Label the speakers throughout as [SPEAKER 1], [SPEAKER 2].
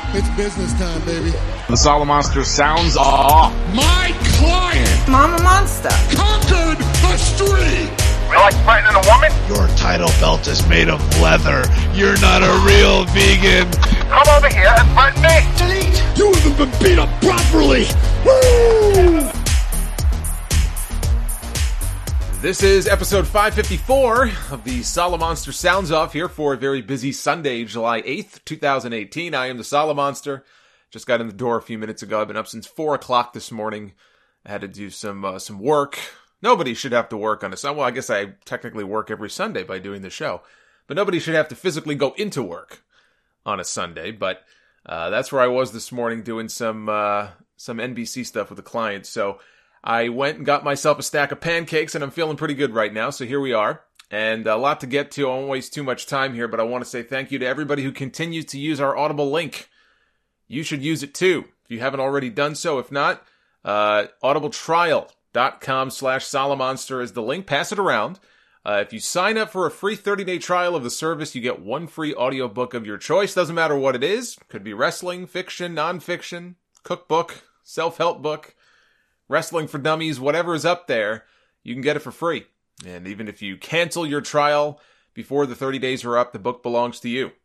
[SPEAKER 1] It's business time, baby.
[SPEAKER 2] The Solomonster sounds off.
[SPEAKER 1] My client
[SPEAKER 3] Mama Monster
[SPEAKER 1] conquered the street.
[SPEAKER 4] You like fighting a woman?
[SPEAKER 5] Your title belt is made of leather. You're not a real vegan.
[SPEAKER 4] Come over here and fight me.
[SPEAKER 1] Delete. You haven't been beat up properly. Woo!
[SPEAKER 6] This is episode 554 of the Solomonster Sounds Off here for a very busy Sunday, July 8th, 2018. I am the Solomonster. Just got in the door a few minutes ago. I've been up since 4 o'clock this morning. I had to do some work. Nobody should have to work on a Sunday. Well, I guess I technically work every Sunday by doing the show. But nobody should have to physically go into work on a Sunday. But that's where I was this morning doing some NBC stuff with a client. So I went and got myself a stack of pancakes, and I'm feeling pretty good right now, so here we are. And a lot to get to. I won't waste too much time here, but I want to say thank you to everybody who continues to use our Audible link. You should use it too, if you haven't already done so. If not, audibletrial.com/Solomonster is the link. Pass it around. If you sign up for a free 30-day trial of the service, you get one free audiobook of your choice. Doesn't matter what it is. Could be wrestling, fiction, nonfiction, cookbook, self-help book, Wrestling for Dummies, whatever is up there, you can get it for free. And even if you cancel your trial before the 30 days are up, the book belongs to you.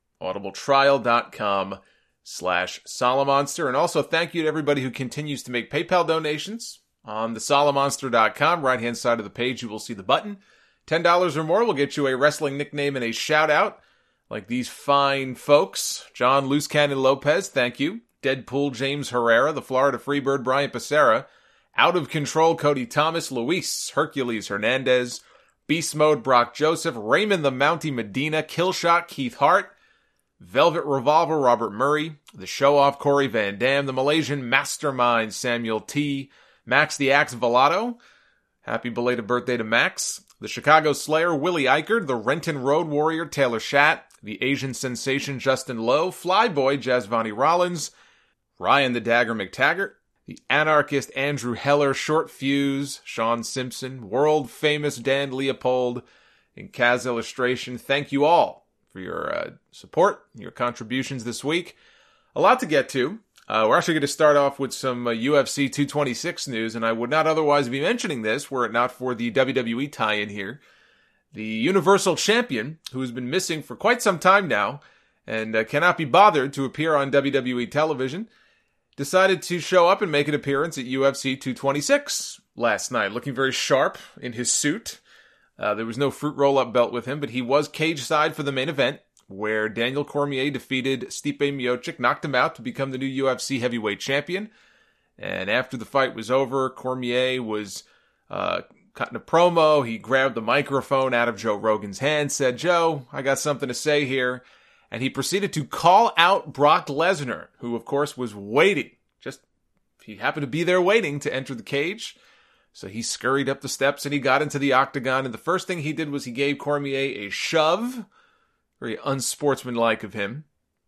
[SPEAKER 6] audibletrial.com/Solomonster. And also thank you to everybody who continues to make PayPal donations. On the Solomonster.com, right-hand side of the page, you will see the button. $10 or more will get you a wrestling nickname and a shout-out, like these fine folks. John Loose Cannon Lopez, thank you. Deadpool James Herrera, the Florida Freebird Brian Becerra, Out of Control Cody Thomas, Luis Hercules Hernandez, Beast Mode Brock Joseph, Raymond the Mountie Medina, Killshot Keith Hart, Velvet Revolver Robert Murray, The Show Off Corey Van Dam, the Malaysian Mastermind Samuel T, Max the Axe Velato, happy belated birthday to Max, the Chicago Slayer Willie Eichard, the Renton Road Warrior Taylor Schatt, the Asian Sensation Justin Lowe, Flyboy Jasvani Rollins, Ryan the Dagger McTaggart, the Anarchist Andrew Heller, Short Fuse, Sean Simpson, World Famous Dan Leopold, and Kaz Illustration. Thank you all for your support, your contributions this week. A lot to get to. We're actually going to start off with some UFC 226 news, and I would not otherwise be mentioning this were it not for the WWE tie-in here. The Universal Champion, who has been missing for quite some time now, and cannot be bothered to appear on WWE television, decided to show up and make an appearance at UFC 226 last night, looking very sharp in his suit. There was no fruit roll-up belt with him, but he was cage-side for the main event, where Daniel Cormier defeated Stipe Miocic, knocked him out to become the new UFC heavyweight champion. And after the fight was over, Cormier was cutting a promo. He grabbed the microphone out of Joe Rogan's hand, said, "Joe, I got something to say here." And he proceeded to call out Brock Lesnar, who, of course, was waiting. He happened to be there waiting to enter the cage. So he scurried up the steps and he got into the octagon. And the first thing he did was he gave Cormier a shove. Very unsportsmanlike of him.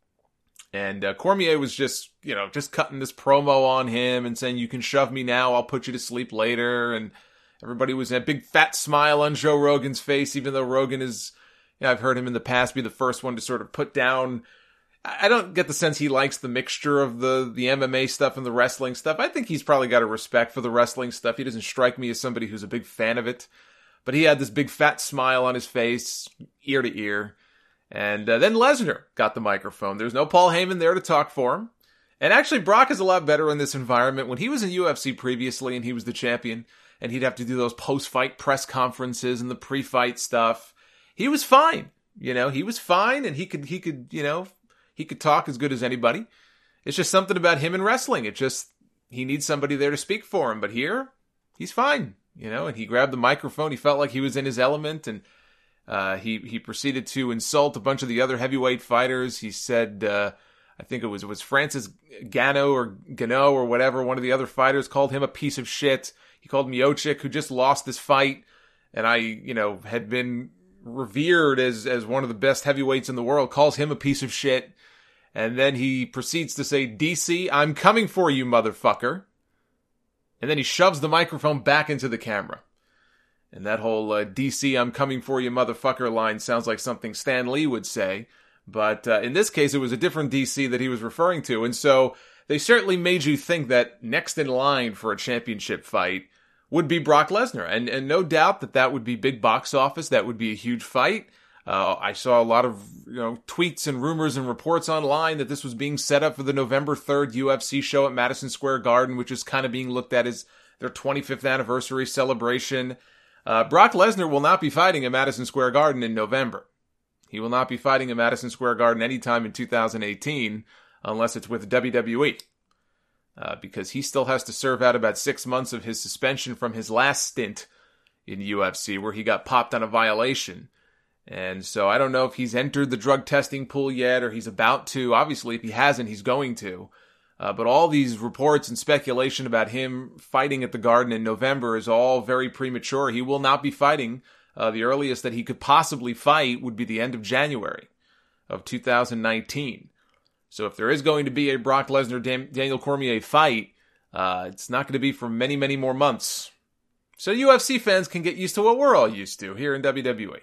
[SPEAKER 6] And Cormier was just cutting this promo on him and saying, "You can shove me now, I'll put you to sleep later." And everybody was a big fat smile on Joe Rogan's face, even though Rogan is... I've heard him in the past be the first one to sort of put down... I don't get the sense he likes the mixture of the MMA stuff and the wrestling stuff. I think he's probably got a respect for the wrestling stuff. He doesn't strike me as somebody who's a big fan of it. But he had this big fat smile on his face, ear to ear. And then Lesnar got the microphone. There's no Paul Heyman there to talk for him. And actually, Brock is a lot better in this environment. When he was in UFC previously and he was the champion, and he'd have to do those post-fight press conferences and the pre-fight stuff, he was fine. He was fine, and he could talk as good as anybody. It's just something about him in wrestling. He needs somebody there to speak for him. But here, he's fine, and he grabbed the microphone. He felt like he was in his element, and he proceeded to insult a bunch of the other heavyweight fighters. He said, I think it was Francis Gano or whatever, one of the other fighters, called him a piece of shit. He called Miocic, who just lost this fight, and I had been revered as one of the best heavyweights in the world, calls him a piece of shit. And then he proceeds to say, "DC, I'm coming for you, motherfucker." And then he shoves the microphone back into the camera. And that whole DC, I'm coming for you, motherfucker line sounds like something Stan Lee would say. But in this case, it was a different DC that he was referring to. And so they certainly made you think that next in line for a championship fight would be Brock Lesnar. And no doubt that would be big box office. That would be a huge fight. I saw a lot of tweets and rumors and reports online that this was being set up for the November 3rd UFC show at Madison Square Garden, which is kind of being looked at as their 25th anniversary celebration. Brock Lesnar will not be fighting at Madison Square Garden in November. He will not be fighting at Madison Square Garden anytime in 2018 unless it's with WWE. Because he still has to serve out about 6 months of his suspension from his last stint in UFC where he got popped on a violation. And so I don't know if he's entered the drug testing pool yet or he's about to. Obviously, if he hasn't, he's going to. But all these reports and speculation about him fighting at the Garden in November is all very premature. He will not be fighting. The earliest that he could possibly fight would be the end of January of 2019. So if there is going to be a Brock Lesnar-Daniel Cormier fight, it's not going to be for many, many more months. So UFC fans can get used to what we're all used to here in WWE.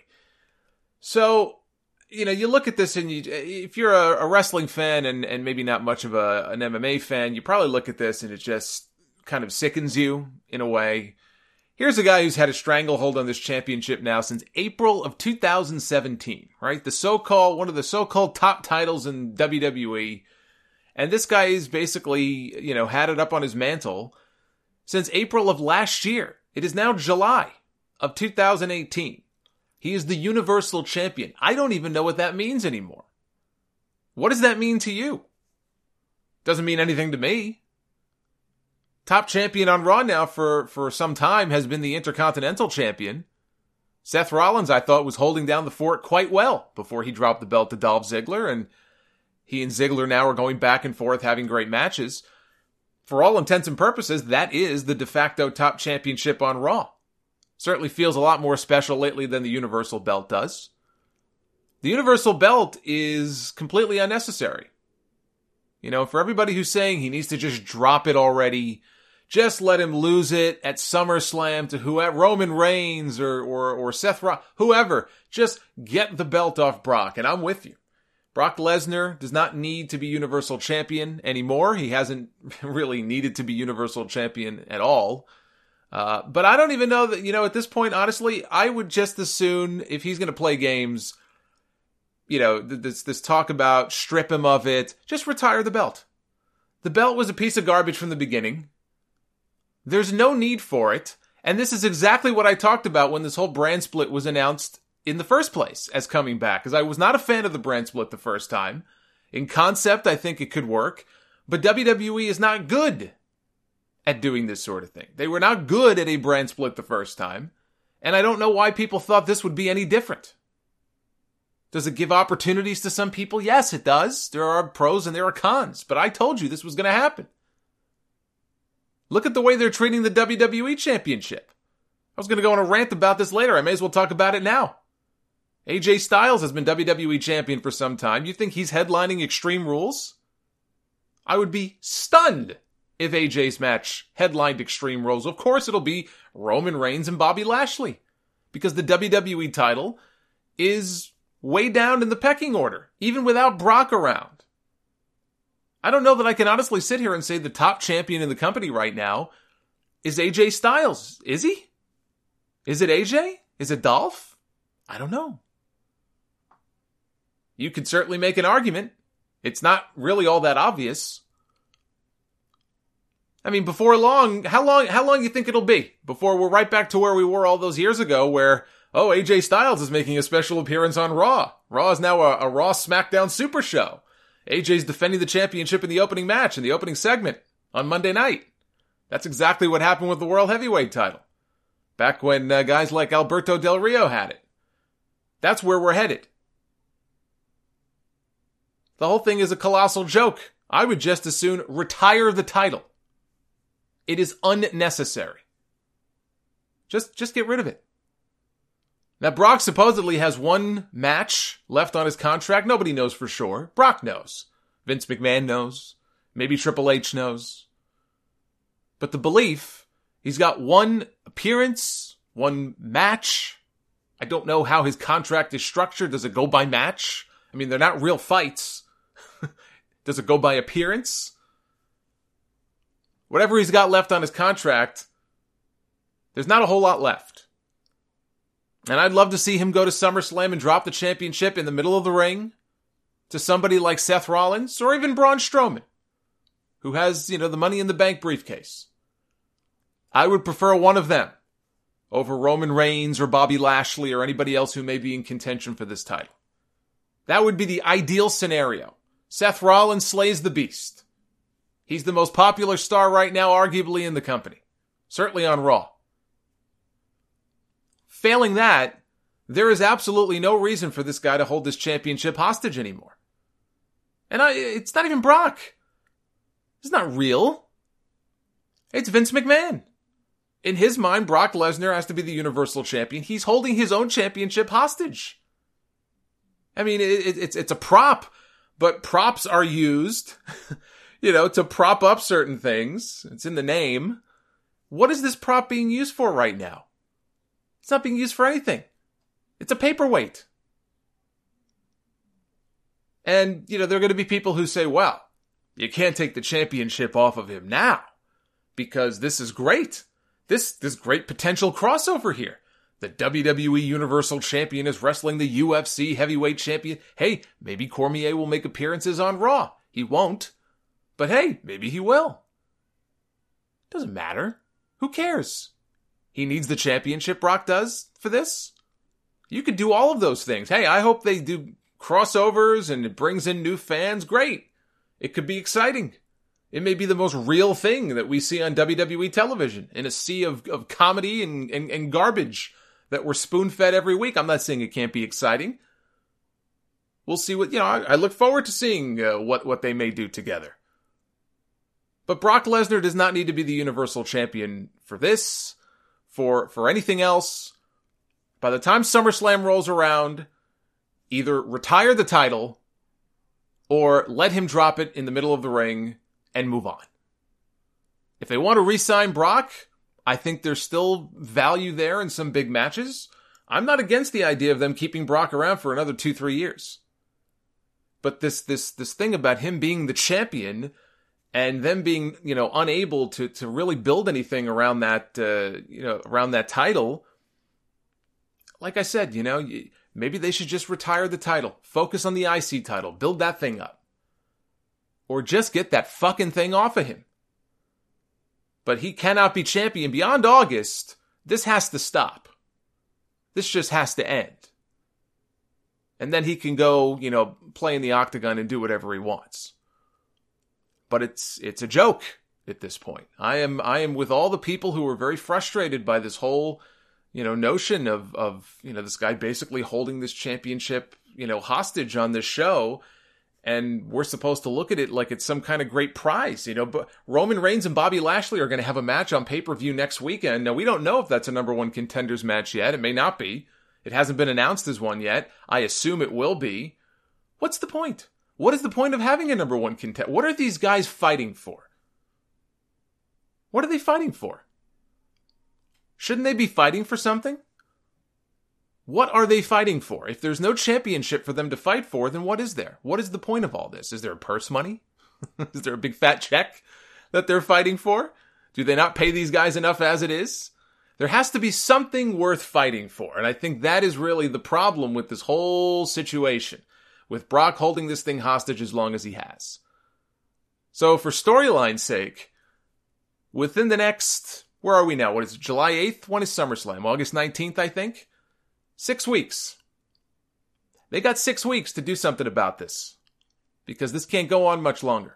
[SPEAKER 6] So, you look at this and if you're a wrestling fan and maybe not much of an MMA fan, you probably look at this and it just kind of sickens you in a way. Here's a guy who's had a stranglehold on this championship now since April of 2017, right? One of the so-called top titles in WWE. And this guy is basically, had it up on his mantle since April of last year. It is now July of 2018. He is the Universal Champion. I don't even know what that means anymore. What does that mean to you? Doesn't mean anything to me. Top champion on Raw now for some time has been the Intercontinental Champion. Seth Rollins, I thought, was holding down the fort quite well before he dropped the belt to Dolph Ziggler, and he and Ziggler now are going back and forth having great matches. For all intents and purposes, that is the de facto top championship on Raw. Certainly feels a lot more special lately than the Universal Belt does. The Universal Belt is completely unnecessary. For everybody who's saying he needs to just drop it already, just let him lose it at SummerSlam to whoever, Roman Reigns or Seth Rollins, whoever. Just get the belt off Brock, and I'm with you. Brock Lesnar does not need to be Universal Champion anymore. He hasn't really needed to be Universal Champion at all. But I don't even know that, at this point, honestly, I would just as soon, if he's going to play games, this talk about strip him of it, just retire the belt. The belt was a piece of garbage from the beginning. There's no need for it. And this is exactly what I talked about when this whole brand split was announced in the first place as coming back. Because I was not a fan of the brand split the first time. In concept, I think it could work. But WWE is not good at doing this sort of thing. They were not good at a brand split the first time. And I don't know why people thought this would be any different. Does it give opportunities to some people? Yes, it does. There are pros and there are cons. But I told you this was going to happen. Look at the way they're treating the WWE Championship. I was going to go on a rant about this later. I may as well talk about it now. AJ Styles has been WWE Champion for some time. You think he's headlining Extreme Rules? I would be stunned if AJ's match headlined Extreme Rules. Of course it'll be Roman Reigns and Bobby Lashley. Because the WWE title is way down in the pecking order, even without Brock around. I don't know that I can honestly sit here and say the top champion in the company right now is AJ Styles. Is he? Is it AJ? Is it Dolph? I don't know. You could certainly make an argument. It's not really all that obvious. I mean, before long, how long you think it'll be before we're right back to where we were all those years ago where, AJ Styles is making a special appearance on Raw. Raw is now a Raw SmackDown Super Show. AJ's defending the championship in the opening match, in the opening segment on Monday night. That's exactly what happened with the World Heavyweight title. Back when guys like Alberto Del Rio had it. That's where we're headed. The whole thing is a colossal joke. I would just as soon retire the title. It is unnecessary. Just get rid of it. Now, Brock supposedly has one match left on his contract. Nobody knows for sure. Brock knows. Vince McMahon knows. Maybe Triple H knows. But the belief, he's got one appearance, one match. I don't know how his contract is structured. Does it go by match? I mean, they're not real fights. Does it go by appearance? Whatever he's got left on his contract, there's not a whole lot left. And I'd love to see him go to SummerSlam and drop the championship in the middle of the ring to somebody like Seth Rollins or even Braun Strowman, who has, the Money in the Bank briefcase. I would prefer one of them over Roman Reigns or Bobby Lashley or anybody else who may be in contention for this title. That would be the ideal scenario. Seth Rollins slays the beast. He's the most popular star right now, arguably in the company. Certainly on Raw. Failing that, there is absolutely no reason for this guy to hold this championship hostage anymore. And it's not even Brock. It's not real. It's Vince McMahon. In his mind, Brock Lesnar has to be the Universal Champion. He's holding his own championship hostage. I mean, it's a prop, but props are used, to prop up certain things. It's in the name. What is this prop being used for right now? It's not being used for anything. It's a paperweight. And, there are going to be people who say, well, you can't take the championship off of him now because this is great. This great potential crossover here. The WWE Universal Champion is wrestling the UFC Heavyweight Champion. Hey, maybe Cormier will make appearances on Raw. He won't. But hey, maybe he will. Doesn't matter. Who cares? He needs the championship, Brock does, for this. You could do all of those things. Hey, I hope they do crossovers and it brings in new fans. Great. It could be exciting. It may be the most real thing that we see on WWE television in a sea of comedy and garbage that we're spoon-fed every week. I'm not saying it can't be exciting. We'll see what, I look forward to seeing what they may do together. But Brock Lesnar does not need to be the Universal Champion for this, for anything else. By the time SummerSlam rolls around, either retire the title or let him drop it in the middle of the ring and move on. If they want to re-sign Brock, I think there's still value there in some big matches. I'm not against the idea of them keeping Brock around for another 2-3 years. But this thing about him being the champion and them being, unable to really build anything around that, around that title. Like I said, maybe they should just retire the title, focus on the IC title, build that thing up. Or just get that fucking thing off of him. But he cannot be champion beyond August. This has to stop. This just has to end. And then he can go, play in the octagon and do whatever he wants. But it's a joke at this point. I am with all the people who are very frustrated by this whole, notion of this guy basically holding this championship, hostage on this show. And we're supposed to look at it like it's some kind of great prize, but Roman Reigns and Bobby Lashley are going to have a match on pay-per-view next weekend. Now, we don't know if that's a number one contenders match yet. It may not be. It hasn't been announced as one yet. I assume it will be. What's the point? What is the point of having a number one contender? What are these guys fighting for? What are they fighting for? Shouldn't they be fighting for something? What are they fighting for? If there's no championship for them to fight for, then what is there? What is the point of all this? Is there purse money? Is there a big fat check that they're fighting for? Do they not pay these guys enough as it is? There has to be something worth fighting for. And I think that is really the problem with this whole situation, with Brock holding this thing hostage as long as he has. So for storyline's sake, within the next, where are we now? What is it, July 8th? When is SummerSlam? August 19th, I think? 6 weeks. They got 6 weeks to do something about this. Because this can't go on much longer.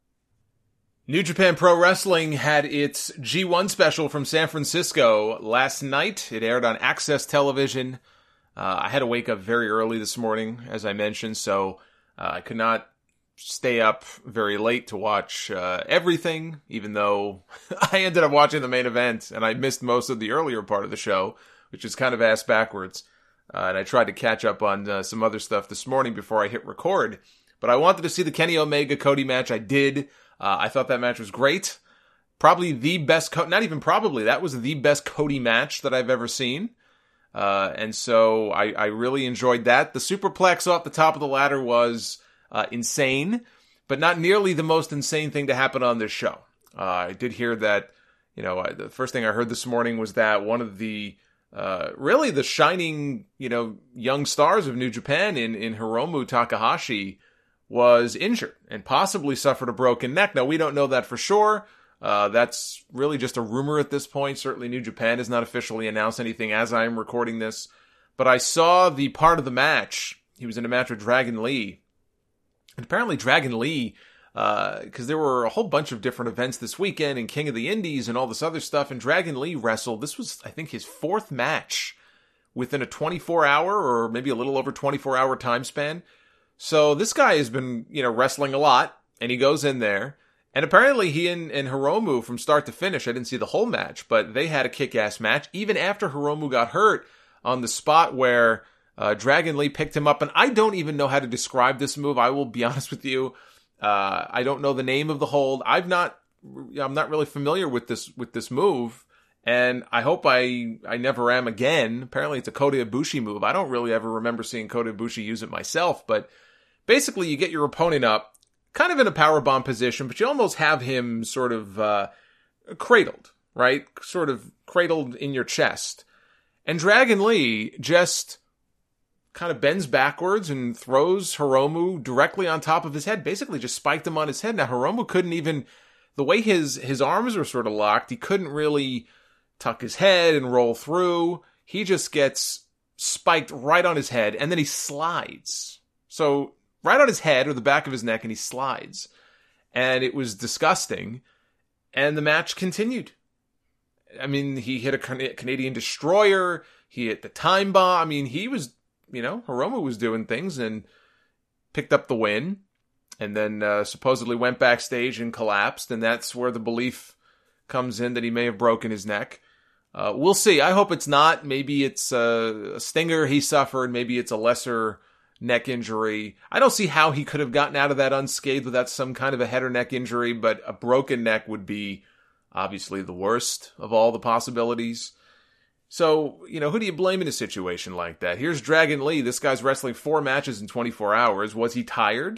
[SPEAKER 6] New Japan Pro Wrestling had its G1 special from San Francisco last night. It aired on Access Television. I had to wake up very early this morning, as I mentioned, so I could not stay up very late to watch everything, even though I ended up watching the main event, and I missed most of the earlier part of the show, which is kind of ass backwards. And I tried to catch up on some other stuff this morning before I hit record. But I wanted to see the Kenny Omega-Cody match. I did. I thought that match was great. Probably the best, not even probably, that was the best Cody match that I've ever seen. And so I really enjoyed that. The superplex off the top of the ladder was insane, but not nearly the most insane thing to happen on this show. I did hear that, the first thing I heard this morning was that one of the really the shining, young stars of New Japan in Hiromu Takahashi was injured and possibly suffered a broken neck. Now, we don't know that for sure. That's really just a rumor at this point. Certainly New Japan has not officially announced anything as I am recording this. But I saw the part of the match. He was in a match with Dragon Lee. And apparently Dragon Lee, because there were a whole bunch of different events this weekend and King of the Indies and all this other stuff. And Dragon Lee wrestled. This was, I think, his fourth match within a 24-hour or maybe a little over 24-hour time span. So this guy has been, wrestling a lot. And he goes in there. And apparently he and Hiromu from start to finish, I didn't see the whole match, but they had a kick-ass match, even after Hiromu got hurt on the spot where Dragon Lee picked him up. And I don't even know how to describe this move. I will be honest with you. I don't know the name of the hold. I'm not really familiar with this move. And I hope I never am again. Apparently it's a Kota Ibushi move. I don't really ever remember seeing Kota Ibushi use it myself, but basically you get your opponent up, kind of in a powerbomb position, but you almost have him sort of cradled, right? Sort of cradled in your chest. And Dragon Lee just kind of bends backwards and throws Hiromu directly on top of his head, basically just spiked him on his head. Now, Hiromu couldn't even, the way his arms are sort of locked, he couldn't really tuck his head and roll through. He just gets spiked right on his head, and then he slides. So right on his head or the back of his neck, and he slides. And it was disgusting. And the match continued. I mean, he hit a Canadian Destroyer. He hit the Time Bomb. I mean, he was, Hiromu was doing things and picked up the win. And then supposedly went backstage and collapsed. And that's where the belief comes in that he may have broken his neck. We'll see. I hope it's not. Maybe it's a stinger he suffered. Maybe it's a lesser neck injury. I don't see how he could have gotten out of that unscathed without some kind of a head or neck injury, but a broken neck would be obviously the worst of all the possibilities. So, who do you blame in a situation like that? Here's Dragon Lee. This guy's wrestling 4 matches in 24 hours. Was he tired?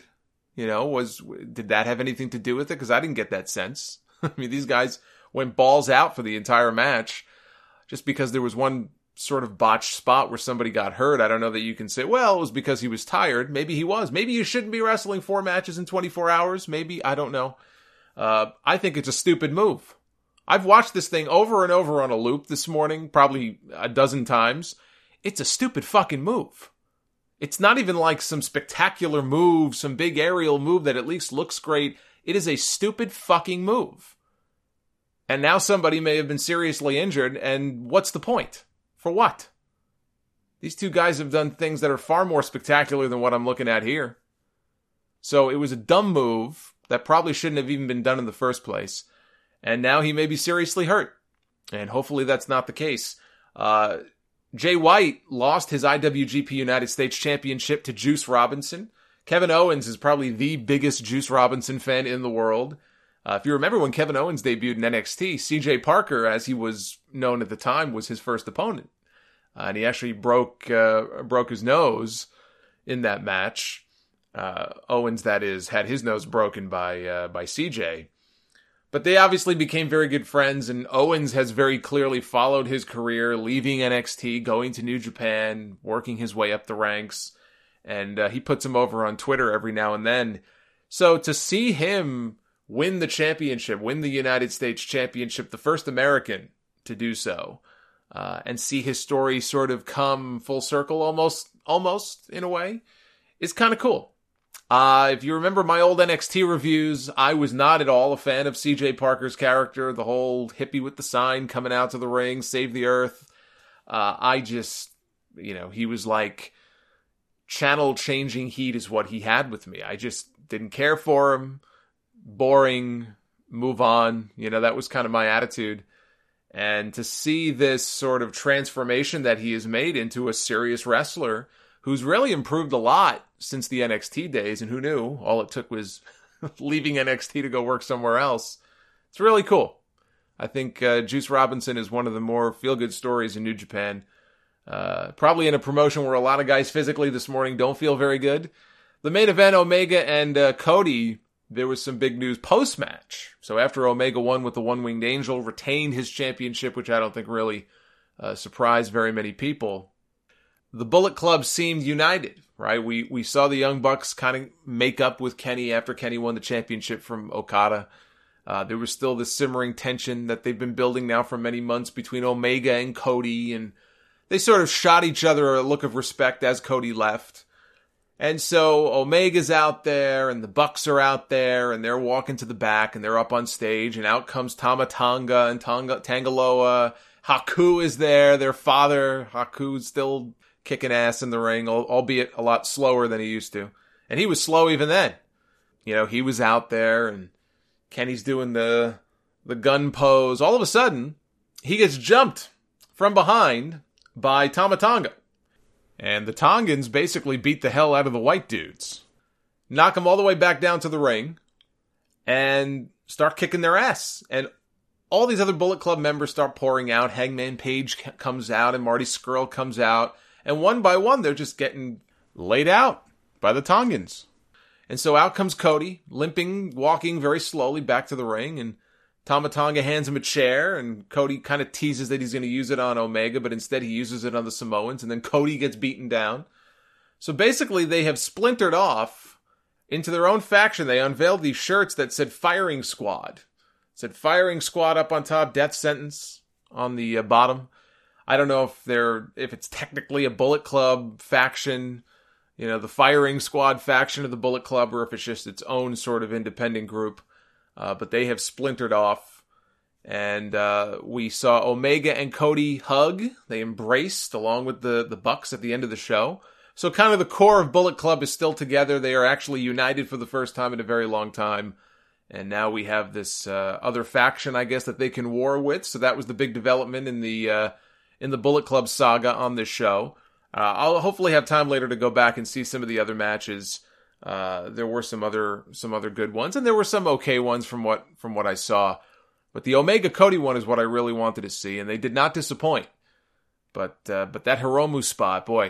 [SPEAKER 6] Did that have anything to do with it? Because I didn't get that sense. I mean, these guys went balls out for the entire match. Just because there was one sort of botched spot where somebody got hurt, I don't know that you can say, well, it was because he was tired. Maybe he was. Maybe you shouldn't be wrestling 4 matches in 24 hours. Maybe. I don't know. I think it's a stupid move. I've watched this thing over and over on a loop this morning, probably a dozen times. It's a stupid fucking move. It's not even like some spectacular move, some big aerial move that at least looks great. It is a stupid fucking move. And now somebody may have been seriously injured, and what's the point? For what? These two guys have done things that are far more spectacular than what I'm looking at here. So it was a dumb move that probably shouldn't have even been done in the first place. And now he may be seriously hurt. And hopefully that's not the case. Jay White lost his IWGP United States Championship to Juice Robinson. Kevin Owens is probably the biggest Juice Robinson fan in the world. If you remember when Kevin Owens debuted in NXT, CJ Parker, as he was known at the time, was his first opponent. And he actually broke his nose in that match. Owens, that is, had his nose broken by CJ. But they obviously became very good friends, and Owens has very clearly followed his career, leaving NXT, going to New Japan, working his way up the ranks. And he puts him over on Twitter every now and then. So to see him win the championship, win the United States Championship, the first American to do so, and see his story sort of come full circle almost in a way, is kind of cool. If you remember my old NXT reviews, I was not at all a fan of CJ Parker's character, the whole hippie with the sign coming out to the ring, save the earth. I just, he was like channel changing heat is what he had with me. I just didn't care for him. Boring, move on. That was kind of my attitude. And to see this sort of transformation that he has made into a serious wrestler who's really improved a lot since the NXT days, and who knew? All it took was leaving NXT to go work somewhere else. It's really cool. I think Juice Robinson is one of the more feel-good stories in New Japan. Probably in a promotion where a lot of guys physically this morning don't feel very good. The main event, Omega and Cody, there was some big news post-match. So after Omega won with the One-Winged Angel, retained his championship, which I don't think really surprised very many people, the Bullet Club seemed united, right? We saw the Young Bucks kind of make up with Kenny after Kenny won the championship from Okada. There was still this simmering tension that they've been building now for many months between Omega and Cody, and they sort of shot each other a look of respect as Cody left. And so Omega's out there, and the Bucks are out there, and they're walking to the back, and they're up on stage, and out comes Tama Tonga and Tangaloa. Haku is there, their father. Haku's still kicking ass in the ring, albeit a lot slower than he used to. And he was slow even then. You know, he was out there, and Kenny's doing the gun pose. All of a sudden, he gets jumped from behind by Tama Tonga. And the Tongans basically beat the hell out of the white dudes. Knock them all the way back down to the ring. And start kicking their ass. And all these other Bullet Club members start pouring out. Hangman Page comes out and Marty Scurll comes out. And one by one, they're just getting laid out by the Tongans. And so out comes Cody, limping, walking very slowly back to the ring. And Tama Tonga hands him a chair, and Cody kind of teases that he's going to use it on Omega, but instead he uses it on the Samoans, and then Cody gets beaten down. So basically they have splintered off into their own faction. They unveiled these shirts that said Firing Squad. It said Firing Squad up on top, Death Sentence on the bottom. I don't know if it's technically a Bullet Club faction, you know, the Firing Squad faction of the Bullet Club, or if it's just its own sort of independent group. But they have splintered off, and we saw Omega and Cody hug. They embraced along with the Bucks at the end of the show. So kind of the core of Bullet Club is still together. They are actually united for the first time in a very long time. And now we have this other faction, I guess, that they can war with. So that was the big development in the Bullet Club saga on this show. I'll hopefully have time later to go back and see some of the other matches. There were some other good ones, and there were some okay ones from what I saw. But the Omega Cody one is what I really wanted to see, and they did not disappoint. But that Hiromu spot, boy,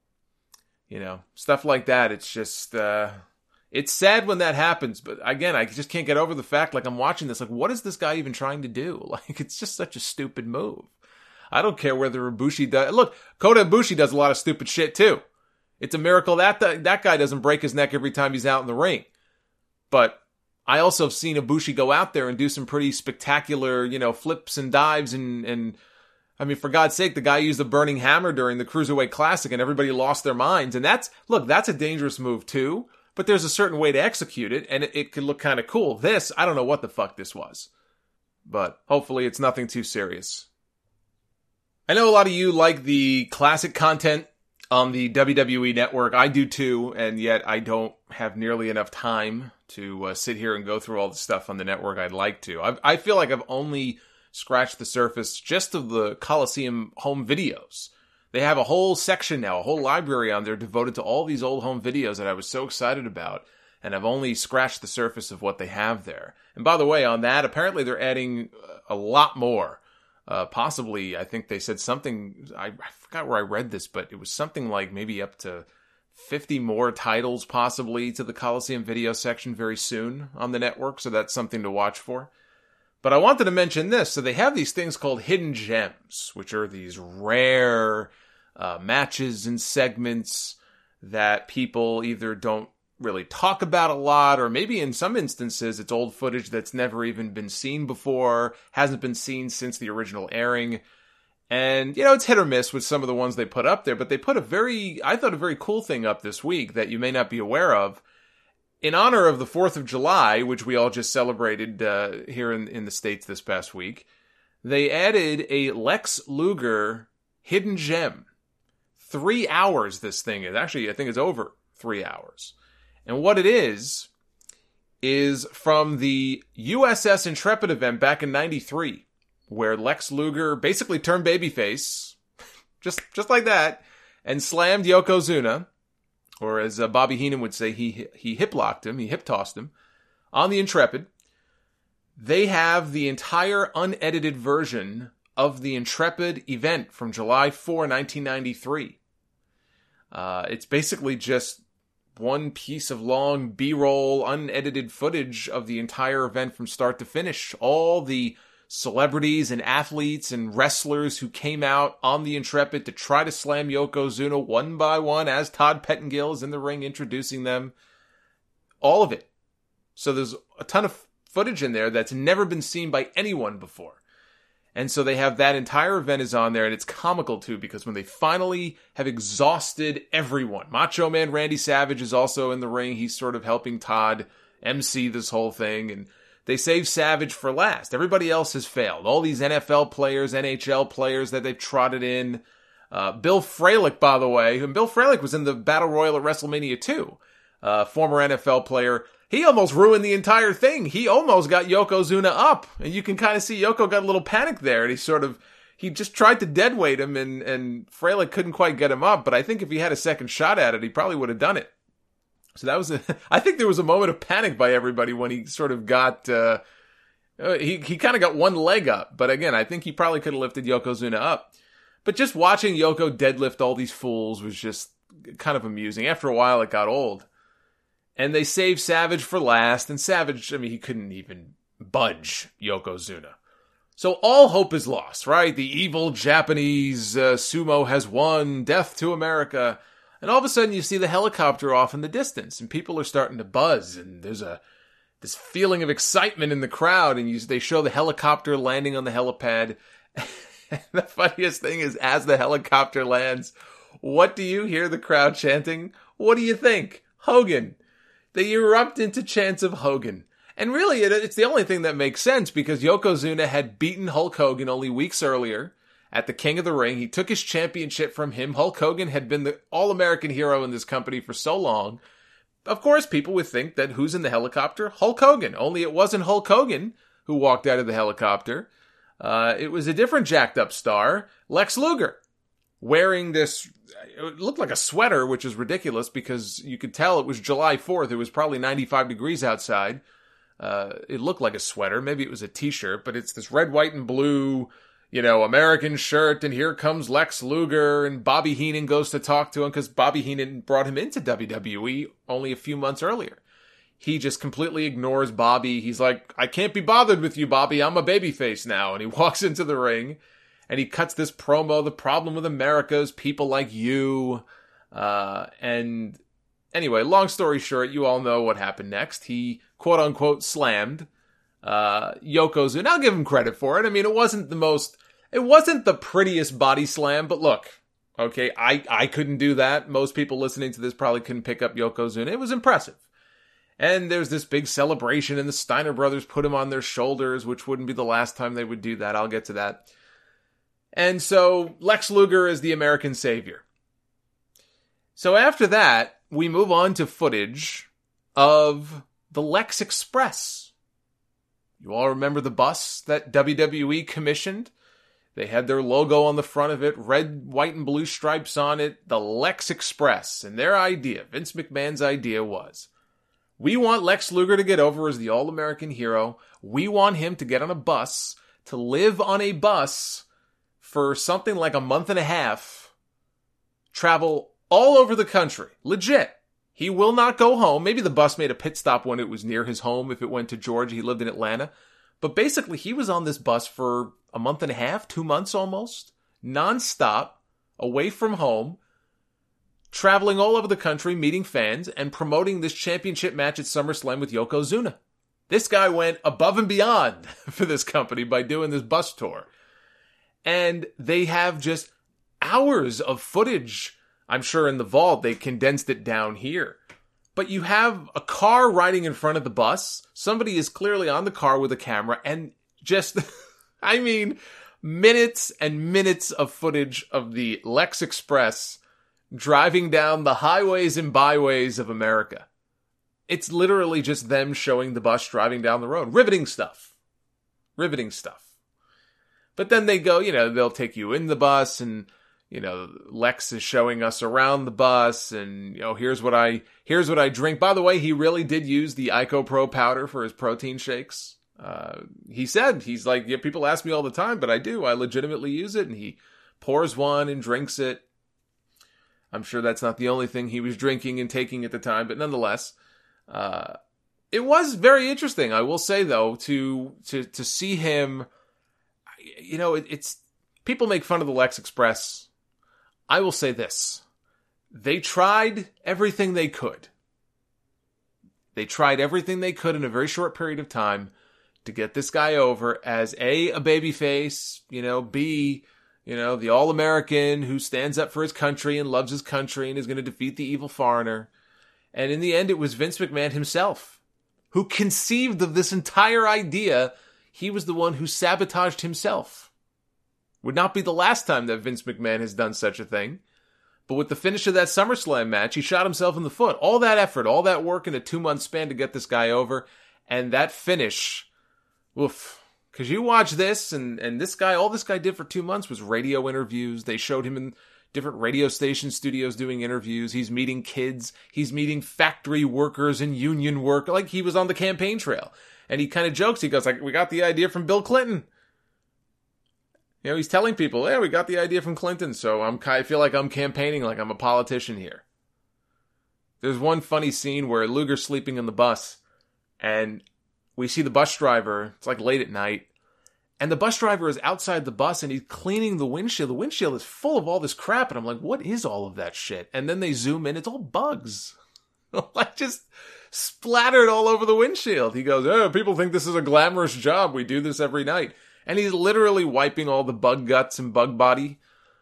[SPEAKER 6] you know, stuff like that. It's just it's sad when that happens. But again, I just can't get over the fact, like, I'm watching this, like, what is this guy even trying to do? Like, it's just such a stupid move. I don't care whether Ibushi does. Look, Kota Ibushi does a lot of stupid shit too. It's a miracle that guy doesn't break his neck every time he's out in the ring. But I also have seen Ibushi go out there and do some pretty spectacular, you know, flips and dives. And I mean, for God's sake, the guy used the Burning Hammer during the Cruiserweight Classic and everybody lost their minds. And that's a dangerous move too. But there's a certain way to execute it, and it could look kind of cool. This, I don't know what the fuck this was. But hopefully it's nothing too serious. I know a lot of you like the classic content on the WWE Network. I do too, and yet I don't have nearly enough time to sit here and go through all the stuff on the network I'd like to. I feel like I've only scratched the surface just of the Coliseum home videos. They have a whole section now, a whole library on there devoted to all these old home videos that I was so excited about, and I've only scratched the surface of what they have there. And by the way, on that, apparently they're adding a lot more. Possibly, I think they said something, I forgot where I read this, but it was something like maybe up to 50 more titles possibly to the Coliseum video section very soon on the network, so that's something to watch for. But I wanted to mention this. So they have these things called hidden gems, which are these rare matches and segments that people either don't really talk about a lot, or maybe in some instances it's old footage that's never even been seen before, hasn't been seen since the original airing. And, you know, it's hit or miss with some of the ones they put up there, but they put a very cool thing up this week that you may not be aware of. In honor of the 4th of July, which we all just celebrated here in the States this past week, they added a Lex Luger hidden gem. 3 hours this thing is. Actually, I think it's over 3 hours. And what it is from the USS Intrepid event back in '93, where Lex Luger basically turned babyface, just like that, and slammed Yokozuna, or as Bobby Heenan would say, he hip-locked him, he hip-tossed him, on the Intrepid. They have the entire unedited version of the Intrepid event from July 4, 1993. It's basically just one piece of long B-roll, unedited footage of the entire event from start to finish. All the celebrities and athletes and wrestlers who came out on the Intrepid to try to slam Yokozuna one by one as Todd Pettengill is in the ring introducing them. All of it. So there's a ton of footage in there that's never been seen by anyone before. And so they have that entire event is on there, and it's comical too, because when they finally have exhausted everyone, Macho Man Randy Savage is also in the ring. He's sort of helping Todd MC this whole thing, and they save Savage for last. Everybody else has failed. All these NFL players, NHL players that they've trotted in. Bill Fralick, by the way, and Bill Fralick was in the Battle Royal at WrestleMania 2, former NFL player. He almost ruined the entire thing. He almost got Yokozuna up. And you can kind of see Yoko got a little panicked there. And he just tried to deadweight him and Fralick couldn't quite get him up. But I think if he had a second shot at it, he probably would have done it. So that was I think there was a moment of panic by everybody when he sort of got, he kind of got one leg up. But again, I think he probably could have lifted Yokozuna up. But just watching Yoko deadlift all these fools was just kind of amusing. After a while, it got old. And they saved Savage for last, and Savage, he couldn't even budge Yokozuna. So all hope is lost, right? The evil Japanese sumo has won, death to America. And all of a sudden you see the helicopter off in the distance, and people are starting to buzz, and there's this feeling of excitement in the crowd, and they show the helicopter landing on the helipad. The funniest thing is, as the helicopter lands, what do you hear the crowd chanting? What do you think? Hogan. They erupt into chants of Hogan. And really, it's the only thing that makes sense, because Yokozuna had beaten Hulk Hogan only weeks earlier at the King of the Ring. He took his championship from him. Hulk Hogan had been the all-American hero in this company for so long. Of course, people would think that who's in the helicopter? Hulk Hogan. Only it wasn't Hulk Hogan who walked out of the helicopter. It was a different jacked-up star, Lex Luger, wearing this... It looked like a sweater, which is ridiculous because you could tell it was July 4th. It was probably 95 degrees outside. It looked like a sweater. Maybe it was a t-shirt, but it's this red, white, and blue, American shirt. And here comes Lex Luger, and Bobby Heenan goes to talk to him because Bobby Heenan brought him into WWE only a few months earlier. He just completely ignores Bobby. He's like, I can't be bothered with you, Bobby. I'm a babyface now. And he walks into the ring. And he cuts this promo, the problem with America is people like you. And anyway, long story short, you all know what happened next. He, quote-unquote, slammed Yokozuna. I'll give him credit for it. It wasn't the prettiest body slam, but look, okay, I couldn't do that. Most people listening to this probably couldn't pick up Yokozuna. It was impressive. And there's this big celebration, and the Steiner brothers put him on their shoulders, which wouldn't be the last time they would do that. I'll get to that. And so Lex Luger is the American savior. So after that, we move on to footage of the Lex Express. You all remember the bus that WWE commissioned? They had their logo on the front of it, red, white, and blue stripes on it, the Lex Express. And their idea, Vince McMahon's idea was, we want Lex Luger to get over as the all-American hero. We want him to get on a bus, to live on a bus for something like a month and a half, travel all over the country. Legit. He will not go home. Maybe the bus made a pit stop when it was near his home. If it went to Georgia, he lived in Atlanta. But basically, he was on this bus for a month and a half, 2 months almost, nonstop, away from home, traveling all over the country, meeting fans, and promoting this championship match at SummerSlam with Yokozuna. This guy went above and beyond for this company by doing this bus tour. And they have just hours of footage. I'm sure in the vault, they condensed it down here. But you have a car riding in front of the bus. Somebody is clearly on the car with a camera. And just, minutes and minutes of footage of the Lex Express driving down the highways and byways of America. It's literally just them showing the bus driving down the road. Riveting stuff. But then they go, they'll take you in the bus and, Lex is showing us around the bus and, here's what I drink. By the way, he really did use the IcoPro powder for his protein shakes. he said, he's like, yeah, people ask me all the time, but I do. I legitimately use it. And he pours one and drinks it. I'm sure that's not the only thing he was drinking and taking at the time, but nonetheless, it was very interesting. I will say though, to see him, you know, it's people make fun of the Lex Express. I will say this. They tried everything they could. They tried everything they could in a very short period of time to get this guy over as A babyface, you know, B, you know, the all-American who stands up for his country and loves his country and is going to defeat the evil foreigner. And in the end, it was Vince McMahon himself who conceived of this entire idea. He was the one who sabotaged himself. Would not be the last time that Vince McMahon has done such a thing. But with the finish of that SummerSlam match, he shot himself in the foot. All that effort, all that work in a 2-month span to get this guy over. And that finish, oof. Because you watch this, and this guy, all this guy did for 2 months was radio interviews. They showed him in different radio station studios doing interviews. He's meeting kids. He's meeting factory workers and union work. Like he was on the campaign trail. And he kind of jokes. He goes like, we got the idea from Bill Clinton. You know, he's telling people, yeah, we got the idea from Clinton. So I feel like I'm campaigning like I'm a politician here. There's one funny scene where Luger's sleeping in the bus. And we see the bus driver, it's like late at night, and the bus driver is outside the bus and he's cleaning the windshield. The windshield is full of all this crap, and I'm like, what is all of that shit? And then they zoom in, it's all bugs. Like just splattered all over the windshield. He goes, oh, people think this is a glamorous job. We do this every night. And he's literally wiping all the bug guts and bug body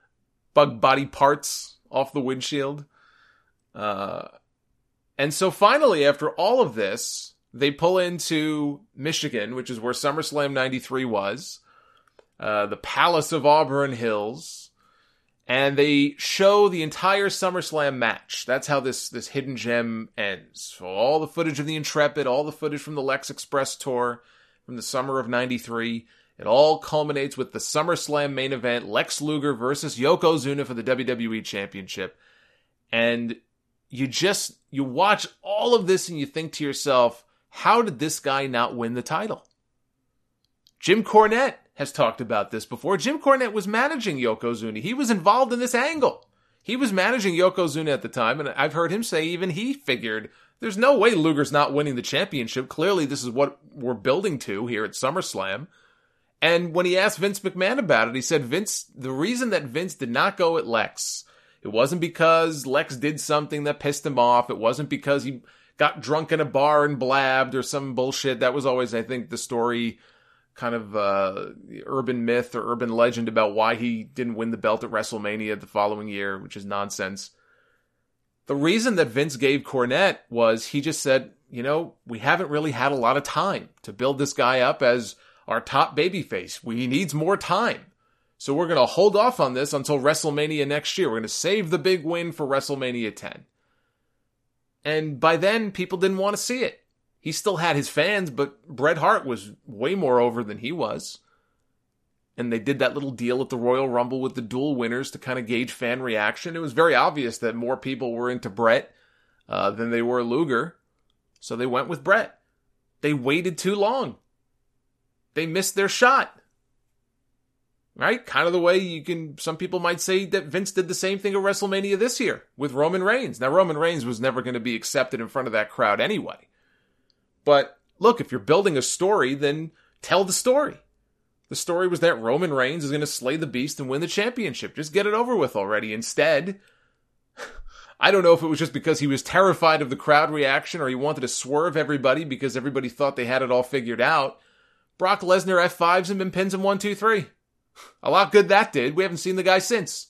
[SPEAKER 6] parts off the windshield. And so finally, after all of this, they pull into Michigan, which is where SummerSlam 93 was, the Palace of Auburn Hills, and they show the entire SummerSlam match. That's how this hidden gem ends. So all the footage of the Intrepid, all the footage from the Lex Express tour from the summer of 93, it all culminates with the SummerSlam main event, Lex Luger versus Yokozuna for the WWE Championship. And you watch all of this and you think to yourself, how did this guy not win the title? Jim Cornette has talked about this before. Jim Cornette was managing Yokozuna. He was involved in this angle. He was managing Yokozuna at the time, and I've heard him say even he figured, there's no way Luger's not winning the championship. Clearly, this is what we're building to here at SummerSlam. And when he asked Vince McMahon about it, he said, the reason that Vince did not go at Lex, it wasn't because Lex did something that pissed him off. It wasn't because he got drunk in a bar and blabbed or some bullshit. That was always, I think, the story, kind of urban myth or urban legend about why he didn't win the belt at WrestleMania the following year, which is nonsense. The reason that Vince gave Cornette was he just said, you know, we haven't really had a lot of time to build this guy up as our top babyface. He needs more time. So we're going to hold off on this until WrestleMania next year. We're going to save the big win for WrestleMania 10. And by then, people didn't want to see it. He still had his fans, but Bret Hart was way more over than he was. And they did that little deal at the Royal Rumble with the dual winners to kind of gauge fan reaction. It was very obvious that more people were into Bret than they were Luger. So they went with Bret. They waited too long. They missed their shot. Right? Kind of the way some people might say that Vince did the same thing at WrestleMania this year with Roman Reigns. Now, Roman Reigns was never going to be accepted in front of that crowd anyway. But look, if you're building a story, then tell the story. The story was that Roman Reigns is going to slay the beast and win the championship. Just get it over with already. Instead, I don't know if it was just because he was terrified of the crowd reaction or he wanted to swerve everybody because everybody thought they had it all figured out. Brock Lesnar F5s him and pins him 1, 2, 3. A lot good that did. We haven't seen the guy since.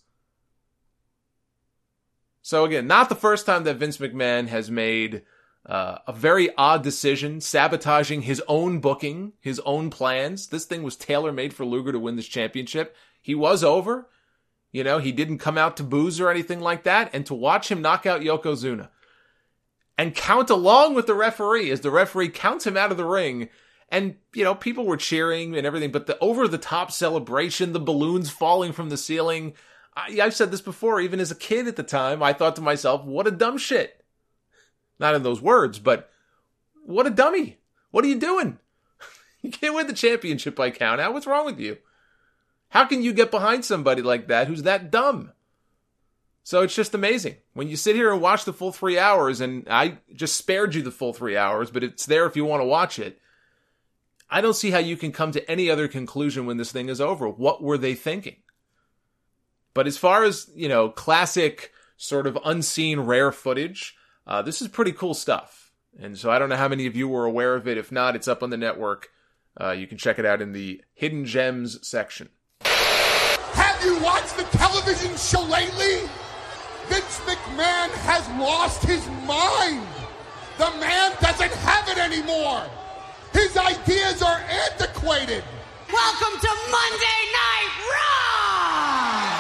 [SPEAKER 6] So again, not the first time that Vince McMahon has made a very odd decision, sabotaging his own booking, his own plans. This thing was tailor-made for Luger to win this championship. He was over. You know, he didn't come out to booze or anything like that. And to watch him knock out Yokozuna and count along with the referee as the referee counts him out of the ring. And, you know, people were cheering and everything, but the over-the-top celebration, the balloons falling from the ceiling. I've said this before, even as a kid at the time, I thought to myself, what a dumb shit. Not in those words, but what a dummy. What are you doing? You can't win the championship by count out. What's wrong with you? How can you get behind somebody like that who's that dumb? So it's just amazing. When you sit here and watch the full 3 hours, and I just spared you the full 3 hours, but it's there if you want to watch it. I don't see how you can come to any other conclusion when this thing is over. What were they thinking? But as far as, classic sort of unseen rare footage, this is pretty cool stuff. And so I don't know how many of you were aware of it. If not, it's up on the network. You can check it out in the Hidden Gems section.
[SPEAKER 1] Have you watched the television show lately? Vince McMahon has lost his mind. The man doesn't have it anymore. His ideas are antiquated.
[SPEAKER 3] Welcome to Monday Night Raw!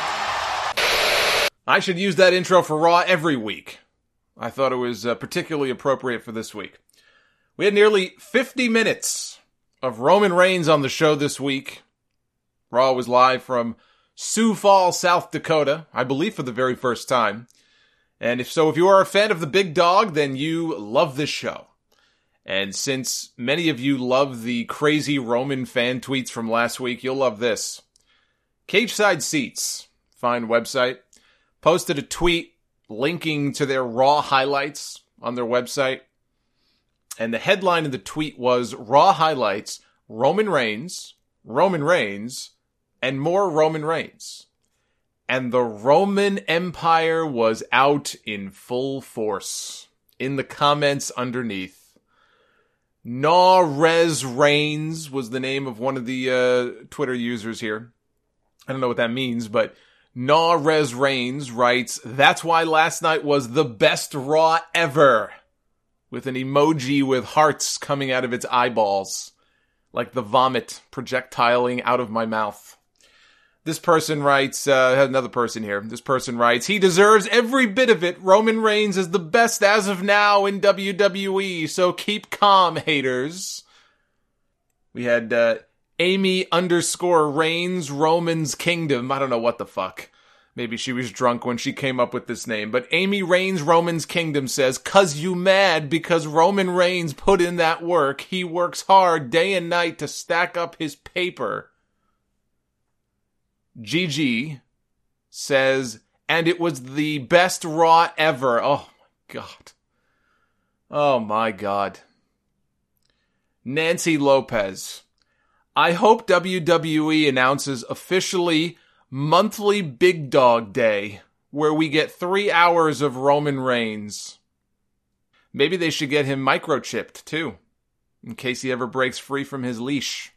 [SPEAKER 6] I should use that intro for Raw every week. I thought it was particularly appropriate for this week. We had nearly 50 minutes of Roman Reigns on the show this week. Raw was live from Sioux Falls, South Dakota, I believe for the very first time. And if you are a fan of the big dog, then you love this show. And since many of you love the crazy Roman fan tweets from last week, you'll love this. Cage Side Seats, fine website, posted a tweet linking to their Raw highlights on their website. And the headline of the tweet was, Raw highlights, Roman Reigns, and more Roman Reigns. And the Roman Empire was out in full force. In the comments underneath. Res Reigns was the name of one of the Twitter users here. I don't know what that means, but Res Reigns writes, "That's why last night was the best Raw ever." With an emoji with hearts coming out of its eyeballs. Like the vomit projectiling out of my mouth. This person writes, another person here. This person writes, "He deserves every bit of it. Roman Reigns is the best as of now in WWE, so keep calm, haters." We had Amy_Reigns Roman's Kingdom. I don't know what the fuck. Maybe she was drunk when she came up with this name. But Amy Reigns Roman's Kingdom says, "'Cause you mad because Roman Reigns put in that work. He works hard day and night to stack up his paper." Gigi says, "And it was the best Raw ever." Oh my God. Oh my God. Nancy Lopez. "I hope WWE announces officially monthly Big Dog Day, where we get 3 hours of Roman Reigns." Maybe they should get him microchipped too, in case he ever breaks free from his leash.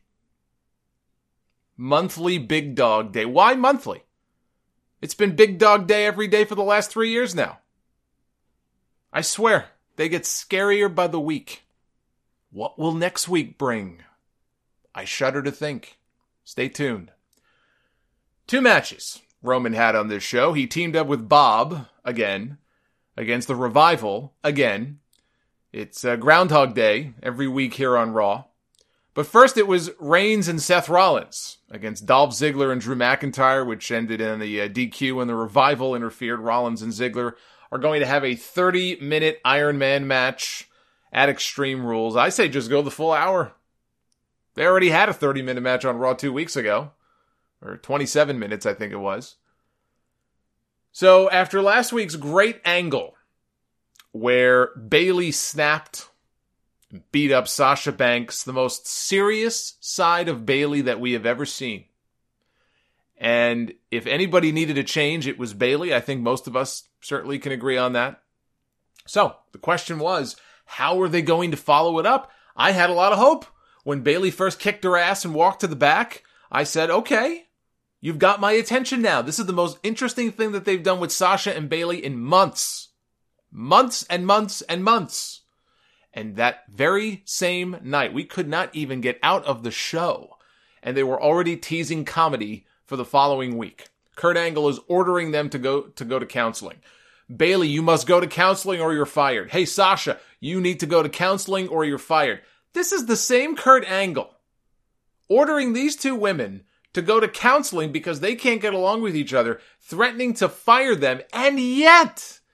[SPEAKER 6] Monthly Big Dog Day. Why monthly? It's been Big Dog Day every day for the last 3 years now. I swear, they get scarier by the week. What will next week bring? I shudder to think. Stay tuned. 2 matches Roman had on this show. He teamed up with Bob, again, against the Revival, again. It's Groundhog Day every week here on Raw. But first it was Reigns and Seth Rollins against Dolph Ziggler and Drew McIntyre, which ended in the DQ when the Revival interfered. Rollins and Ziggler are going to have a 30-minute Iron Man match at Extreme Rules. I say just go the full hour. They already had a 30-minute match on Raw 2 weeks ago. Or 27 minutes, I think it was. So after last week's great angle, where Bayley snapped, beat up Sasha Banks, the most serious side of Bayley that we have ever seen. And if anybody needed a change, it was Bayley. I think most of us certainly can agree on that. So the question was, how are they going to follow it up? I had a lot of hope. When Bayley first kicked her ass and walked to the back, I said, okay, you've got my attention now. This is the most interesting thing that they've done with Sasha and Bayley in months. Months and months and months. And that very same night, we could not even get out of the show. And they were already teasing comedy for the following week. Kurt Angle is ordering them to go to counseling. Bayley, you must go to counseling or you're fired. Hey, Sasha, you need to go to counseling or you're fired. This is the same Kurt Angle ordering these 2 women to go to counseling because they can't get along with each other, threatening to fire them, and yet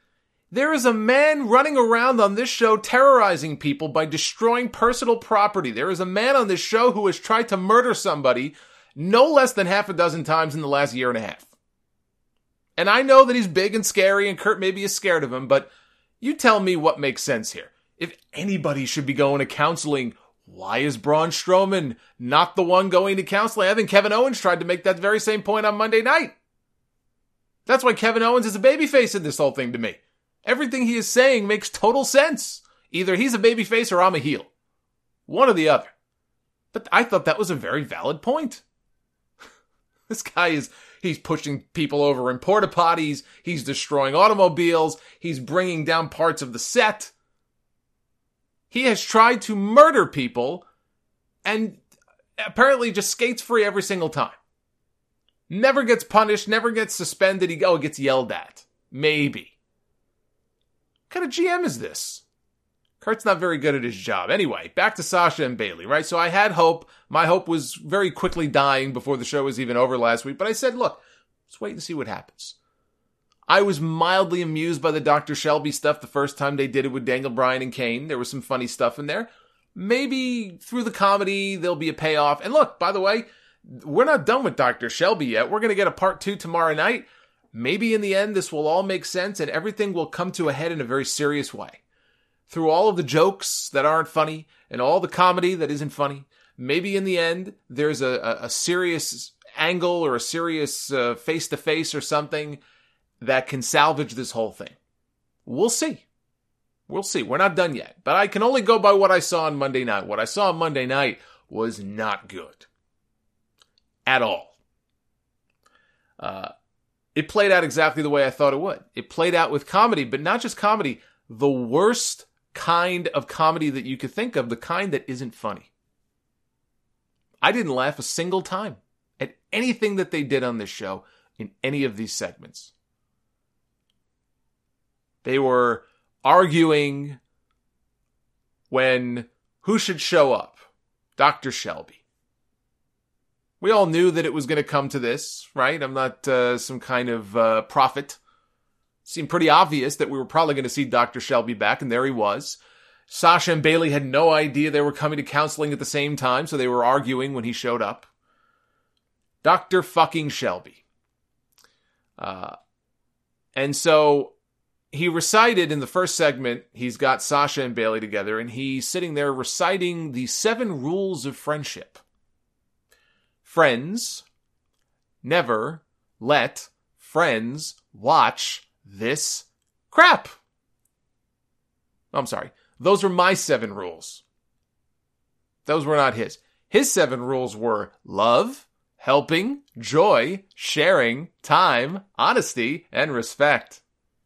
[SPEAKER 6] There is a man running around on this show terrorizing people by destroying personal property. There is a man on this show who has tried to murder somebody no less than half a dozen times in the last year and a half. And I know that he's big and scary and Kurt maybe is scared of him, but you tell me what makes sense here. If anybody should be going to counseling, why is Braun Strowman not the one going to counseling? I think Kevin Owens tried to make that very same point on Monday night. That's why Kevin Owens is a babyface in this whole thing to me. Everything he is saying makes total sense. Either he's a babyface or I'm a heel. One or the other. But I thought that was a very valid point. This guy he's pushing people over in porta potties. He's destroying automobiles. He's bringing down parts of the set. He has tried to murder people and apparently just skates free every single time. Never gets punished, never gets suspended. He gets yelled at. Maybe. What kind of GM is this? Kurt's not very good at his job. Anyway, back to Sasha and Bayley, right? So I had hope. My hope was very quickly dying before the show was even over last week. But I said, look, let's wait and see what happens. I was mildly amused by the Dr. Shelby stuff the first time they did it with Daniel Bryan and Kane. There was some funny stuff in there. Maybe through the comedy, there'll be a payoff. And look, by the way, we're not done with Dr. Shelby yet. We're going to get a part 2 tomorrow night. Maybe in the end, this will all make sense and everything will come to a head in a very serious way. Through all of the jokes that aren't funny and all the comedy that isn't funny, maybe in the end, there's a serious angle or a serious face-to-face or something that can salvage this whole thing. We'll see. We'll see. We're not done yet. But I can only go by what I saw on Monday night. What I saw on Monday night was not good. At all. It played out exactly the way I thought it would. It played out with comedy, but not just comedy. The worst kind of comedy that you could think of. The kind that isn't funny. I didn't laugh a single time at anything that they did on this show in any of these segments. They were arguing when who should show up? Dr. Shelby. We all knew that it was going to come to this, right? I'm not some kind of prophet. It seemed pretty obvious that we were probably going to see Dr. Shelby back, and there he was. Sasha and Bayley had no idea they were coming to counseling at the same time, so they were arguing when he showed up. Dr. fucking Shelby. And so he recited in the first segment, he's got Sasha and Bayley together, and he's sitting there reciting the 7 rules of friendship. Friends, never let friends watch this crap. I'm sorry. Those were my 7 rules. Those were not his. His 7 rules were love, helping, joy, sharing, time, honesty, and respect.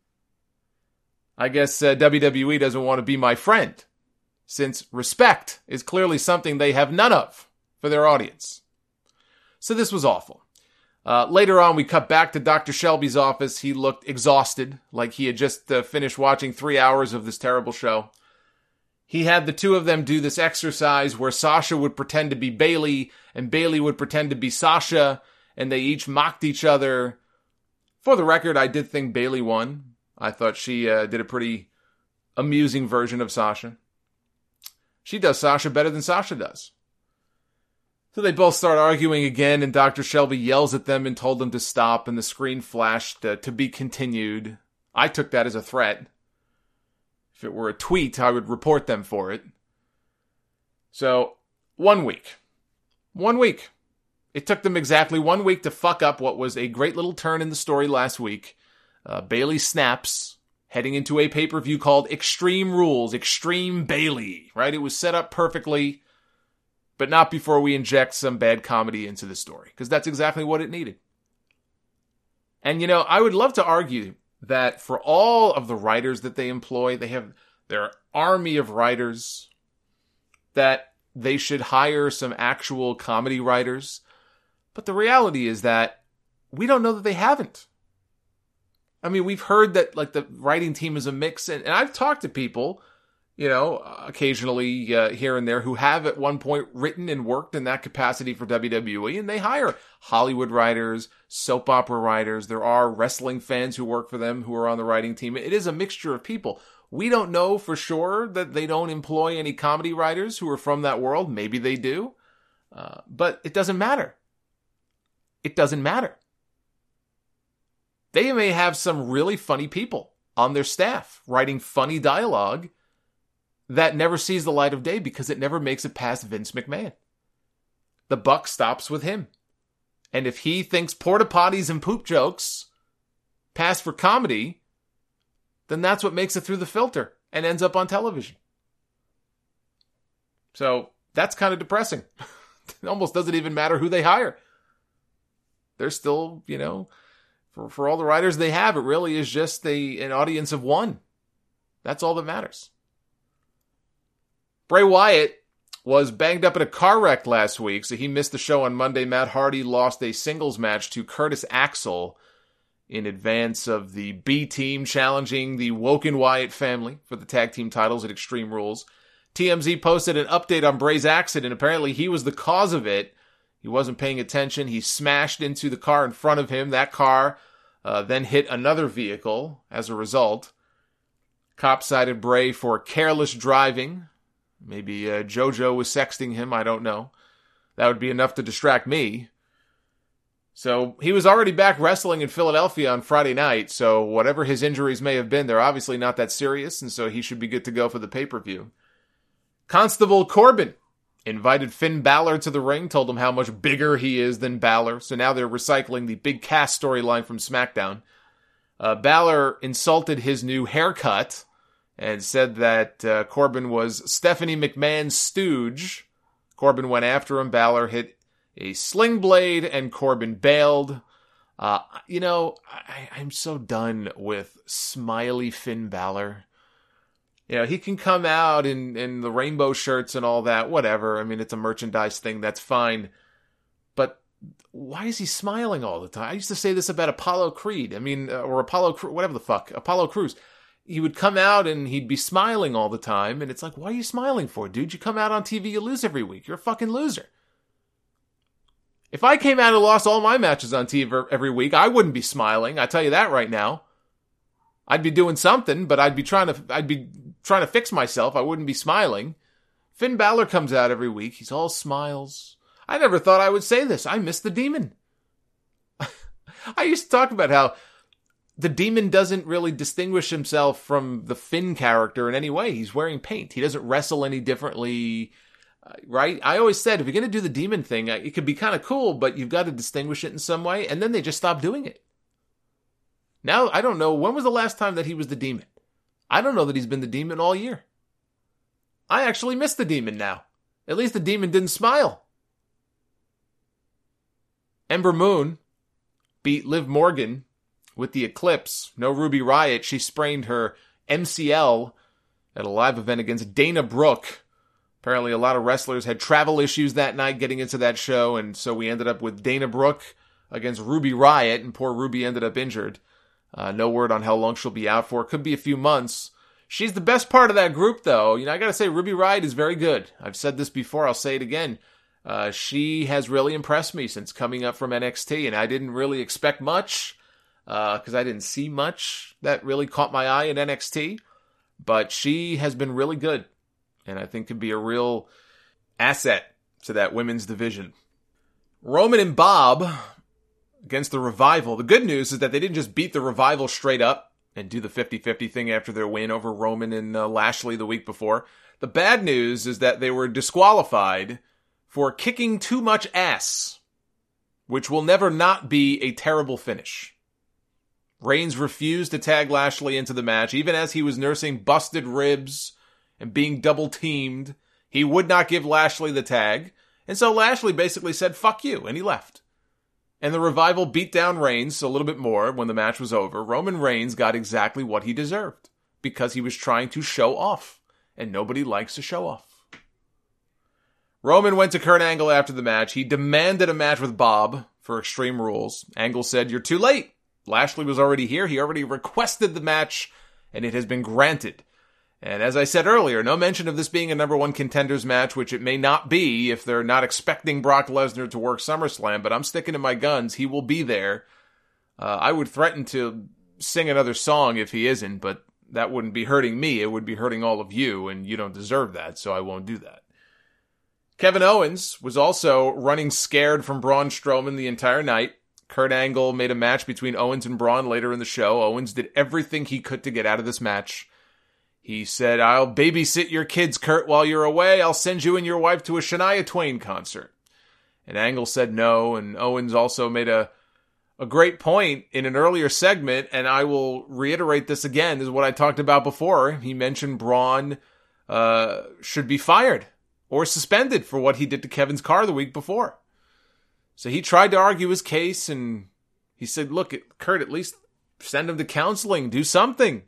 [SPEAKER 6] I guess WWE doesn't want to be my friend, since respect is clearly something they have none of for their audience. So this was awful. Later on, we cut back to Dr. Shelby's office. He looked exhausted, like he had just finished watching 3 hours of this terrible show. He had the two of them do this exercise where Sasha would pretend to be Bayley and Bayley would pretend to be Sasha, and they each mocked each other. For the record, I did think Bayley won. I thought she did a pretty amusing version of Sasha. She does Sasha better than Sasha does. So they both start arguing again, and Dr. Shelby yells at them and told them to stop, and the screen flashed to be continued. I took that as a threat. If it were a tweet, I would report them for it. So, 1 week. 1 week. It took them exactly 1 week to fuck up what was a great little turn in the story last week. Bayley snaps, heading into a pay-per-view called Extreme Rules, Extreme Bayley, right? It was set up perfectly, but not before we inject some bad comedy into the story, because that's exactly what it needed. And, you know, I would love to argue that for all of the writers that they employ, they have their army of writers, that they should hire some actual comedy writers. But the reality is that we don't know that they haven't. I mean, we've heard that like the writing team is a mix, and I've talked to people occasionally here and there who have at one point written and worked in that capacity for WWE, and they hire Hollywood writers, soap opera writers. There are wrestling fans who work for them who are on the writing team. It is a mixture of people. We don't know for sure that they don't employ any comedy writers who are from that world. Maybe they do. But it doesn't matter. It doesn't matter. They may have some really funny people on their staff writing funny dialogue that never sees the light of day because it never makes it past Vince McMahon. The buck stops with him. And if he thinks porta potties and poop jokes pass for comedy, then that's what makes it through the filter and ends up on television. So that's kind of depressing. It almost doesn't even matter who they hire. They're still, for all the writers they have, it really is just an audience of one. That's all that matters. Bray Wyatt was banged up in a car wreck last week, so he missed the show on Monday. Matt Hardy lost a singles match to Curtis Axel in advance of the B team challenging the Woken Wyatt family for the tag team titles at Extreme Rules. TMZ posted an update on Bray's accident. Apparently he was the cause of it. He wasn't paying attention. He smashed into the car in front of him. That car then hit another vehicle as a result. Cops cited Bray for careless driving. Maybe JoJo was sexting him. I don't know. That would be enough to distract me. So he was already back wrestling in Philadelphia on Friday night. So whatever his injuries may have been, they're obviously not that serious. And so he should be good to go for the pay-per-view. Constable Corbin invited Finn Balor to the ring, told him how much bigger he is than Balor. So now they're recycling the Big Cass storyline from SmackDown. Balor insulted his new haircut and said that Corbin was Stephanie McMahon's stooge. Corbin went after him. Balor hit a sling blade, and Corbin bailed. I'm so done with smiley Finn Balor. He can come out in the rainbow shirts and all that, whatever. I mean, it's a merchandise thing, that's fine. But why is he smiling all the time? I used to say this about Apollo Creed. Apollo Crews. He would come out and he'd be smiling all the time. And it's like, why are you smiling for, dude? You come out on TV, you lose every week. You're a fucking loser. If I came out and lost all my matches on TV every week, I wouldn't be smiling. I tell you that right now. I'd be doing something, but I'd be trying to fix myself. I wouldn't be smiling. Finn Balor comes out every week. He's all smiles. I never thought I would say this. I miss the Demon. I used to talk about how the Demon doesn't really distinguish himself from the Finn character in any way. He's wearing paint. He doesn't wrestle any differently, right? I always said, if you're going to do the Demon thing, it could be kind of cool, but you've got to distinguish it in some way. And then they just stopped doing it. Now, I don't know. When was the last time that he was the Demon? I don't know that he's been the Demon all year. I actually miss the Demon now. At least the Demon didn't smile. Ember Moon beat Liv Morgan with the Eclipse. No Ruby Riott. She sprained her MCL at a live event against Dana Brooke. Apparently a lot of wrestlers had travel issues that night getting into that show, and so we ended up with Dana Brooke against Ruby Riott, and poor Ruby ended up injured. No word on how long she'll be out for. Could be a few months. She's the best part of that group, though. I gotta say, Ruby Riott is very good. I've said this before. I'll say it again. She has really impressed me since coming up from NXT, and I didn't really expect much, because I didn't see much that really caught my eye in NXT. But she has been really good, and I think could be a real asset to that women's division. Roman and Bob against the Revival. The good news is that they didn't just beat the Revival straight up and do the 50-50 thing after their win over Roman and Lashley the week before. The bad news is that they were disqualified for kicking too much ass, which will never not be a terrible finish. Reigns refused to tag Lashley into the match, even as he was nursing busted ribs and being double-teamed. He would not give Lashley the tag, and so Lashley basically said, fuck you, and he left. And the Revival beat down Reigns a little bit more when the match was over. Roman Reigns got exactly what he deserved, because he was trying to show off, and nobody likes to show off. Roman went to Kurt Angle after the match. He demanded a match with Bob for Extreme Rules. Angle said, you're too late. Lashley was already here. He already requested the match, and it has been granted. And as I said earlier, no mention of this being a number one contenders match, which it may not be if they're not expecting Brock Lesnar to work SummerSlam, but I'm sticking to my guns. He will be there. I would threaten to sing another song if he isn't, but that wouldn't be hurting me. It would be hurting all of you, and you don't deserve that, so I won't do that. Kevin Owens was also running scared from Braun Strowman the entire night. Kurt Angle made a match between Owens and Braun later in the show. Owens did everything he could to get out of this match. He said, "I'll babysit your kids, Kurt, while you're away. I'll send you and your wife to a Shania Twain concert." And Angle said no, and Owens also made a great point in an earlier segment, and I will reiterate this again. This is what I talked about before. He mentioned Braun should be fired or suspended for what he did to Kevin's car the week before. So he tried to argue his case, and he said, "Look, Kurt, at least send him to counseling. Do something."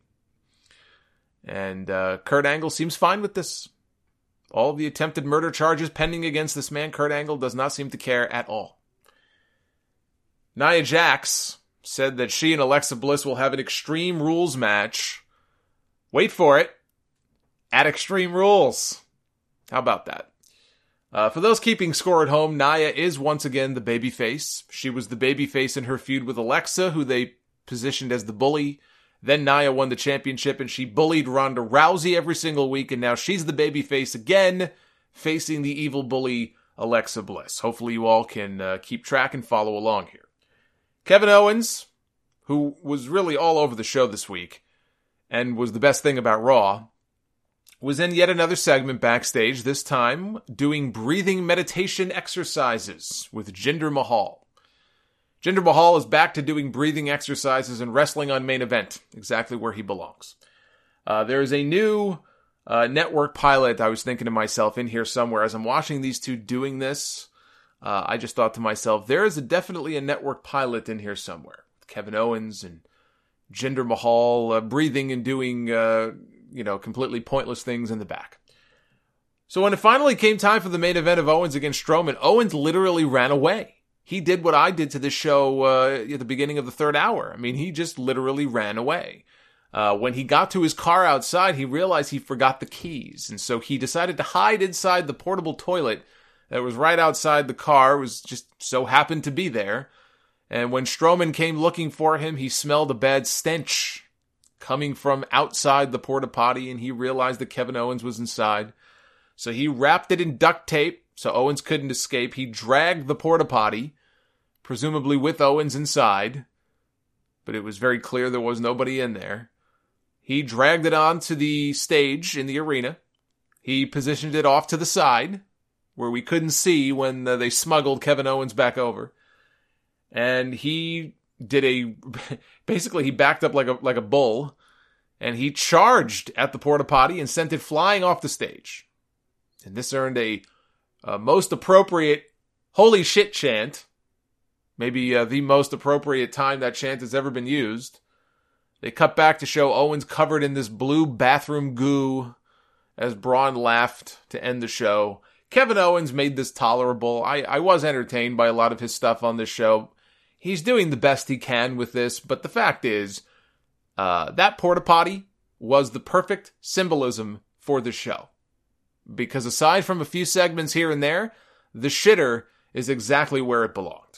[SPEAKER 6] And Kurt Angle seems fine with this. All the attempted murder charges pending against this man, Kurt Angle, does not seem to care at all. Nia Jax said that she and Alexa Bliss will have an Extreme Rules match. Wait for it. At Extreme Rules. How about that? For those keeping score at home, Nia is once again the babyface. She was the babyface in her feud with Alexa, who they positioned as the bully. Then Nia won the championship, and she bullied Ronda Rousey every single week, and now she's the babyface again, facing the evil bully Alexa Bliss. Hopefully you all can keep track and follow along here. Kevin Owens, who was really all over the show this week, and was the best thing about Raw, was in yet another segment backstage, this time doing breathing meditation exercises with Jinder Mahal. Jinder Mahal is back to doing breathing exercises and wrestling on Main Event, exactly where he belongs. There is a new network pilot, I was thinking to myself, in here somewhere. As I'm watching these two doing this, I just thought to myself, there is definitely a network pilot in here somewhere. Kevin Owens and Jinder Mahal breathing and doing, completely pointless things in the back. So when it finally came time for the main event of Owens against Strowman, Owens literally ran away. He did what I did to this show at the beginning of the third hour. I mean, he just literally ran away. When he got to his car outside, he realized he forgot the keys. And so he decided to hide inside the portable toilet that was right outside the car. It was just so happened to be there. And when Strowman came looking for him, he smelled a bad stench coming from outside the porta potty, and he realized that Kevin Owens was inside. So he wrapped it in duct tape so Owens couldn't escape. He dragged the porta potty, presumably with Owens inside, but it was very clear there was nobody in there. He dragged it onto the stage in the arena. He positioned it off to the side, where we couldn't see when they smuggled Kevin Owens back over. And he did basically he backed up like a bull, and he charged at the porta potty and sent it flying off the stage. And this earned a most appropriate holy shit chant. Maybe the most appropriate time that chant has ever been used. They cut back to show Owens covered in this blue bathroom goo as Braun laughed to end the show. Kevin Owens made this tolerable. I was entertained by a lot of his stuff on this show. He's doing the best he can with this, but the fact is, that porta potty was the perfect symbolism for the show. Because aside from a few segments here and there, the shitter is exactly where it belonged.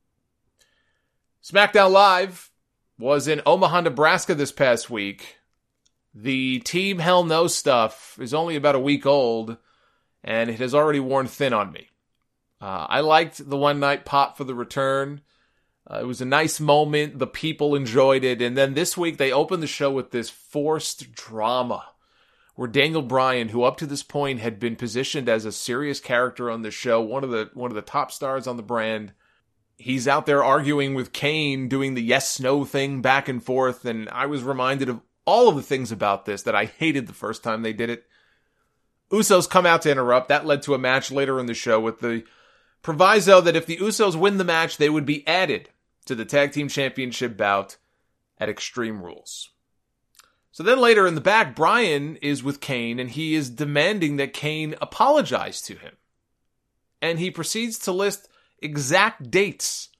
[SPEAKER 6] SmackDown Live was in Omaha, Nebraska this past week. The Team Hell No stuff is only about a week old, and it has already worn thin on me. I liked the one night pop for the return. It was a nice moment. The people enjoyed it. And then this week they opened the show with this forced drama where Daniel Bryan, who up to this point had been positioned as a serious character on the show, one of the top stars on the brand, he's out there arguing with Kane, doing the yes-no thing back and forth. And I was reminded of all of the things about this that I hated the first time they did it. Usos come out to interrupt. That led to a match later in the show with the proviso that if the Usos win the match, they would be added to the Tag Team Championship bout at Extreme Rules. So then later in the back, Bryan is with Kane, and he is demanding that Kane apologize to him. And he proceeds to list exact dates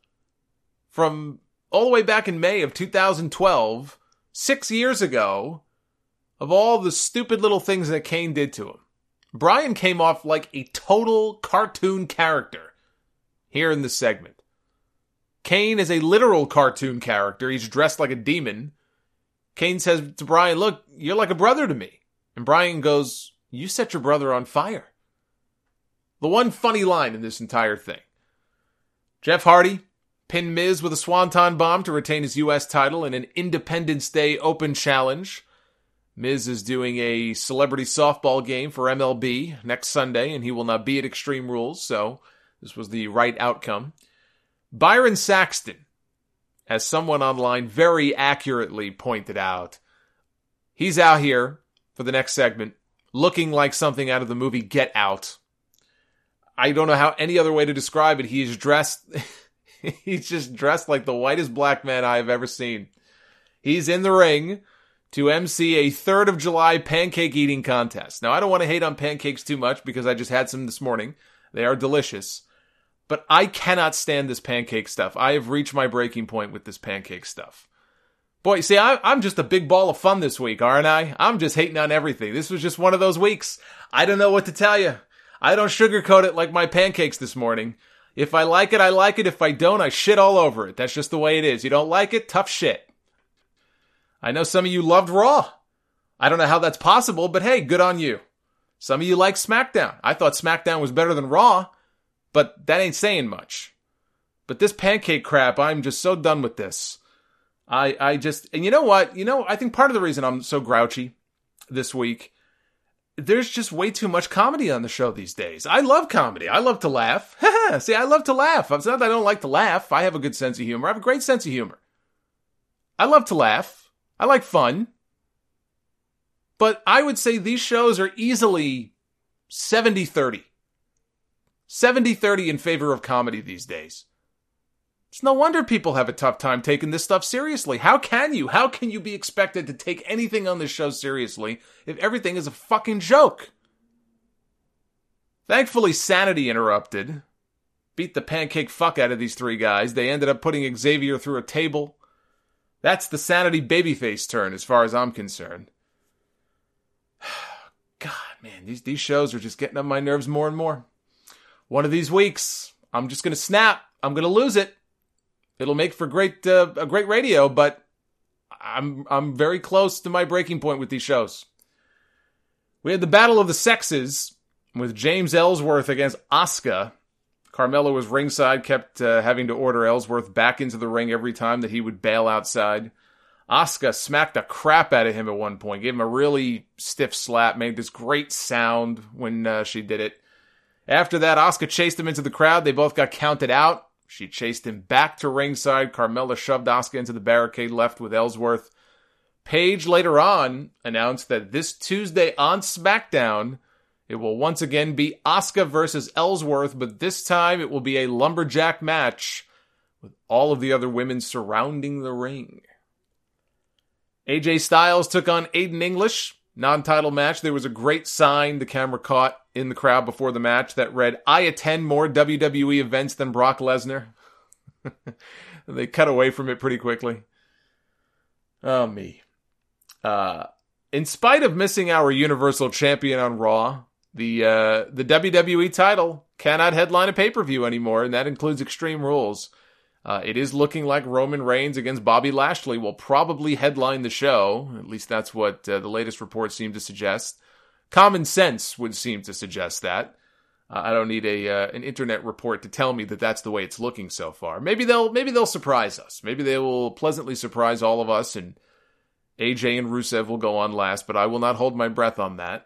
[SPEAKER 6] from all the way back in May of 2012, 6 years ago, of all the stupid little things that Kane did to him, Bryan came off like a total cartoon character here in this segment. Kane is a literal cartoon character. He's dressed like a demon. Kane says to Bryan, look, you're like a brother to me. And Bryan goes, you set your brother on fire. The one funny line in this entire thing. Jeff Hardy pinned Miz with a Swanton Bomb to retain his U.S. title in an Independence Day Open Challenge. Miz is doing a celebrity softball game for MLB next Sunday, and he will not be at Extreme Rules, so this was the right outcome. Byron Saxton, as someone online very accurately pointed out, he's out here for the next segment looking like something out of the movie Get Out. I don't know how any other way to describe it. He's just dressed like the whitest black man I have ever seen. He's in the ring to MC a 3rd of July pancake eating contest. Now, I don't want to hate on pancakes too much because I just had some this morning. They are delicious. But I cannot stand this pancake stuff. I have reached my breaking point with this pancake stuff. Boy, see, I'm just a big ball of fun this week, aren't I? I'm just hating on everything. This was just one of those weeks. I don't know what to tell you. I don't sugarcoat it like my pancakes this morning. If I like it, I like it. If I don't, I shit all over it. That's just the way it is. You don't like it? Tough shit. I know some of you loved Raw. I don't know how that's possible, but hey, good on you. Some of you like SmackDown. I thought SmackDown was better than Raw, but that ain't saying much. But this pancake crap, I'm just so done with this. And you know what? I think part of the reason I'm so grouchy this week, there's just way too much comedy on the show these days. I love comedy. I love to laugh. See, I love to laugh. It's not that I don't like to laugh. I have a good sense of humor. I have a great sense of humor. I love to laugh. I like fun. But I would say these shows are easily 70-30. 70-30 in favor of comedy these days. It's no wonder people have a tough time taking this stuff seriously. How can you? How can you be expected to take anything on this show seriously if everything is a fucking joke? Thankfully, Sanity interrupted. Beat the pancake fuck out of these three guys. They ended up putting Xavier through a table. That's the Sanity babyface turn as far as I'm concerned. God, man, these shows are just getting on my nerves more and more. One of these weeks, I'm just going to snap. I'm going to lose it. It'll make for a great radio, but I'm very close to my breaking point with these shows. We had the Battle of the Sexes with James Ellsworth against Asuka. Carmella was ringside, kept having to order Ellsworth back into the ring every time that he would bail outside. Asuka smacked the crap out of him at one point, gave him a really stiff slap, made this great sound when she did it. After that, Asuka chased him into the crowd. They both got counted out. She chased him back to ringside. Carmella shoved Asuka into the barricade left with Ellsworth. Paige later on announced that this Tuesday on SmackDown, it will once again be Asuka versus Ellsworth, but this time it will be a lumberjack match with all of the other women surrounding the ring. AJ Styles took on Aiden English. Non-title match. There was a great sign the camera caught in the crowd before the match that read, "I attend more WWE events than Brock Lesnar." They cut away from it pretty quickly. Oh, me. In spite of missing our Universal Champion on Raw, the WWE title cannot headline a pay-per-view anymore, and that includes Extreme Rules. It is looking like Roman Reigns against Bobby Lashley will probably headline the show. At least that's what the latest reports seem to suggest. Common sense would seem to suggest that. I don't need an internet report to tell me that that's the way it's looking so far. Maybe they'll surprise us. Maybe they will pleasantly surprise all of us, and AJ and Rusev will go on last. But I will not hold my breath on that.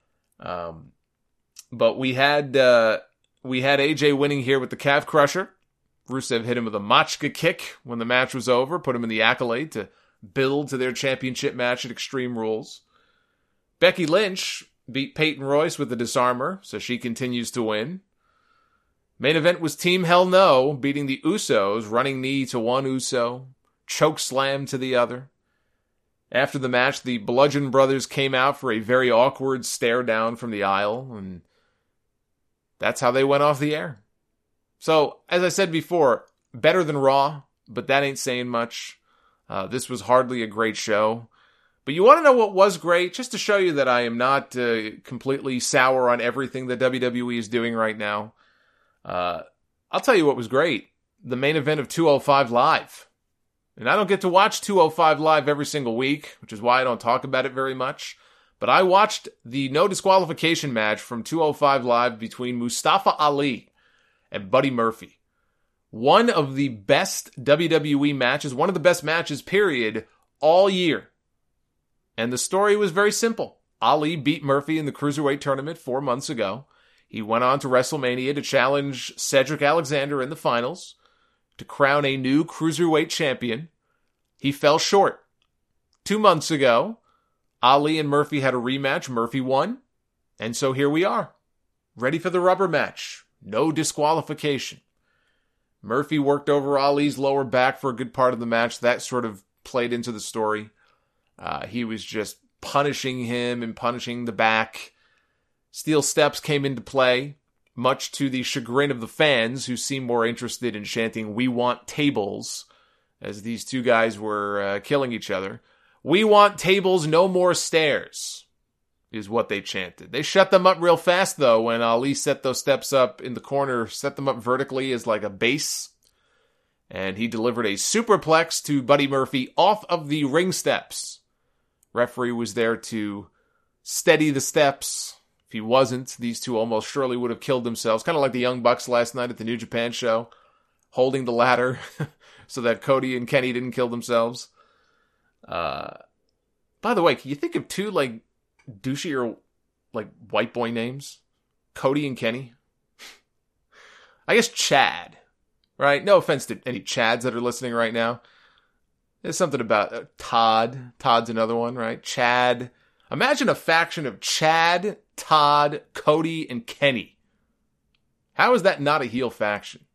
[SPEAKER 6] But we had AJ winning here with the calf crusher. Rusev hit him with a Machka kick when the match was over, put him in the accolade to build to their championship match at Extreme Rules. Becky Lynch beat Peyton Royce with the disarmer, so she continues to win. Main event was Team Hell No, beating the Usos, running knee to one Uso, choke slam to the other. After the match, the Bludgeon Brothers came out for a very awkward stare down from the aisle, and that's how they went off the air. So, as I said before, better than Raw, but that ain't saying much. This was hardly a great show. But you want to know what was great? Just to show you that I am not completely sour on everything that WWE is doing right now. I'll tell you what was great. The main event of 205 Live. And I don't get to watch 205 Live every single week, which is why I don't talk about it very much. But I watched the no disqualification match from 205 Live between Mustafa Ali and Buddy Murphy. One of the best WWE matches, one of the best matches, period, all year. And the story was very simple. Ali beat Murphy in the Cruiserweight tournament 4 months ago. He went on to WrestleMania to challenge Cedric Alexander in the finals to crown a new Cruiserweight champion. He fell short. 2 months ago, Ali and Murphy had a rematch. Murphy won. And so here we are. Ready for the rubber match. No disqualification. Murphy worked over Ali's lower back for a good part of the match. That sort of played into the story. He was just punishing him and punishing the back. Steel steps came into play, much to the chagrin of the fans who seemed more interested in chanting, "We want tables," as these two guys were killing each other. "We want tables, no more stairs," is what they chanted. They shut them up real fast, though, when Ali set those steps up in the corner, set them up vertically as like a base. And he delivered a superplex to Buddy Murphy off of the ring steps. Referee was there to steady the steps. If he wasn't, these two almost surely would have killed themselves. Kind of like the Young Bucks last night at the New Japan show, holding the ladder so that Cody and Kenny didn't kill themselves. By the way, can you think of two like douchey or like white boy names? Cody and Kenny? I guess Chad, right? No offense to any Chads that are listening right now. There's something about Todd. Todd's another one, right? Chad. Imagine a faction of Chad, Todd, Cody, and Kenny. How is that not a heel faction?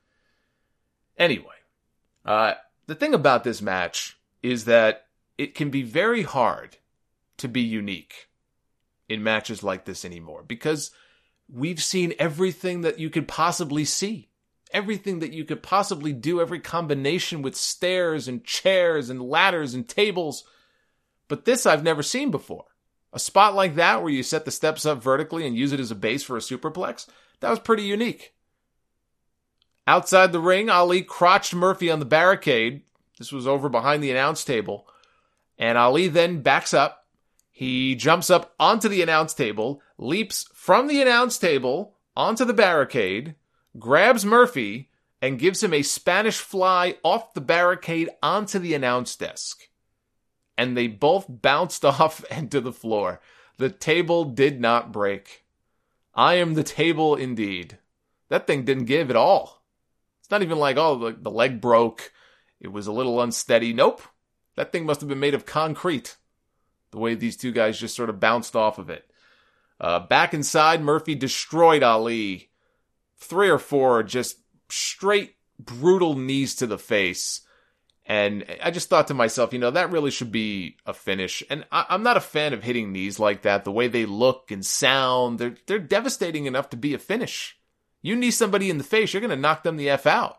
[SPEAKER 6] Anyway, the thing about this match is that it can be very hard to be unique in matches like this anymore because we've seen everything that you could possibly see. Everything that you could possibly do, every combination with stairs and chairs and ladders and tables. But this I've never seen before. A spot like that where you set the steps up vertically and use it as a base for a superplex, that was pretty unique. Outside the ring, Ali crotched Murphy on the barricade. This was over behind the announce table. And Ali then backs up. He jumps up onto the announce table, leaps from the announce table onto the barricade, grabs Murphy, and gives him a Spanish fly off the barricade onto the announce desk. And they both bounced off and to the floor. The table did not break. I am the table indeed. That thing didn't give at all. It's not even like, oh, the leg broke. It was a little unsteady. Nope. That thing must have been made of concrete. The way these two guys just sort of bounced off of it. Back inside, Murphy destroyed Ali. 3 or 4 just straight brutal knees to the face. And I just thought to myself, that really should be a finish. And I'm not a fan of hitting knees like that. The way they look and sound, they're devastating enough to be a finish. You knee somebody in the face, you're going to knock them the F out.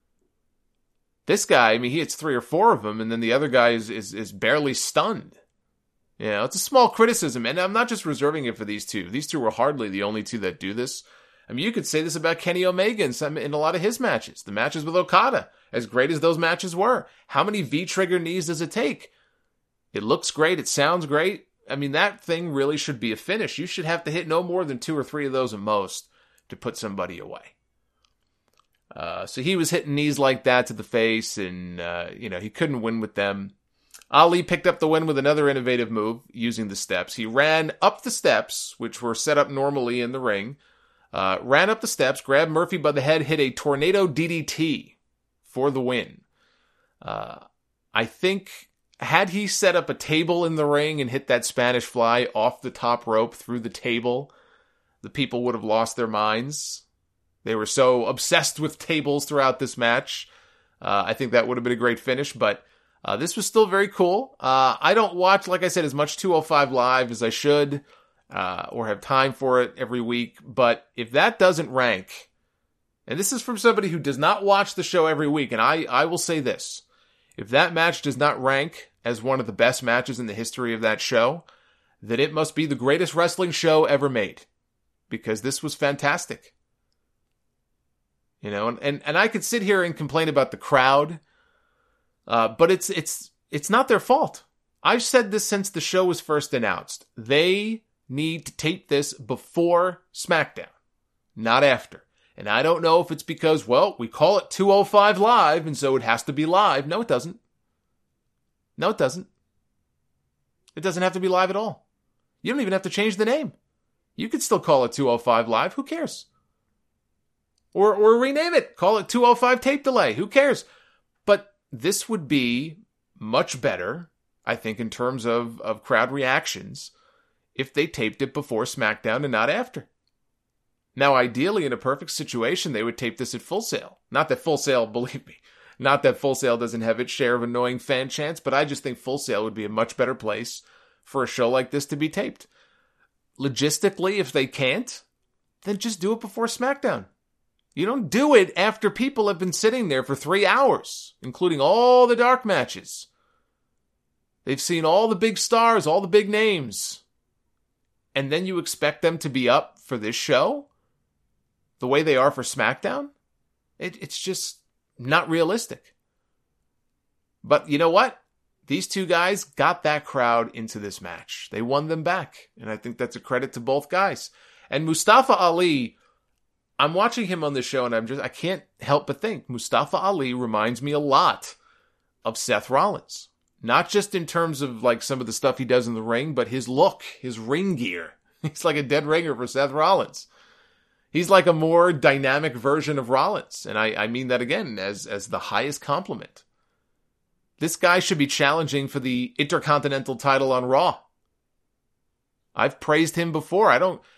[SPEAKER 6] This guy, he hits 3 or 4 of them, and then the other guy is barely stunned. It's a small criticism, and I'm not just reserving it for these two. These two were hardly the only two that do this. You could say this about Kenny Omega in a lot of his matches. The matches with Okada, as great as those matches were. How many V-trigger knees does it take? It looks great. It sounds great. That thing really should be a finish. You should have to hit no more than 2 or 3 of those at most to put somebody away. So he was hitting knees like that to the face, and, he couldn't win with them. Ali picked up the win with another innovative move using the steps. He ran up the steps, which were set up normally in the ring. Ran up the steps, grabbed Murphy by the head, hit a tornado DDT for the win. I think, had he set up a table in the ring and hit that Spanish fly off the top rope through the table, the people would have lost their minds. They were so obsessed with tables throughout this match. I think that would have been a great finish, but this was still very cool. I don't watch, like I said, as much 205 Live as I should. Or have time for it every week. But if that doesn't rank, and this is from somebody who does not watch the show every week, and I will say this, if that match does not rank as one of the best matches in the history of that show, that it must be the greatest wrestling show ever made. Because this was fantastic. You know, and I could sit here and complain about the crowd, but it's not their fault. I've said this since the show was first announced. They need to tape this before SmackDown, not after. And I don't know if it's because, well, we call it 205 Live, and so it has to be live. No, it doesn't. No, it doesn't. It doesn't have to be live at all. You don't even have to change the name. You could still call it 205 Live. Who cares? Or rename it. Call it 205 Tape Delay. Who cares? But this would be much better, I think, in terms of crowd reactions, if they taped it before SmackDown and not after. Now, ideally, in a perfect situation, they would tape this at Full Sail. Not that Full Sail, believe me, not that Full Sail doesn't have its share of annoying fan chants, but I just think Full Sail would be a much better place for a show like this to be taped. Logistically, if they can't, then just do it before SmackDown. You don't do it after people have been sitting there for 3 hours, including all the dark matches. They've seen all the big stars, all the big names. And then you expect them to be up for this show the way they are for SmackDown? It's just not realistic. But you know what? These two guys got that crowd into this match. They won them back. And I think that's a credit to both guys. And Mustafa Ali, I'm watching him on the show and I can't help but think Mustafa Ali reminds me a lot of Seth Rollins. Not just in terms of like some of the stuff he does in the ring, but his look, his ring gear. He's like a dead ringer for Seth Rollins. He's like a more dynamic version of Rollins. And I mean that again as the highest compliment. This guy should be challenging for the Intercontinental title on Raw. I've praised him before.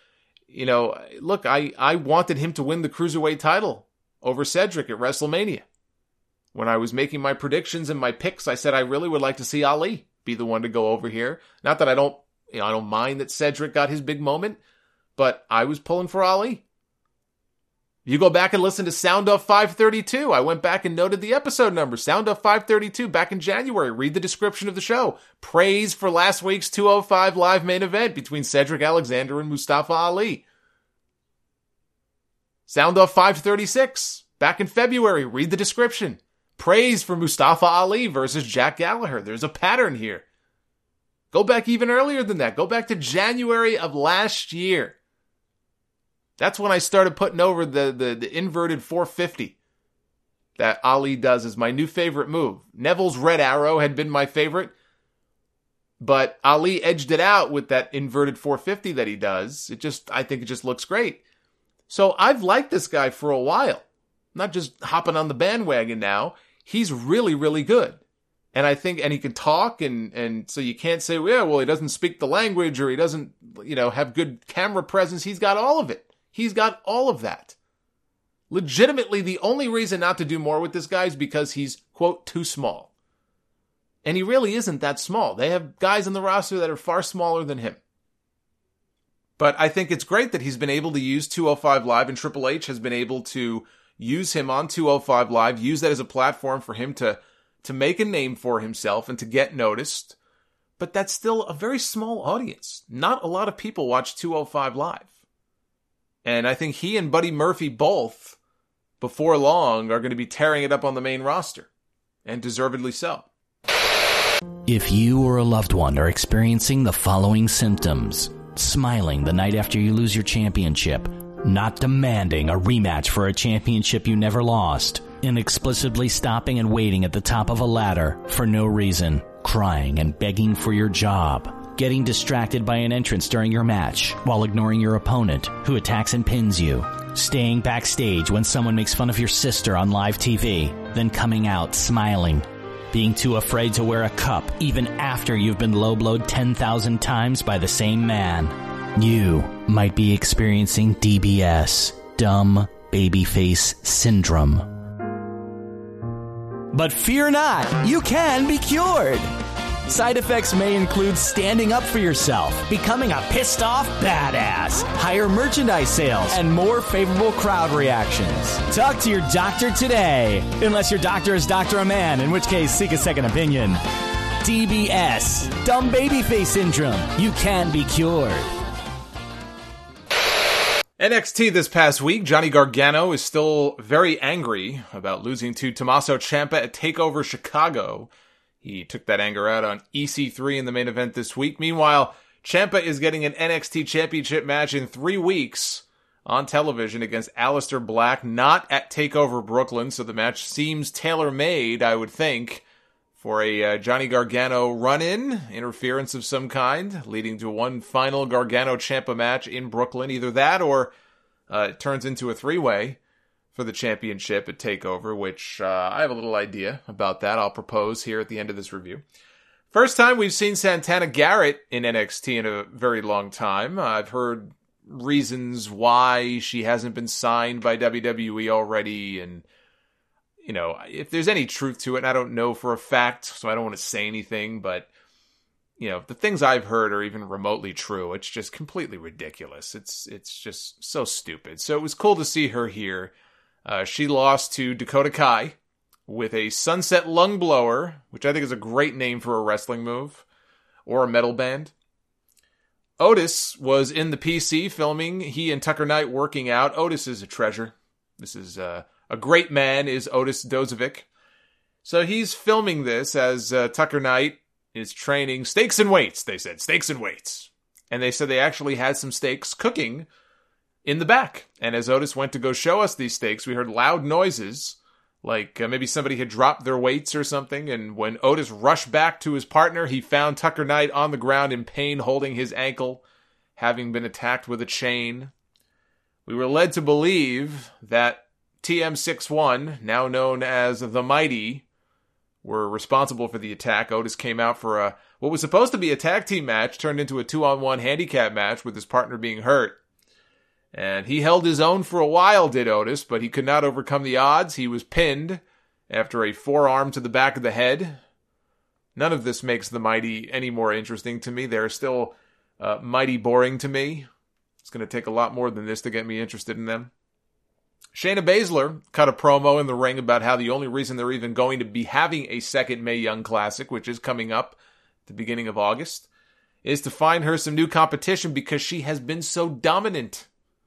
[SPEAKER 6] Look, I wanted him to win the Cruiserweight title over Cedric at WrestleMania. When I was making my predictions and my picks, I said I really would like to see Ali be the one to go over here. Not that I don't mind that Cedric got his big moment, but I was pulling for Ali. You go back and listen to Sound Off 532. I went back and noted the episode number. Sound Off 532 back in January. Read the description of the show. Praise for last week's 205 Live main event between Cedric Alexander and Mustafa Ali. Sound Off 536 back in February. Read the description. Praise for Mustafa Ali versus Jack Gallagher. There's a pattern here. Go back even earlier than that. Go back to January of last year. That's when I started putting over the inverted 450 that Ali does as my new favorite move. Neville's Red Arrow had been my favorite, but Ali edged it out with that inverted 450 that he does. I think it just looks great. So I've liked this guy for a while. Not just hopping on the bandwagon now. He's really, really good. And I think, and he can talk, and so you can't say, yeah, well, he doesn't speak the language or he doesn't, have good camera presence. He's got all of it. He's got all of that. Legitimately, the only reason not to do more with this guy is because he's, quote, too small. And he really isn't that small. They have guys on the roster that are far smaller than him. But I think it's great that he's been able to use 205 Live, and Triple H has been able to use him on 205 Live, use that as a platform for him to make a name for himself and to get noticed. But that's still a very small audience. Not a lot of people watch 205 Live. And I think he and Buddy Murphy both, before long, are going to be tearing it up on the main roster. And deservedly so.
[SPEAKER 7] If you or a loved one are experiencing the following symptoms: smiling the night after you lose your championship, not demanding a rematch for a championship you never lost, inexplicably stopping and waiting at the top of a ladder for no reason, crying and begging for your job, getting distracted by an entrance during your match while ignoring your opponent who attacks and pins you, staying backstage when someone makes fun of your sister on live TV, then coming out smiling, being too afraid to wear a cup even after you've been low-blowed 10,000 times by the same man. You might be experiencing DBS, dumb babyface syndrome. But fear not, you can be cured. Side effects may include standing up for yourself, becoming a pissed-off badass, higher merchandise sales, and more favorable crowd reactions. Talk to your doctor today. Unless your doctor is Dr. A Man, in which case seek a second opinion. DBS, dumb babyface syndrome. You can be cured.
[SPEAKER 6] NXT this past week, Johnny Gargano is still very angry about losing to Tommaso Ciampa at TakeOver Chicago. He took that anger out on EC3 in the main event this week. Meanwhile, Ciampa is getting an NXT Championship match in 3 weeks on television against Aleister Black, not at TakeOver Brooklyn, so the match seems tailor-made, I would think, for a Johnny Gargano run-in, interference of some kind, leading to one final Gargano-Ciampa match in Brooklyn. Either that or it turns into a 3-way for the championship at TakeOver, which I have a little idea about that I'll propose here at the end of this review. First time we've seen Santana Garrett in NXT in a very long time. I've heard reasons why she hasn't been signed by WWE already, and you know, if there's any truth to it, and I don't know for a fact, so I don't want to say anything, but you know, the things I've heard are even remotely true. It's just completely ridiculous. It's just so stupid. So it was cool to see her here. She lost to Dakota Kai with a Sunset Lung Blower, which I think is a great name for a wrestling move, or a metal band. Otis was in the PC filming, he and Tucker Knight working out. Otis is a treasure. This is a great man, is Otis Dozovic. So he's filming this as Tucker Knight is training steaks and weights, they said. Steaks and weights. And they said they actually had some steaks cooking in the back. And as Otis went to go show us these steaks, we heard loud noises, like maybe somebody had dropped their weights or something. And when Otis rushed back to his partner, he found Tucker Knight on the ground in pain, holding his ankle, having been attacked with a chain. We were led to believe that TM61, now known as The Mighty, were responsible for the attack. Otis came out for what was supposed to be a tag team match, turned into a 2-on-1 handicap match with his partner being hurt. And he held his own for a while, did Otis, but he could not overcome the odds. He was pinned after a forearm to the back of the head. None of this makes The Mighty any more interesting to me. They're still mighty boring to me. It's going to take a lot more than this to get me interested in them. Shayna Baszler cut a promo in the ring about how the only reason they're even going to be having a second Mae Young Classic, which is coming up at the beginning of August, is to find her some new competition because she has been so dominant.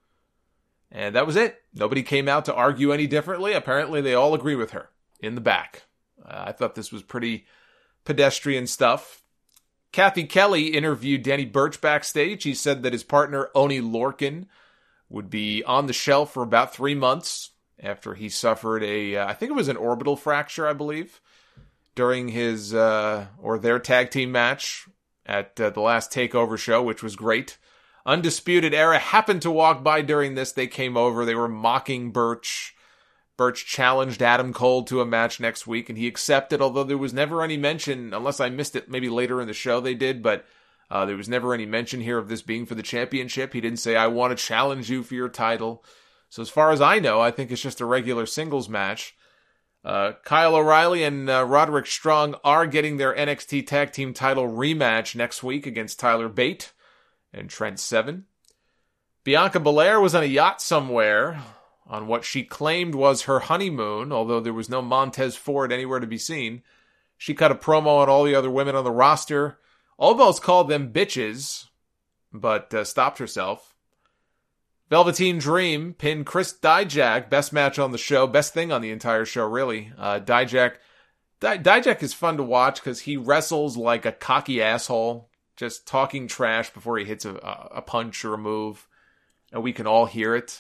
[SPEAKER 6] And that was it. Nobody came out to argue any differently. Apparently they all agree with her in the back. I thought this was pretty pedestrian stuff. Kathy Kelly interviewed Danny Burch backstage. He said that his partner, Oney Lorcan, would be on the shelf for about 3 months after he suffered I think it was an orbital fracture, I believe, during his, or their tag team match at the last TakeOver show, which was great. Undisputed Era happened to walk by during this. They came over. They were mocking Burch. Burch challenged Adam Cole to a match next week, and he accepted, although there was never any mention, unless I missed it, maybe later in the show they did, but there was never any mention here of this being for the championship. He didn't say, I want to challenge you for your title. So as far as I know, I think it's just a regular singles match. Kyle O'Reilly and Roderick Strong are getting their NXT Tag Team title rematch next week against Tyler Bate and Trent Seven. Bianca Belair was on a yacht somewhere on what she claimed was her honeymoon, although there was no Montez Ford anywhere to be seen. She cut a promo on all the other women on the roster, almost called them bitches, but stopped herself. Velveteen Dream pinned Chris Dijak, best match on the show, best thing on the entire show, really. Dijak is fun to watch because he wrestles like a cocky asshole, just talking trash before he hits a punch or a move, and we can all hear it.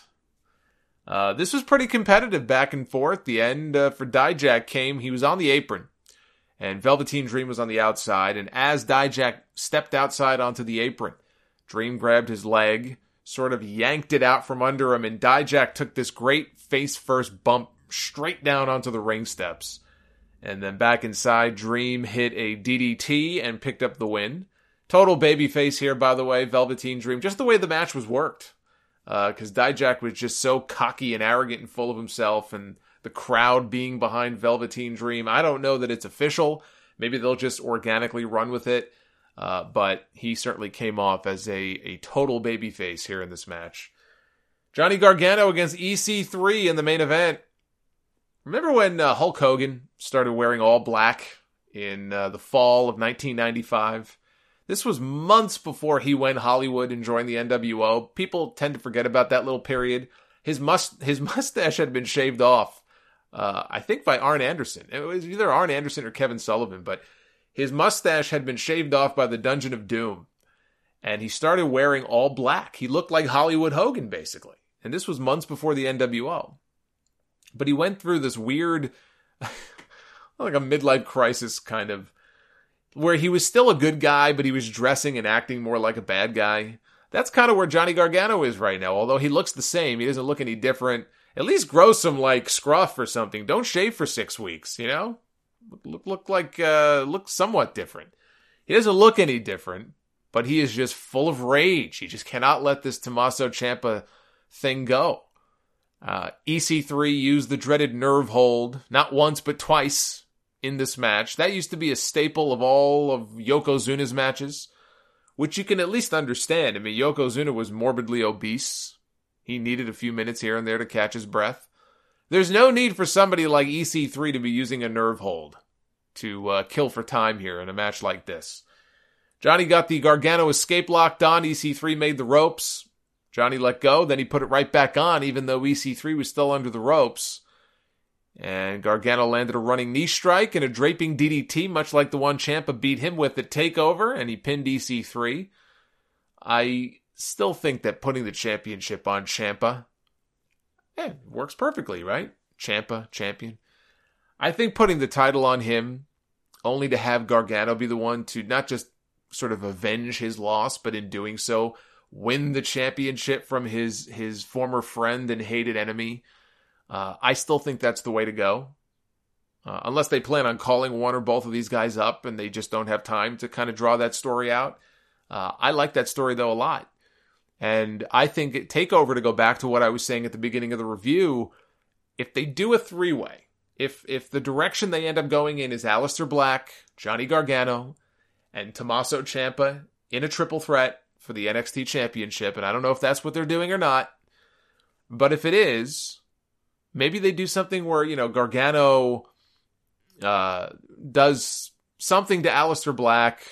[SPEAKER 6] This was pretty competitive back and forth. The end for Dijak came, he was on the apron, and Velveteen Dream was on the outside, and as Dijak stepped outside onto the apron, Dream grabbed his leg, sort of yanked it out from under him, and Dijak took this great face-first bump straight down onto the ring steps. And then back inside, Dream hit a DDT and picked up the win. Total babyface here, by the way, Velveteen Dream. Just the way the match was worked. Because Dijak was just so cocky and arrogant and full of himself, and the crowd being behind Velveteen Dream. I don't know that it's official. Maybe they'll just organically run with it. But he certainly came off as a total babyface here in this match. Johnny Gargano against EC3 in the main event. Remember when Hulk Hogan started wearing all black in the fall of 1995. This was months before he went Hollywood and joined the NWO. People tend to forget about that little period. His mustache had been shaved off, I think by Arn Anderson. It was either Arn Anderson or Kevin Sullivan, but his mustache had been shaved off by the Dungeon of Doom. And he started wearing all black. He looked like Hollywood Hogan, basically. And this was months before the NWO. But he went through this weird, like a midlife crisis kind of, where he was still a good guy, but he was dressing and acting more like a bad guy. That's kind of where Johnny Gargano is right now. Although he looks the same, he doesn't look any different. At least grow some, like, scruff or something. Don't shave for 6 weeks, you know? Look somewhat different. He doesn't look any different, but he is just full of rage. He just cannot let this Tommaso Ciampa thing go. EC3 used the dreaded nerve hold, not once but twice in this match. That used to be a staple of all of Yokozuna's matches, which you can at least understand. I mean, Yokozuna was morbidly obese. He needed a few minutes here and there to catch his breath. There's no need for somebody like EC3 to be using a nerve hold to kill for time here in a match like this. Johnny got the Gargano escape locked on. EC3 made the ropes. Johnny let go. Then he put it right back on, even though EC3 was still under the ropes. And Gargano landed a running knee strike and a draping DDT, much like the one Ciampa beat him with at TakeOver, and he pinned EC3. I still think that putting the championship on Ciampa, works perfectly, right? Ciampa, champion. I think putting the title on him, only to have Gargano be the one to not just sort of avenge his loss, but in doing so, win the championship from his former friend and hated enemy. I still think that's the way to go. Unless they plan on calling one or both of these guys up and they just don't have time to kind of draw that story out. I like that story, though, a lot. And I think TakeOver, to go back to what I was saying at the beginning of the review, if they do a three-way, if the direction they end up going in is Aleister Black, Johnny Gargano, and Tommaso Ciampa in a triple threat for the NXT Championship, and I don't know if that's what they're doing or not, but if it is, maybe they do something where, you know, Gargano does something to Aleister Black,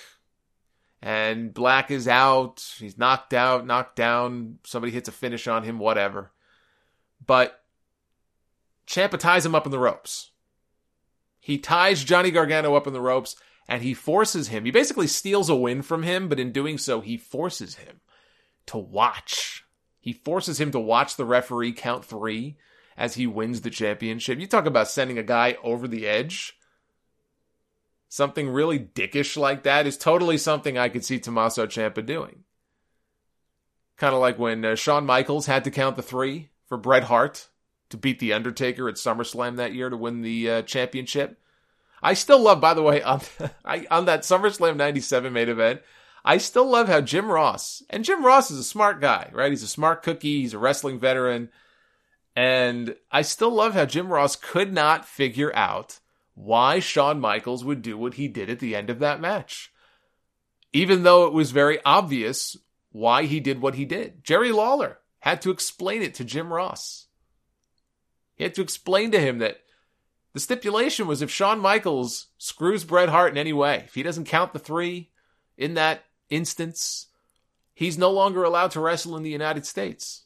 [SPEAKER 6] and Black is out, he's knocked down, somebody hits a finish on him, whatever. But Ciampa ties him up in the ropes. He ties Johnny Gargano up in the ropes, and he forces him. He basically steals a win from him, but in doing so, he forces him to watch. He forces him to watch the referee count 3 as he wins the championship. You talk about sending a guy over the edge. Something really dickish like that is totally something I could see Tommaso Ciampa doing. Kind of like when Shawn Michaels had to count the 3 for Bret Hart to beat The Undertaker at SummerSlam that year to win the championship. I still love, by the way, on that SummerSlam 97 main event, I still love how Jim Ross, and Jim Ross is a smart guy, right? He's a smart cookie, he's a wrestling veteran, and I still love how Jim Ross could not figure out why Shawn Michaels would do what he did at the end of that match. Even though it was very obvious why he did what he did. Jerry Lawler had to explain it to Jim Ross. He had to explain to him that the stipulation was if Shawn Michaels screws Bret Hart in any way, if he doesn't count the 3 in that instance, he's no longer allowed to wrestle in the United States.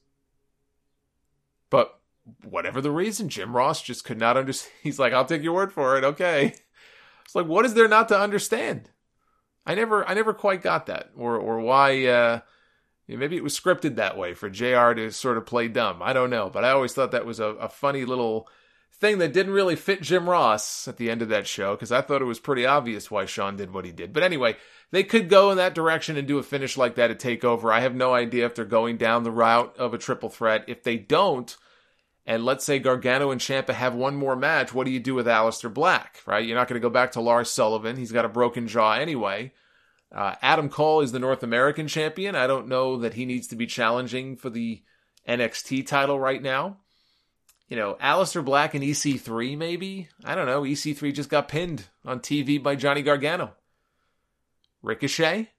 [SPEAKER 6] But whatever the reason, Jim Ross just could not understand. He's like, I'll take your word for it, okay. It's like, what is there not to understand? I never quite got that. Or why, maybe it was scripted that way for JR to sort of play dumb. I don't know. But I always thought that was a funny little thing that didn't really fit Jim Ross at the end of that show, because I thought it was pretty obvious why Shawn did what he did. But anyway, they could go in that direction and do a finish like that at TakeOver. I have no idea if they're going down the route of a triple threat. If they don't, and let's say Gargano and Ciampa have one more match, what do you do with Aleister Black, right? You're not going to go back to Lars Sullivan. He's got a broken jaw anyway. Adam Cole is the North American champion. I don't know that he needs to be challenging for the NXT title right now. You know, Aleister Black and EC3 maybe? I don't know. EC3 just got pinned on TV by Johnny Gargano. Ricochet?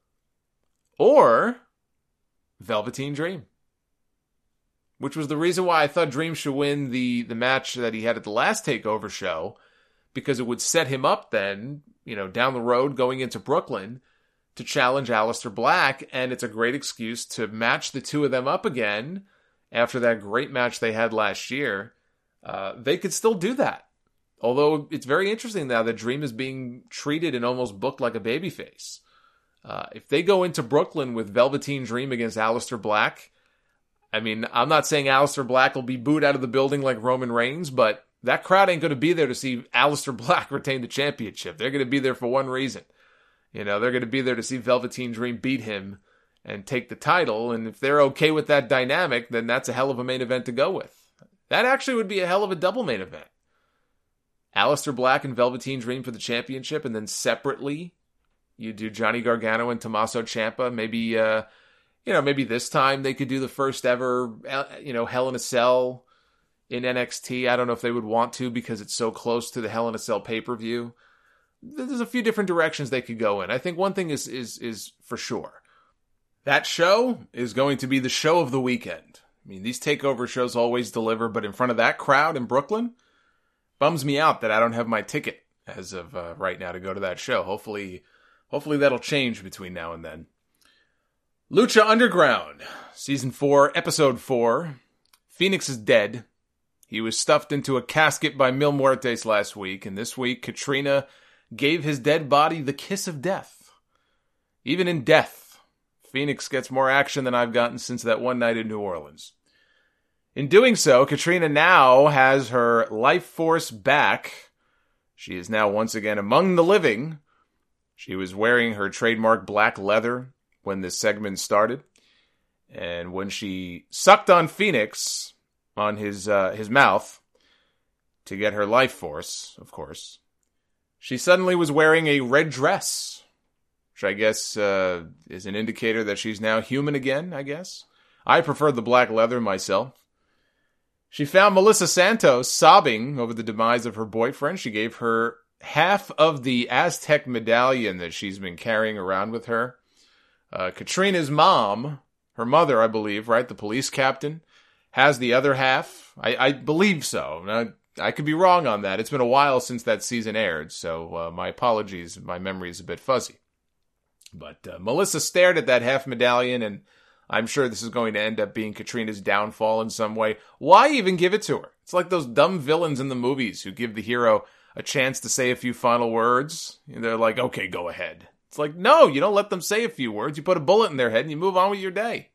[SPEAKER 6] Or Velveteen Dream. Which was the reason why I thought Dream should win the match that he had at the last TakeOver show. because it would set him up then, down the road going into Brooklyn to challenge Aleister Black, and it's a great excuse to match the two of them up again after that great match they had last year. They could still do that. Although it's very interesting now that Dream is being treated and almost booked like a babyface. If they go into Brooklyn with Velveteen Dream against Aleister Black, I mean, I'm not saying Aleister Black will be booed out of the building like Roman Reigns, but that crowd ain't going to be there to see Aleister Black retain the championship. They're going to be there for one reason. They're going to be there to see Velveteen Dream beat him and take the title. And if they're okay with that dynamic, then that's a hell of a main event to go with. That actually would be a hell of a double main event. Aleister Black and Velveteen Dream for the championship, and then separately, you do Johnny Gargano and Tommaso Ciampa. Maybe, maybe this time they could do the first ever, Hell in a Cell in NXT. I don't know if they would want to because it's so close to the Hell in a Cell pay-per-view. There's a few different directions they could go in. I think one thing is for sure. That show is going to be the show of the weekend. I mean, these takeover shows always deliver, but in front of that crowd in Brooklyn, bums me out that I don't have my ticket as of right now to go to that show. Hopefully that'll change between now and then. Lucha Underground, Season 4, Episode 4. Phoenix is dead. He was stuffed into a casket by Mil Muertes last week, and this week Katrina gave his dead body the kiss of death. Even in death, Phoenix gets more action than I've gotten since that one night in New Orleans. In doing so, Katrina now has her life force back. She is now once again among the living. She was wearing her trademark black leather when this segment started. And when she sucked on Phoenix, on his mouth, to get her life force, of course, she suddenly was wearing a red dress, which I guess is an indicator that she's now human again, I guess. I prefer the black leather myself. She found Melissa Santos sobbing over the demise of her boyfriend. She gave her half of the Aztec medallion that she's been carrying around with her. Katrina's mom, her mother, I believe, right, the police captain, has the other half. I believe so. Now, I could be wrong on that. It's been a while since that season aired, so my apologies. My memory is a bit fuzzy. But Melissa stared at that half medallion, and I'm sure this is going to end up being Katrina's downfall in some way. Why even give it to her? It's like those dumb villains in the movies who give the hero a chance to say a few final words. And they're like, okay, go ahead. It's like, no, you don't let them say a few words. You put a bullet in their head and you move on with your day.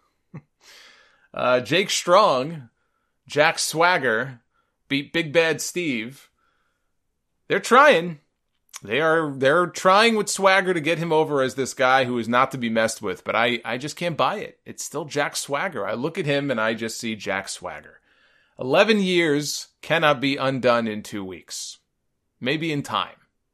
[SPEAKER 6] Jake Strong, Jack Swagger, beat Big Bad Steve. They're trying. They're trying with Swagger to get him over as this guy who is not to be messed with, but I just can't buy it. It's still Jack Swagger. I look at him and I just see Jack Swagger. 11 years cannot be undone in 2 weeks. Maybe in time.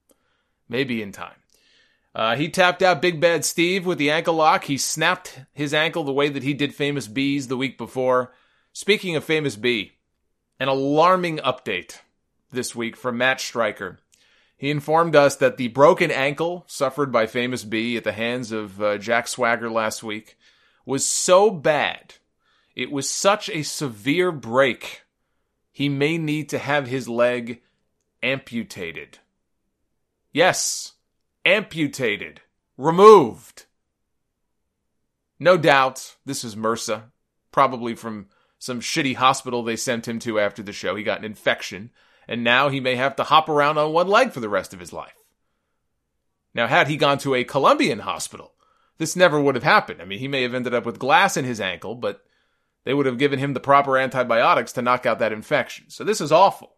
[SPEAKER 6] He tapped out Big Bad Steve with the ankle lock. He snapped his ankle the way that he did Famous B's the week before. Speaking of Famous B, an alarming update this week from Matt Stryker. He informed us that the broken ankle suffered by Famous B at the hands of Jack Swagger last week was so bad, it was such a severe break, he may need to have his leg amputated. Yes, amputated. Removed. No doubt, this is MRSA. Probably from some shitty hospital they sent him to after the show. He got an infection. And now he may have to hop around on one leg for the rest of his life. Now, had he gone to a Colombian hospital, this never would have happened. I mean, he may have ended up with glass in his ankle, but they would have given him the proper antibiotics to knock out that infection. So this is awful.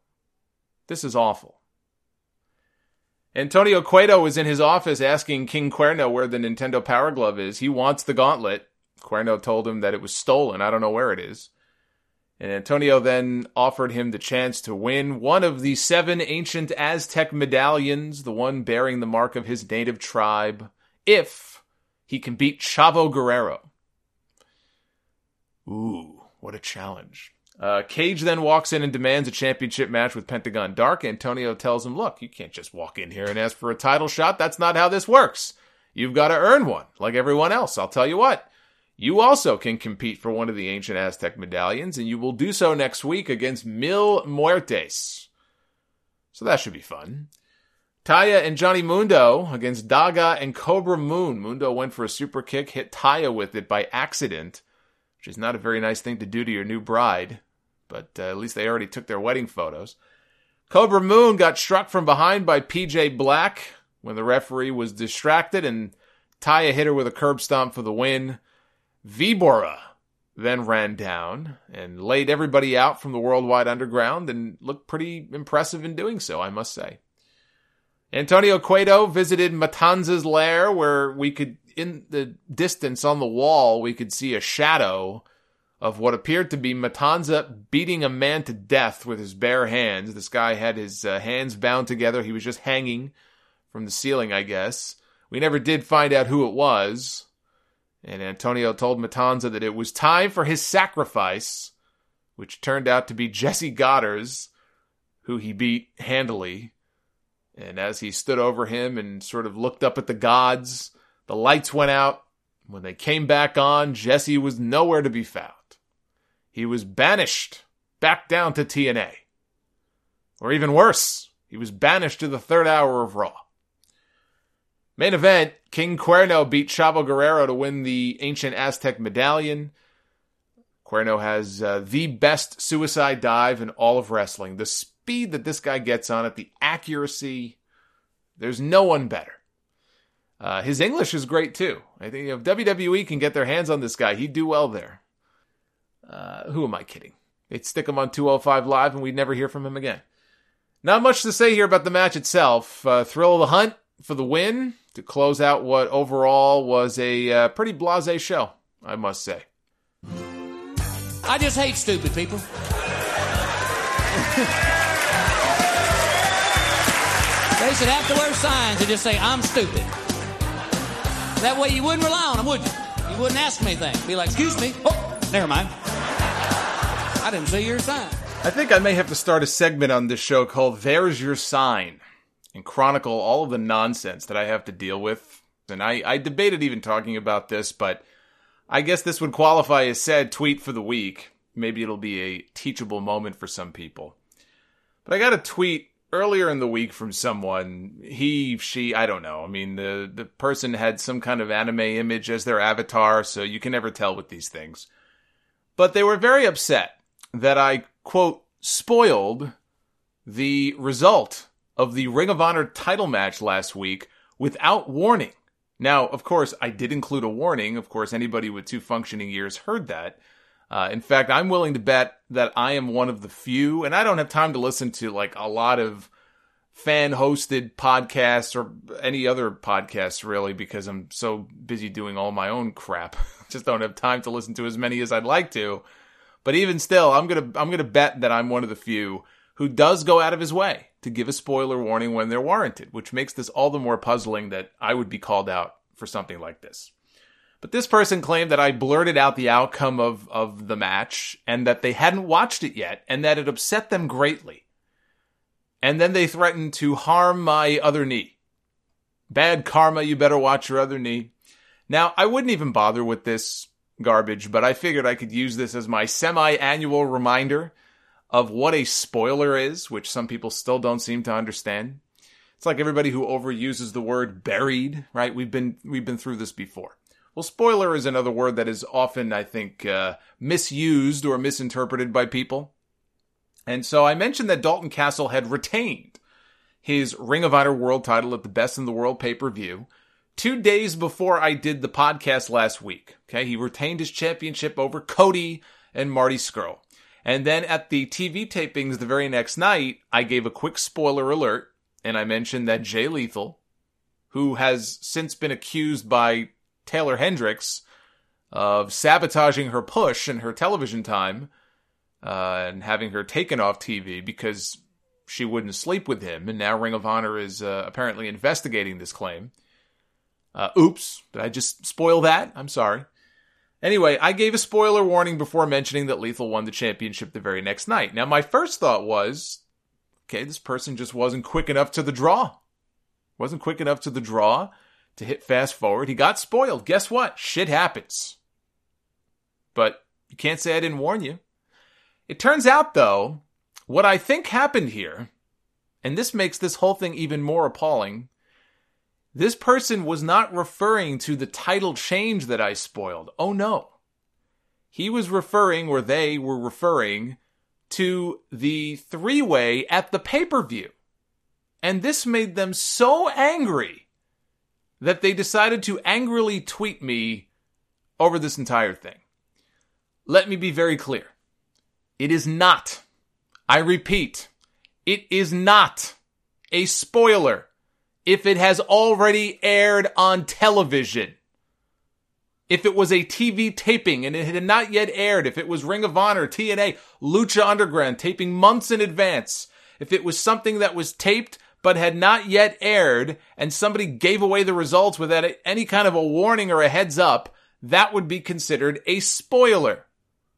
[SPEAKER 6] Antonio Cueto was in his office asking King Cuerno where the Nintendo Power Glove is. He wants the gauntlet. Cuerno told him that it was stolen. I don't know where it is. And Antonio then offered him the chance to win one of the 7 ancient Aztec medallions, the one bearing the mark of his native tribe, if he can beat Chavo Guerrero. Ooh, what a challenge. Cage then walks in and demands a championship match with Pentagon Dark. Antonio tells him, look, you can't just walk in here and ask for a title shot. That's not how this works. You've got to earn one, like everyone else. I'll tell you what. You also can compete for one of the ancient Aztec medallions, and you will do so next week against Mil Muertes. So that should be fun. Taya and Johnny Mundo against Daga and Cobra Moon. Mundo went for a super kick, hit Taya with it by accident, which is not a very nice thing to do to your new bride, but at least they already took their wedding photos. Cobra Moon got struck from behind by PJ Black when the referee was distracted, and Taya hit her with a curb stomp for the win. Vibora then ran down and laid everybody out from the Worldwide Underground and looked pretty impressive in doing so, I must say. Antonio Cueto visited Matanza's lair, where we could, in the distance on the wall, we could see a shadow of what appeared to be Matanza beating a man to death with his bare hands. This guy had his hands bound together. He was just hanging from the ceiling, I guess. We never did find out who it was. And Antonio told Matanza that it was time for his sacrifice, which turned out to be Jesse Goddard's, who he beat handily. And as he stood over him and sort of looked up at the gods, the lights went out. When they came back on, Jesse was nowhere to be found. He was banished back down to TNA. Or even worse, he was banished to the third hour of Raw. Main event, King Cuerno beat Chavo Guerrero to win the Ancient Aztec Medallion. Cuerno has the best suicide dive in all of wrestling. The speed that this guy gets on it, the accuracy, there's no one better. His English is great too. I think if WWE can get their hands on this guy, he'd do well there. Who am I kidding? They'd stick him on 205 Live and we'd never hear from him again. Not much to say here about the match itself. Thrill of the Hunt for the win to close out what overall was a pretty blasé show, I must say.
[SPEAKER 8] I just hate stupid people. They should have to wear signs that just say, I'm stupid. That way you wouldn't rely on them, would you? You wouldn't ask them anything. Be like, excuse me. Oh, never mind. I didn't see your sign.
[SPEAKER 6] I think I may have to start a segment on this show called There's Your Sign and chronicle all of the nonsense that I have to deal with. And I debated even talking about this, but I guess this would qualify as sad tweet for the week. Maybe it'll be a teachable moment for some people. But I got a tweet earlier in the week from someone. He, she, I don't know. I mean, the person had some kind of anime image as their avatar, so you can never tell with these things. But they were very upset that I, quote, spoiled the result of the Ring of Honor title match last week without warning. Now, of course, I did include a warning. Of course, anybody with 2 functioning ears heard that. In fact, I'm willing to bet that I am one of the few, and I don't have time to listen to like a lot of fan-hosted podcasts or any other podcasts really, because I'm so busy doing all my own crap. Just don't have time to listen to as many as I'd like to. But even still, I'm gonna bet that I'm one of the few who does go out of his way to give a spoiler warning when they're warranted, which makes this all the more puzzling that I would be called out for something like this. But this person claimed that I blurted out the outcome of the match and that they hadn't watched it yet and that it upset them greatly. And then they threatened to harm my other knee. Bad karma, you better watch your other knee. Now, I wouldn't even bother with this garbage, but I figured I could use this as my semi-annual reminder of what a spoiler is, which some people still don't seem to understand. It's like everybody who overuses the word buried, right? We've been through this before. Well, spoiler is another word that is often, I think, misused or misinterpreted by people. And so I mentioned that Dalton Castle had retained his Ring of Honor World title at the Best in the World pay-per-view 2 days before I did the podcast last week. Okay, he retained his championship over Cody and Marty Scurll. And then at the TV tapings the very next night, I gave a quick spoiler alert, and I mentioned that Jay Lethal, who has since been accused by Taylor Hendricks of sabotaging her push and her television time, and having her taken off TV because she wouldn't sleep with him, and now Ring of Honor is apparently investigating this claim. Oops, did I just spoil that? I'm sorry. Anyway, I gave a spoiler warning before mentioning that Lethal won the championship the very next night. Now, my first thought was, okay, this person just wasn't quick enough to the draw. Wasn't quick enough to the draw to hit fast forward. He got spoiled. Guess what? Shit happens. But you can't say I didn't warn you. It turns out, though, what I think happened here, and this makes this whole thing even more appalling, this person was not referring to the title change that I spoiled. Oh no. He was referring, or they were referring, to the three-way at the pay-per-view. And this made them so angry that they decided to angrily tweet me over this entire thing. Let me be very clear. It is not, I repeat, it is not a spoiler if it has already aired on television. If it was a TV taping and it had not yet aired, if it was Ring of Honor, TNA, Lucha Underground taping months in advance, if it was something that was taped but had not yet aired and somebody gave away the results without any kind of a warning or a heads up, that would be considered a spoiler.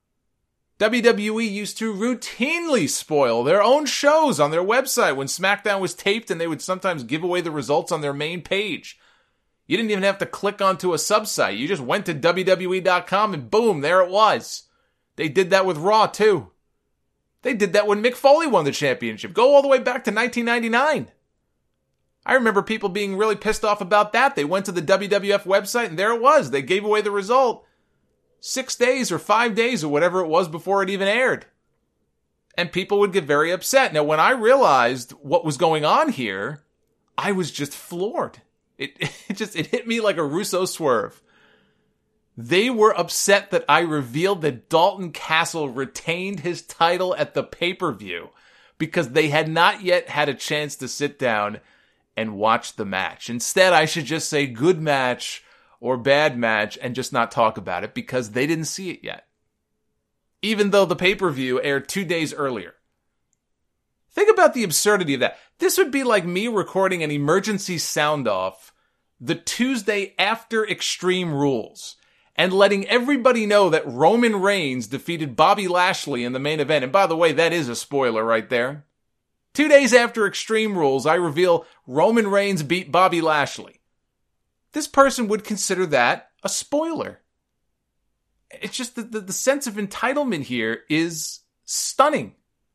[SPEAKER 6] WWE used to routinely spoil their own shows on their website when SmackDown was taped, and they would sometimes give away the results on their main page. You didn't even have to click onto a subsite. You just went to WWE.com and boom, there it was. They did that with Raw too. They did that when Mick Foley won the championship. Go all the way back to 1999. I remember people being really pissed off about that. They went to the WWF website and there it was. They gave away the result 6 days or 5 days or whatever it was before it even aired. And people would get very upset. Now, when I realized what was going on here, I was just floored. It hit me like a Russo swerve. They were upset that I revealed that Dalton Castle retained his title at the pay-per-view because they had not yet had a chance to sit down and watch the match. Instead, I should just say good match or bad match and just not talk about it because they didn't see it yet. Even though the pay-per-view aired 2 days earlier. Think about the absurdity of that. This would be like me recording an emergency sound-off the Tuesday after Extreme Rules and letting everybody know that Roman Reigns defeated Bobby Lashley in the main event. And by the way, that is a spoiler right there. 2 days after Extreme Rules, I reveal Roman Reigns beat Bobby Lashley. This person would consider that a spoiler. It's just that the sense of entitlement here is stunning.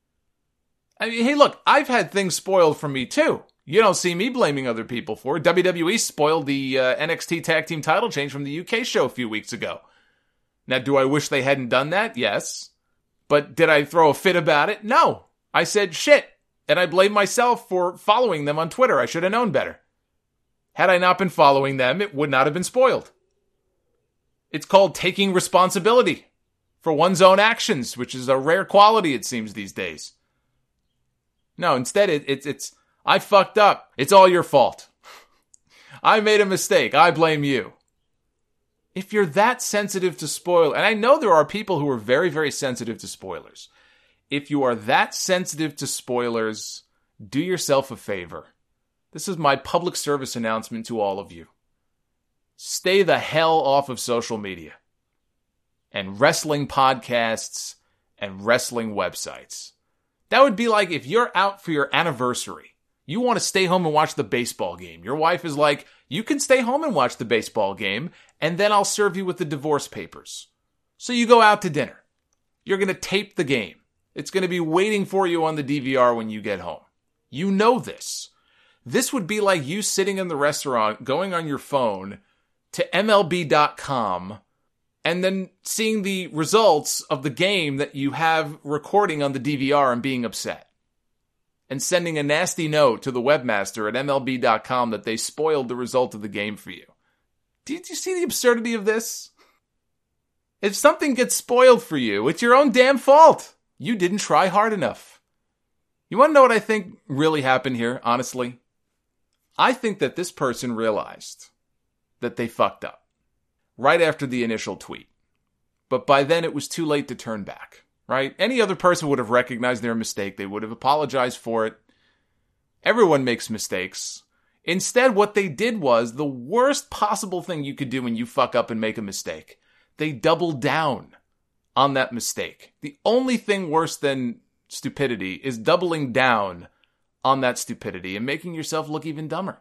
[SPEAKER 6] I mean, hey, look, I've had things spoiled from me too. You don't see me blaming other people for it. WWE spoiled the NXT Tag Team title change from the UK show a few weeks ago. Now, do I wish they hadn't done that? Yes. But did I throw a fit about it? No. I said shit. And I blame myself for following them on Twitter. I should have known better. Had I not been following them, it would not have been spoiled. It's called taking responsibility for one's own actions, which is a rare quality, it seems, these days. No, instead, it's I fucked up. It's all your fault. I made a mistake. I blame you. If you're that sensitive to spoil, and I know there are people who are very, very sensitive to spoilers. If you are that sensitive to spoilers, do yourself a favor. This is my public service announcement to all of you. Stay the hell off of social media and wrestling podcasts and wrestling websites. That would be like if you're out for your anniversary. You want to stay home and watch the baseball game. Your wife is like, you can stay home and watch the baseball game, and then I'll serve you with the divorce papers. So you go out to dinner. You're going to tape the game. It's going to be waiting for you on the DVR when you get home. You know this. This would be like you sitting in the restaurant, going on your phone to MLB.com, and then seeing the results of the game that you have recording on the DVR and being upset. And sending a nasty note to the webmaster at MLB.com that they spoiled the result of the game for you. Do you see the absurdity of this? If something gets spoiled for you, it's your own damn fault. You didn't try hard enough. You want to know what I think really happened here, honestly? I think that this person realized that they fucked up right after the initial tweet. But by then it was too late to turn back, right? Any other person would have recognized their mistake. They would have apologized for it. Everyone makes mistakes. Instead, what they did was the worst possible thing you could do when you fuck up and make a mistake. They doubled down on that mistake. The only thing worse than stupidity is doubling down on that stupidity and making yourself look even dumber.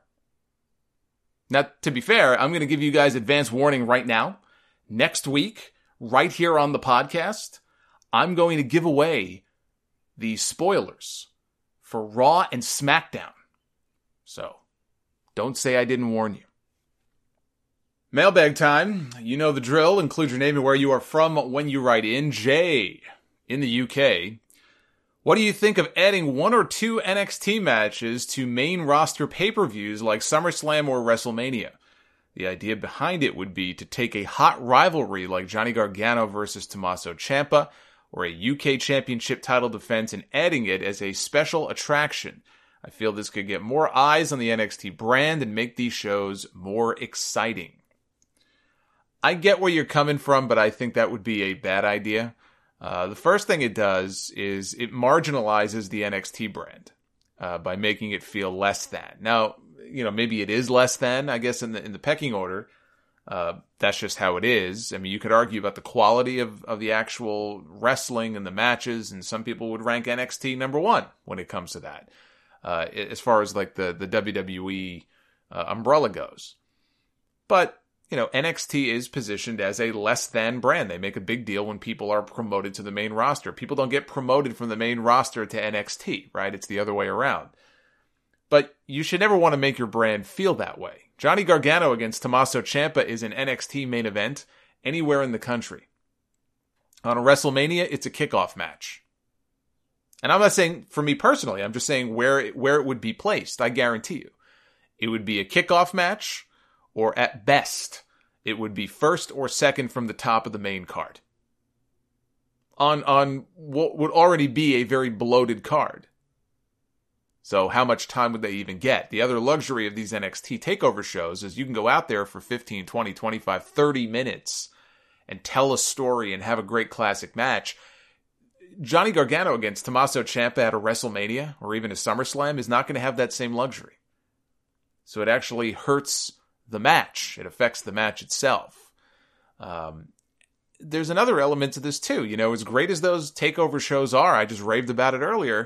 [SPEAKER 6] Now, to be fair, I'm going to give you guys advance warning right now. Next week, right here on the podcast, I'm going to give away the spoilers for Raw and SmackDown. So, don't say I didn't warn you. Mailbag time. You know the drill. Include your name and where you are from when you write in. Jay, in the UK. What do you think of adding 1 or 2 NXT matches to main roster pay-per-views like SummerSlam or WrestleMania? The idea behind it would be to take a hot rivalry like Johnny Gargano versus Tommaso Ciampa or a UK Championship title defense and adding it as a special attraction. I feel this could get more eyes on the NXT brand and make these shows more exciting. I get where you're coming from, but I think that would be a bad idea. The first thing it does is it marginalizes the NXT brand by making it feel less than. Now, maybe it is less than, I guess, in the pecking order. That's just how it is. I mean, you could argue about the quality of the actual wrestling and the matches, and some people would rank NXT number 1 when it comes to that. As far as like the WWE umbrella goes. But NXT is positioned as a less than brand. They make a big deal when people are promoted to the main roster. People don't get promoted from the main roster to NXT, right? It's the other way around. But you should never want to make your brand feel that way. Johnny Gargano against Tommaso Ciampa is an NXT main event anywhere in the country. On a WrestleMania, it's a kickoff match. And I'm not saying for me personally, I'm just saying where it would be placed. I guarantee you. It would be a kickoff match, or at best, it would be first or second from the top of the main card. On what would already be a very bloated card. So how much time would they even get? The other luxury of these NXT takeover shows is you can go out there for 15, 20, 25, 30 minutes and tell a story and have a great classic match. Johnny Gargano against Tommaso Ciampa at a WrestleMania or even a SummerSlam is not going to have that same luxury. So it actually hurts the match. It affects the match itself. There's another element to this too. As great as those takeover shows are, I just raved about it earlier,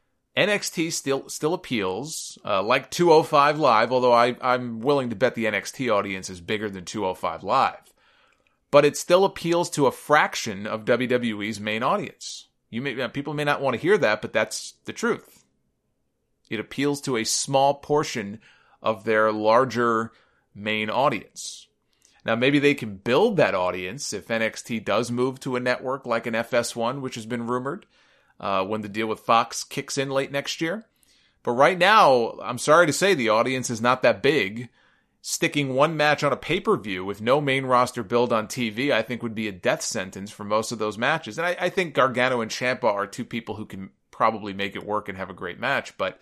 [SPEAKER 6] NXT still appeals, like 205 Live, although I'm willing to bet the NXT audience is bigger than 205 Live. But it still appeals to a fraction of WWE's main audience. People may not want to hear that, but that's the truth. It appeals to a small portion of their larger main audience. Now, maybe they can build that audience if NXT does move to a network like an FS1, which has been rumored, when the deal with Fox kicks in late next year. But right now, I'm sorry to say the audience is not that big. Sticking one match on a pay-per-view with no main roster build on TV, I think would be a death sentence for most of those matches. And I think Gargano and Ciampa are two people who can probably make it work and have a great match, but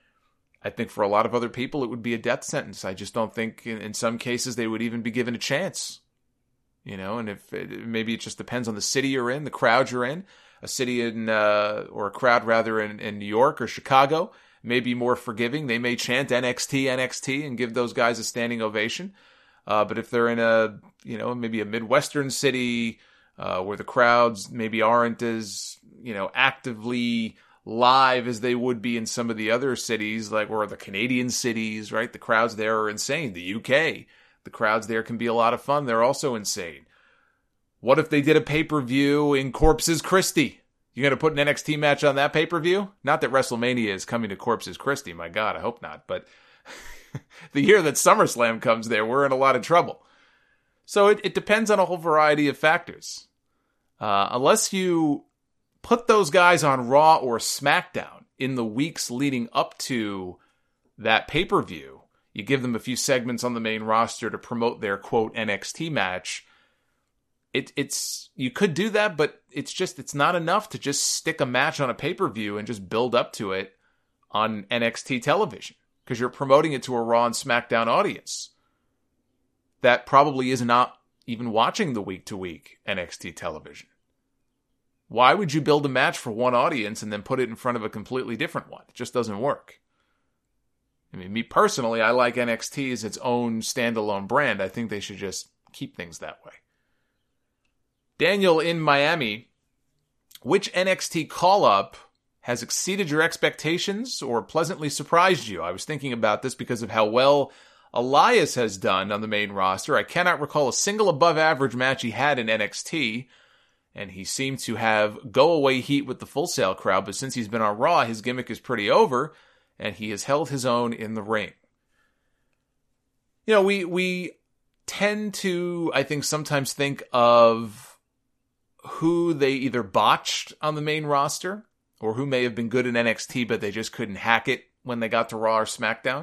[SPEAKER 6] I think for a lot of other people, it would be a death sentence. I just don't think in some cases they would even be given a chance. And maybe it just depends on the city you're in, the crowd you're in. A city or a crowd rather in New York or Chicago may be more forgiving. They may chant NXT, NXT and give those guys a standing ovation. But if they're in maybe a Midwestern city where the crowds maybe aren't as, actively live as they would be in some of the other cities, or the Canadian cities, right? The crowds there are insane. The UK, the crowds there can be a lot of fun. They're also insane. What if they did a pay-per-view in Corpus Christi? You're going to put an NXT match on that pay-per-view? Not that WrestleMania is coming to Corpus Christi. My God, I hope not. But the year that SummerSlam comes there, we're in a lot of trouble. So it depends on a whole variety of factors. Unless you put those guys on Raw or SmackDown in the weeks leading up to that pay-per-view, you give them a few segments on the main roster to promote their, quote, NXT match. You could do that, but it's not enough to just stick a match on a pay-per-view and just build up to it on NXT television, because you're promoting it to a Raw and SmackDown audience that probably is not even watching the week-to-week NXT television. Why would you build a match for one audience and then put it in front of a completely different one? It just doesn't work. I mean, me personally, I like NXT as its own standalone brand. I think they should just keep things that way. Daniel in Miami, which NXT call-up has exceeded your expectations or pleasantly surprised you? I was thinking about this because of how well Elias has done on the main roster. I cannot recall a single above-average match he had in NXT. And he seemed to have go-away heat with the Full Sail crowd, but since he's been on Raw, his gimmick is pretty over, and he has held his own in the ring. You know, we tend to, I think, sometimes think of who they either botched on the main roster, or who may have been good in NXT, but they just couldn't hack it when they got to Raw or SmackDown.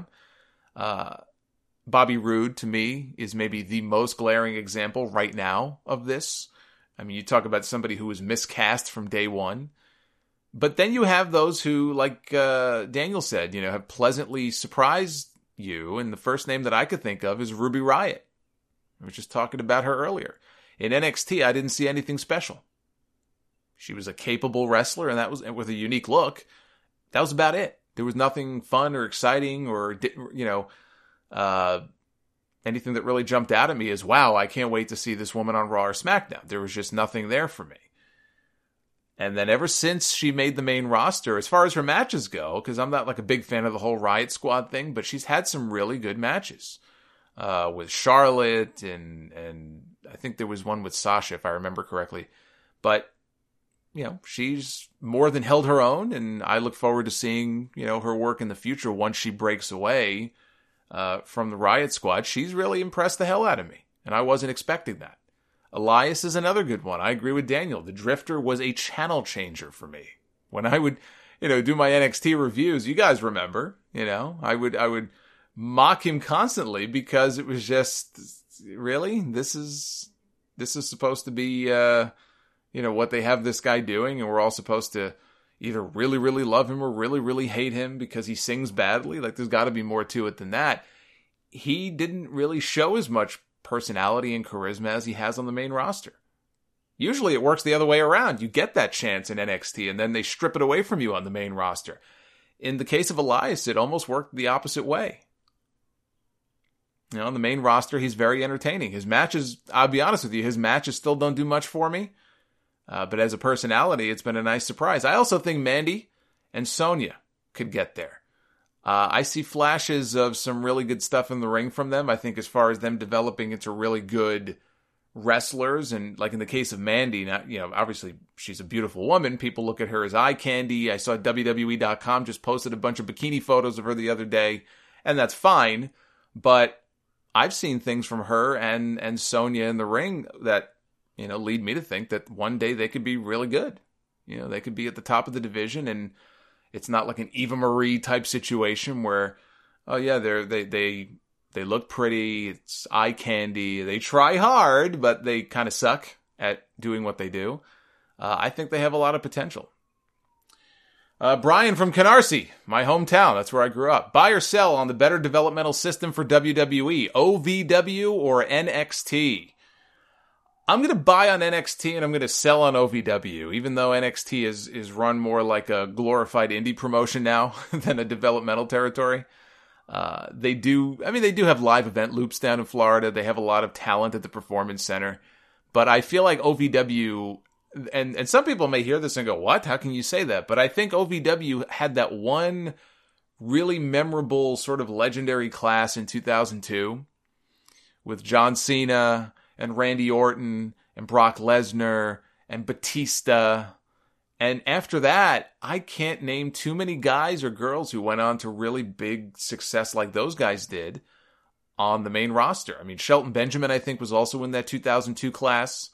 [SPEAKER 6] Bobby Roode, to me, is maybe the most glaring example right now of this. I mean, you talk about somebody who was miscast from day one. But then you have those who, like Daniel said, you know, have pleasantly surprised you. And the first name that I could think of is Ruby Riott. I was just talking about her earlier. In NXT, I didn't see anything special. She was a capable wrestler, and that was with a unique look. That was about it. There was nothing fun or exciting or, you know, anything that really jumped out at me as, wow, I can't wait to see this woman on Raw or SmackDown. There was just nothing there for me. And then ever since she made the main roster, as far as her matches go, because I'm not like a big fan of the whole Riot Squad thing, but she's had some really good matches with Charlotte, and I think there was one with Sasha, if I remember correctly. But, you know, she's more than held her own, and I look forward to seeing, you know, her work in the future once she breaks away from the Riot Squad. She's really impressed the hell out of me, and I wasn't expecting that. Elias is another good one. I agree with Daniel. The Drifter was a channel changer for me. When I would, you know, do my NXT reviews, you guys remember, you know, I would mock him constantly because it was just, really? This is supposed to be, you know, what they have this guy doing, and we're all supposed to either really, really love him or really, really hate him because he sings badly? Like, there's got to be more to it than that. He didn't really show as much personality and charisma as he has on the main roster. Usually it works the other way around. You get that chance in NXT and then they strip it away from you on the main roster. In the case of Elias, it almost worked the opposite way. You know, on the main roster, he's very entertaining. His matches, I'll be honest with you, his matches still don't do much for me. But as a personality, it's been a nice surprise. I also think Mandy and Sonya could get there. I see flashes of some really good stuff in the ring from them. I think as far as them developing into really good wrestlers, and like in the case of Mandy, not, you know, obviously she's a beautiful woman. People look at her as eye candy. I saw WWE.com just posted a bunch of bikini photos of her the other day, and that's fine. But I've seen things from her and Sonya in the ring that, you know, lead me to think that one day they could be really good. You know, they could be at the top of the division, and it's not like an Eva Marie type situation where, oh yeah, they look pretty, it's eye candy, they try hard, but they kind of suck at doing what they do. I think they have a lot of potential. Brian from Canarsie, my hometown, that's where I grew up. Buy or sell on the better developmental system for WWE, OVW or NXT? I'm going to buy on NXT and I'm going to sell on OVW, even though NXT is run more like a glorified indie promotion now than a developmental territory. They do have live event loops down in Florida. They have a lot of talent at the Performance Center. But I feel like OVW, and some people may hear this and go, what? How can you say that? But I think OVW had that one really memorable sort of legendary class in 2002 with John Cena and Randy Orton, and Brock Lesnar, and Batista. And after that, I can't name too many guys or girls who went on to really big success like those guys did on the main roster. I mean, Shelton Benjamin, I think, was also in that 2002 class.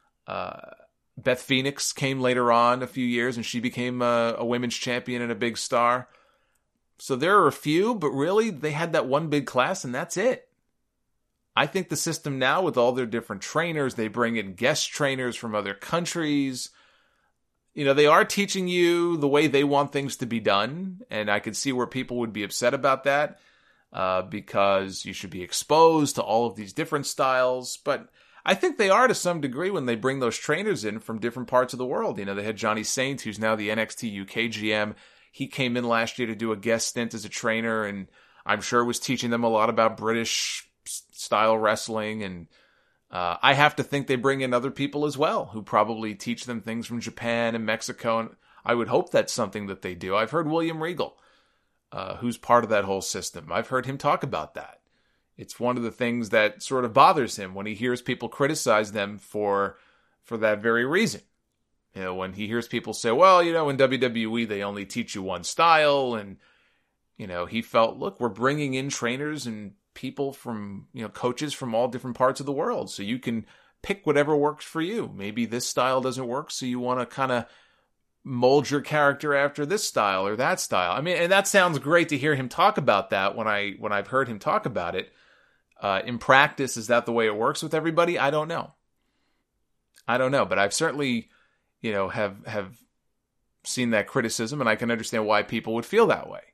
[SPEAKER 6] Beth Phoenix came later on a few years, and she became a women's champion and a big star. So there are a few, but really, they had that one big class, and that's it. I think the system now, with all their different trainers, they bring in guest trainers from other countries. You know, they are teaching you the way they want things to be done. And I could see where people would be upset about that because you should be exposed to all of these different styles. But I think they are to some degree when they bring those trainers in from different parts of the world. You know, they had Johnny Saint, who's now the NXT UK GM. He came in last year to do a guest stint as a trainer, and I'm sure was teaching them a lot about British style wrestling, and I have to think they bring in other people as well who probably teach them things from Japan and Mexico, and I would hope that's something that they do. I've heard William Regal, who's part of that whole system. I've heard him talk about that. It's one of the things that sort of bothers him when he hears people criticize them for for that very reason. You know, when he hears people say, well, you know, in WWE, they only teach you one style. And, you know, he felt, look, we're bringing in trainers and people from, you know, coaches from all different parts of the world. So you can pick whatever works for you. Maybe this style doesn't work, so you want to kind of mold your character after this style or that style. I mean, and that sounds great to hear him talk about that when I've heard him talk about it. In practice, is that the way it works with everybody? I don't know. But I've certainly, you know, have seen that criticism, and I can understand why people would feel that way.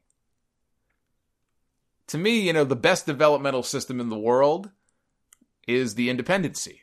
[SPEAKER 6] To me, you know, the best developmental system in the world is the independency.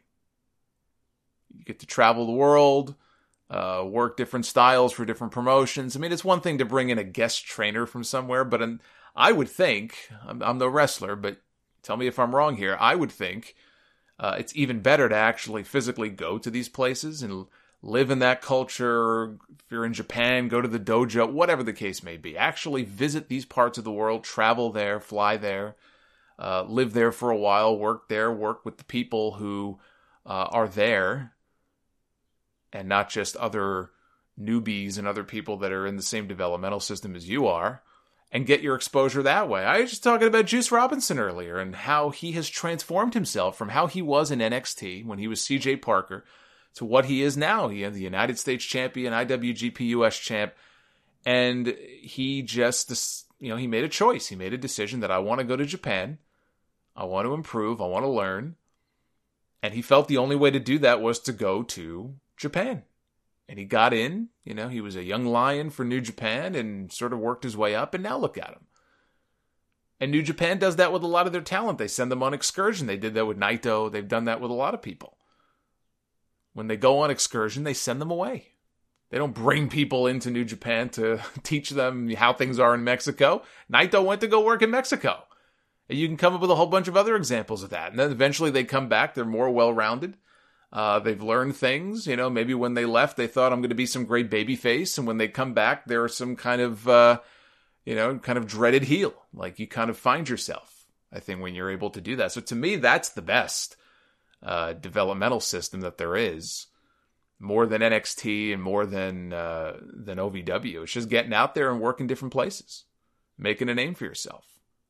[SPEAKER 6] You get to travel the world, work different styles for different promotions. I mean, it's one thing to bring in a guest trainer from somewhere, but I would think, I'm no wrestler, but tell me if I'm wrong here, I would think it's even better to actually physically go to these places and live in that culture. If you're in Japan, go to the dojo, whatever the case may be. Actually visit these parts of the world, travel there, fly there, live there for a while, work there, work with the people who are there, and not just other newbies and other people that are in the same developmental system as you are, and get your exposure that way. I was just talking about Juice Robinson earlier and how he has transformed himself from how he was in NXT when he was CJ Parker to what he is now. He is the United States champion, IWGP US champ, and he just, you know, he made a choice. He made a decision that I want to go to Japan. I want to improve. I want to learn. And he felt the only way to do that was to go to Japan. And he got in, you know, he was a young lion for New Japan and sort of worked his way up, and now look at him. And New Japan does that with a lot of their talent. They send them on excursion. They did that with Naito. They've done that with a lot of people. When they go on excursion, they send them away. They don't bring people into New Japan to teach them how things are in Mexico. Naito went to go work in Mexico. And you can come up with a whole bunch of other examples of that. And then eventually they come back. They're more well-rounded. They've learned things. You know, maybe when they left, they thought, I'm going to be some great babyface. And when they come back, they're some kind of, kind of dreaded heel. Like, you kind of find yourself, I think, when you're able to do that. So to me, that's the best developmental system that there is, more than NXT and more than OVW. It's just getting out there and working different places, making a name for yourself.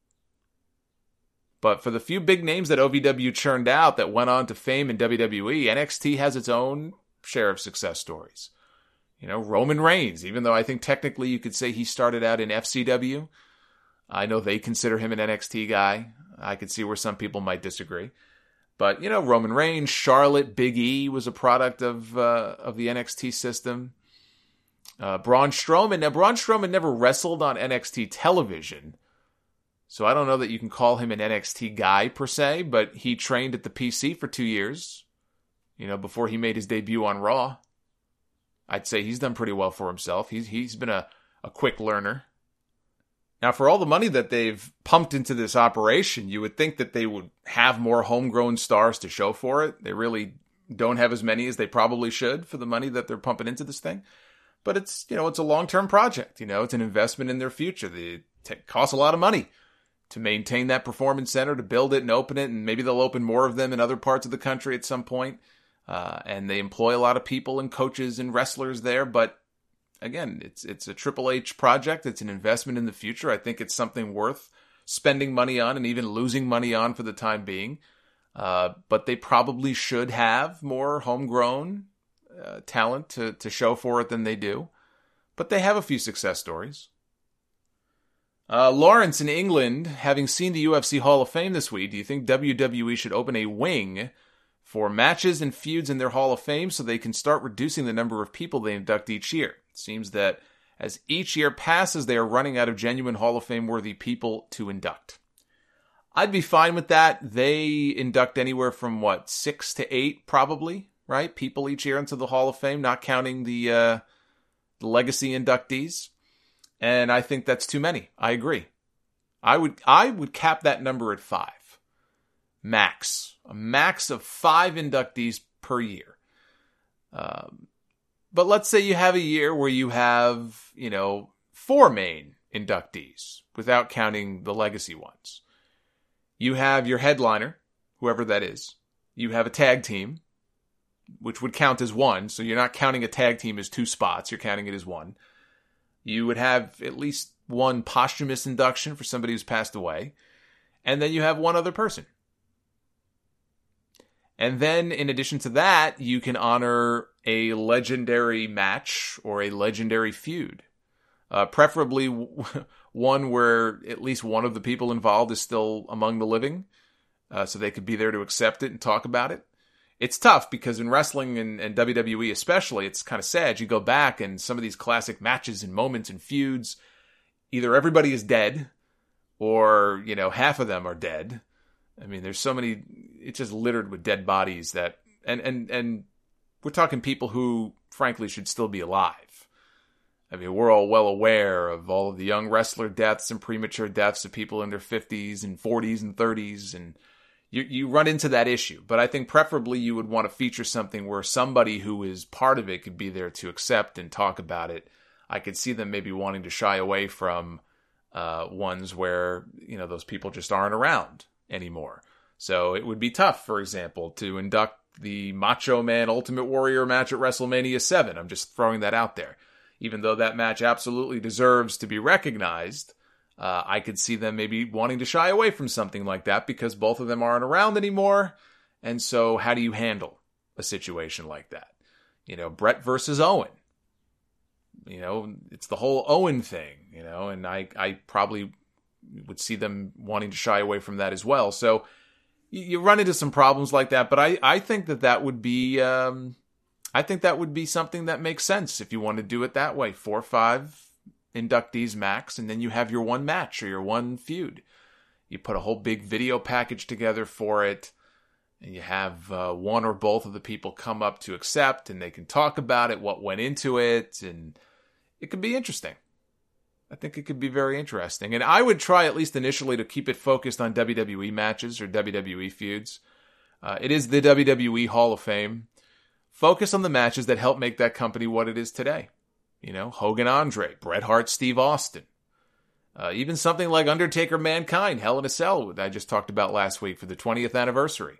[SPEAKER 6] But for the few big names that OVW churned out that went on to fame in WWE, NXT has its own share of success stories. You know, Roman Reigns, even though I think technically you could say he started out in FCW, I know they consider him an NXT guy. I could see where some people might disagree. But, you know, Roman Reigns, Charlotte, Big E was a product of the NXT system. Braun Strowman. Now, Braun Strowman never wrestled on NXT television, so I don't know that you can call him an NXT guy per se, but he trained at the PC for 2 years, you know, before he made his debut on Raw. I'd say he's done pretty well for himself. He's been a quick learner. Now, for all the money that they've pumped into this operation, you would think that they would have more homegrown stars to show for it. They really don't have as many as they probably should for the money that they're pumping into this thing. But it's, you know, it's a long-term project. You know, it's an investment in their future. It costs a lot of money to maintain that performance center, to build it and open it, and maybe they'll open more of them in other parts of the country at some point. And they employ a lot of people and coaches and wrestlers there, but again, it's a Triple H project. It's an investment in the future. I think it's something worth spending money on and even losing money on for the time being. But they probably should have more homegrown talent to show for it than they do. But they have a few success stories. Lawrence in England, having seen the UFC Hall of Fame this week, do you think WWE should open a wing for matches and feuds in their Hall of Fame so they can start reducing the number of people they induct each year? It seems that as each year passes, they are running out of genuine Hall of Fame worthy people to induct. I'd be fine with that. They induct anywhere from, 6 to 8 probably, right? People each year into the Hall of Fame, not counting the legacy inductees. And I think that's too many. I agree. I would cap that number at 5. Max. A max of 5 inductees per year. But let's say you have a year where you have, 4 main inductees, without counting the legacy ones. You have your headliner, whoever that is. You have a tag team. would count as one. So you're not counting a tag team as 2 spots. You're counting it as one. You would have at least one posthumous induction for somebody who's passed away. And then you have one other person. And then in addition to that, you can honor a legendary match or a legendary feud. Preferably one where at least one of the people involved is still among the living. So they could be there to accept it and talk about it. It's tough because in wrestling and WWE especially, it's kind of sad. You go back and some of these classic matches and moments and feuds, either everybody is dead or, half of them are dead. I mean, there's so many, it's just littered with dead bodies that, and we're talking people who frankly should still be alive. I mean, we're all well aware of all of the young wrestler deaths and premature deaths of people in their 50s and 40s and 30s, and you run into that issue. But I think preferably you would want to feature something where somebody who is part of it could be there to accept and talk about it. I could see them maybe wanting to shy away from ones where, those people just aren't around anymore. So it would be tough, for example, to induct the Macho Man Ultimate Warrior match at WrestleMania 7. I'm just throwing that out there. Even though that match absolutely deserves to be recognized, I could see them maybe wanting to shy away from something like that because both of them aren't around anymore. And so how do you handle a situation like that? Brett versus Owen. It's the whole Owen thing, and I probably would see them wanting to shy away from that as well. So you run into some problems like that, but I think that would be, I think that would be something that makes sense if you want to do it that way. 4 or 5 inductees max, and then you have your one match or your one feud. You put a whole big video package together for it, and you have one or both of the people come up to accept, and they can talk about it, what went into it, and it could be interesting. I think it could be very interesting. And I would try, at least initially, to keep it focused on WWE matches or WWE feuds. It is the WWE Hall of Fame. Focus on the matches that help make that company what it is today. Hogan Andre, Bret Hart, Steve Austin. Even something like Undertaker Mankind, Hell in a Cell, that I just talked about last week for the 20th anniversary.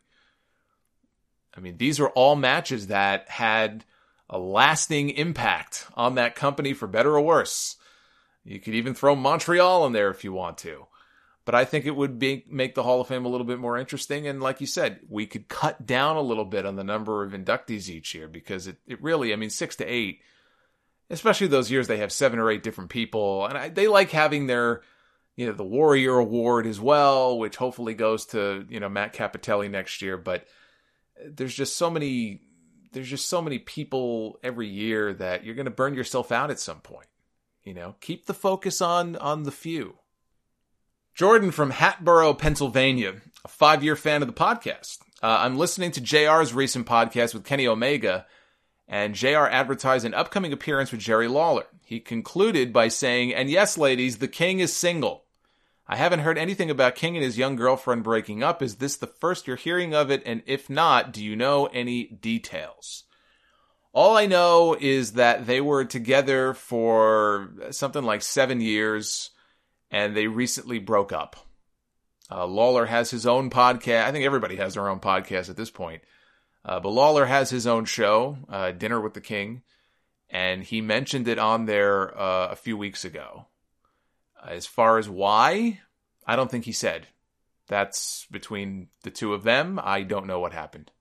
[SPEAKER 6] I mean, these are all matches that had a lasting impact on that company for better or worse. You could even throw Montreal in there if you want to. But I think it would make the Hall of Fame a little bit more interesting. And like you said, we could cut down a little bit on the number of inductees each year because it really, 6 to 8, especially those years they have 7 or 8 different people. And they like having their, the Warrior Award as well, which hopefully goes to, Matt Cappotelli next year. But there's just so many people every year that you're going to burn yourself out at some point. Keep the focus on the few. Jordan from Hatboro, Pennsylvania, a 5-year fan of the podcast. I'm listening to JR's recent podcast with Kenny Omega, and JR advertised an upcoming appearance with Jerry Lawler. He concluded by saying, "And yes, ladies, the King is single. I haven't heard anything about King and his young girlfriend breaking up. Is this the first you're hearing of it? And if not, do you know any details?" All I know is that they were together for something like 7 years, and they recently broke up. Lawler has his own podcast. I think everybody has their own podcast at this point. But Lawler has his own show, Dinner with the King, and he mentioned it on there a few weeks ago. As far as why, I don't think he said. That's between the two of them. I don't know what happened.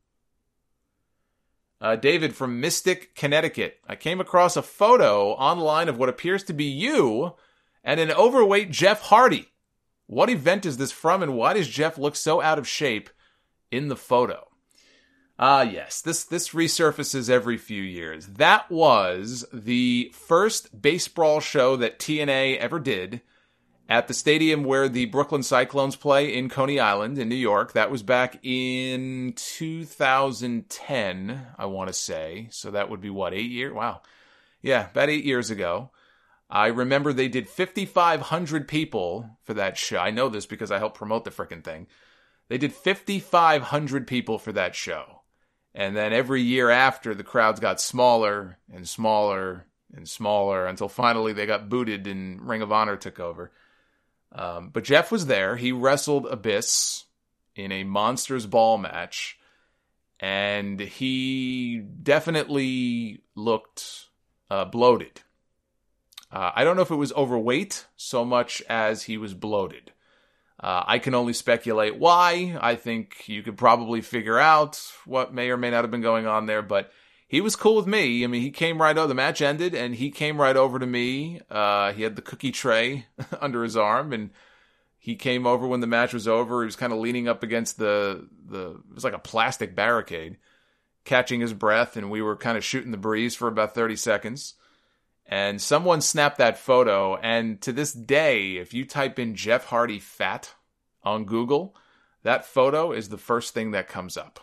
[SPEAKER 6] David from Mystic, Connecticut. I came across a photo online of what appears to be you and an overweight Jeff Hardy. What event is this from, and why does Jeff look so out of shape in the photo? Yes, this resurfaces every few years. That was the first baseball show that TNA ever did at the stadium where the Brooklyn Cyclones play in Coney Island in New York. That was back in 2010, I want to say. So that would be 8 years? Wow. Yeah, about 8 years ago. I remember they did 5,500 people for that show. I know this because I helped promote the frickin' thing. They did 5,500 people for that show. And then every year after, the crowds got smaller and smaller and smaller until finally they got booted and Ring of Honor took over. But Jeff was there. He wrestled Abyss in a Monsters Ball match. And he definitely looked bloated. I don't know if it was overweight so much as he was bloated. I can only speculate why. I think you could probably figure out what may or may not have been going on there, but he was cool with me. I mean, he came right over. The match ended, and he came right over to me. He had the cookie tray under his arm, and he came over when the match was over. He was kind of leaning up against it was like a plastic barricade, catching his breath, and we were kind of shooting the breeze for about 30 seconds. And someone snapped that photo, and to this day, if you type in Jeff Hardy fat on Google, that photo is the first thing that comes up.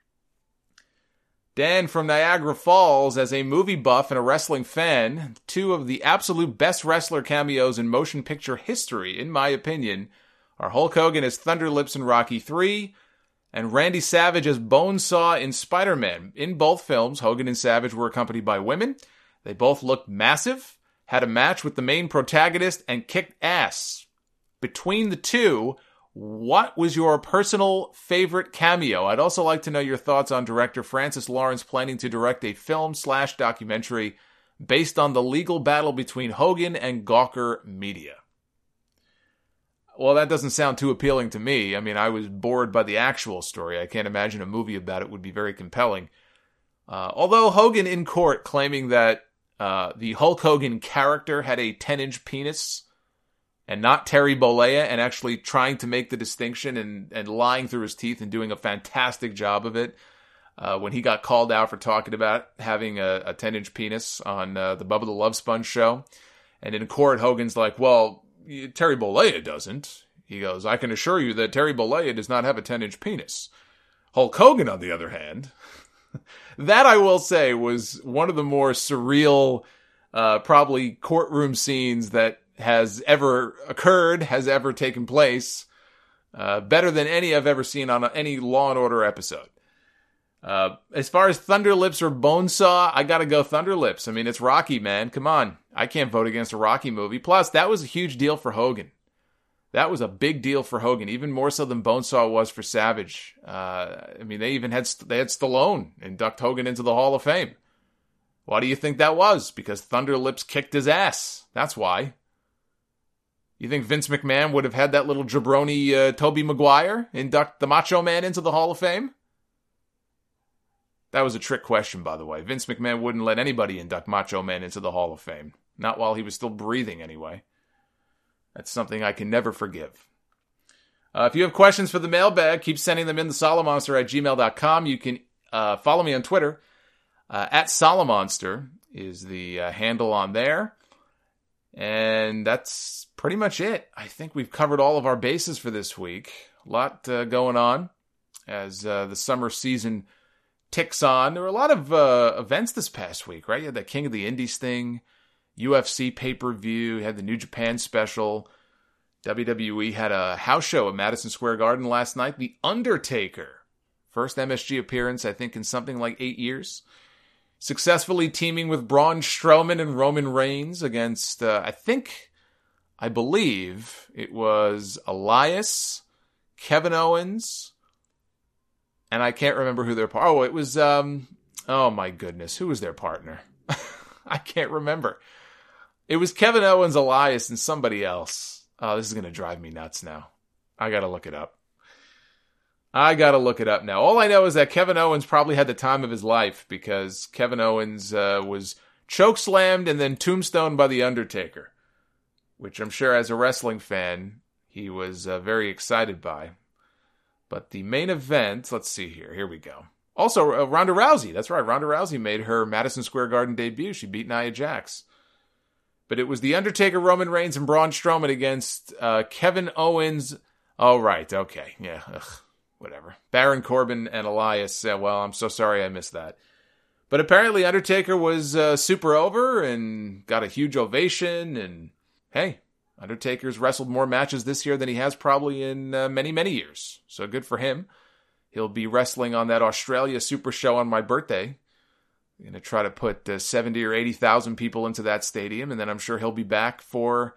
[SPEAKER 6] Dan from Niagara Falls, as a movie buff and a wrestling fan, two of the absolute best wrestler cameos in motion picture history, in my opinion, are Hulk Hogan as Thunder Lips in Rocky III, and Randy Savage as Bonesaw in Spider-Man. In both films, Hogan and Savage were accompanied by women. They both looked massive, had a match with the main protagonist, and kicked ass. Between the two, what was your personal favorite cameo? I'd also like to know your thoughts on director Francis Lawrence planning to direct a film/documentary based on the legal battle between Hogan and Gawker Media. Well, that doesn't sound too appealing to me. I mean, I was bored by the actual story. I can't imagine a movie about it would be very compelling. Although Hogan in court claiming that the Hulk Hogan character had a 10-inch penis and not Terry Bollea, and actually trying to make the distinction and lying through his teeth and doing a fantastic job of it when he got called out for talking about having a 10-inch penis on the Bubba the Love Sponge show. And in court, Hogan's like, well, Terry Bollea doesn't. He goes, I can assure you that Terry Bollea does not have a 10-inch penis. Hulk Hogan, on the other hand, that I will say was one of the more surreal, probably courtroom scenes that has ever occurred, has ever taken place. Better than any I've ever seen on any Law & Order episode. As far as Thunder Lips or Bonesaw, I gotta go Thunder Lips. I mean, it's Rocky, man. Come on. I can't vote against a Rocky movie. Plus, that was a huge deal for Hogan. That was a big deal for Hogan, even more so than Bonesaw was for Savage. I mean, they had Stallone induct Hogan into the Hall of Fame. Why do you think that was? Because Thunder Lips kicked his ass. That's why. You think Vince McMahon would have had that little jabroni Tobey Maguire induct the Macho Man into the Hall of Fame? That was a trick question, by the way. Vince McMahon wouldn't let anybody induct Macho Man into the Hall of Fame. Not while he was still breathing, anyway. That's something I can never forgive. If you have questions for the mailbag, keep sending them in to solomonster@gmail.com. You can follow me on Twitter. @Solomonster is the handle on there. And that's pretty much it. I think we've covered all of our bases for this week. A lot going on as the summer season ticks on. There were a lot of events this past week, right? You had that King of the Indies thing, UFC pay-per-view, you had the New Japan special. WWE had a house show at Madison Square Garden last night. The Undertaker, first MSG appearance, I think, in something like 8 years. Successfully teaming with Braun Strowman and Roman Reigns against, I believe it was Elias, Kevin Owens, and I can't remember who their partner. Oh, it was, oh my goodness, who was their partner? I can't remember. It was Kevin Owens, Elias, and somebody else. Oh, this is going to drive me nuts now. I got to look it up. Now. All I know is that Kevin Owens probably had the time of his life because Kevin Owens was chokeslammed and then tombstoned by The Undertaker, which I'm sure as a wrestling fan, he was very excited by. But the main event, let's see here. Here we go. Also, Ronda Rousey. That's right. Ronda Rousey made her Madison Square Garden debut. She beat Nia Jax. But it was The Undertaker, Roman Reigns, and Braun Strowman against Kevin Owens. Oh, right. Okay. Yeah. Ugh. Whatever. Baron Corbin and Elias. Well, I'm so sorry I missed that. But apparently Undertaker was super over and got a huge ovation. And hey, Undertaker's wrestled more matches this year than he has probably in many, many years. So good for him. He'll be wrestling on that Australia Super Show on my birthday. I'm going to try to put 70 or 80,000 people into that stadium. And then I'm sure he'll be back for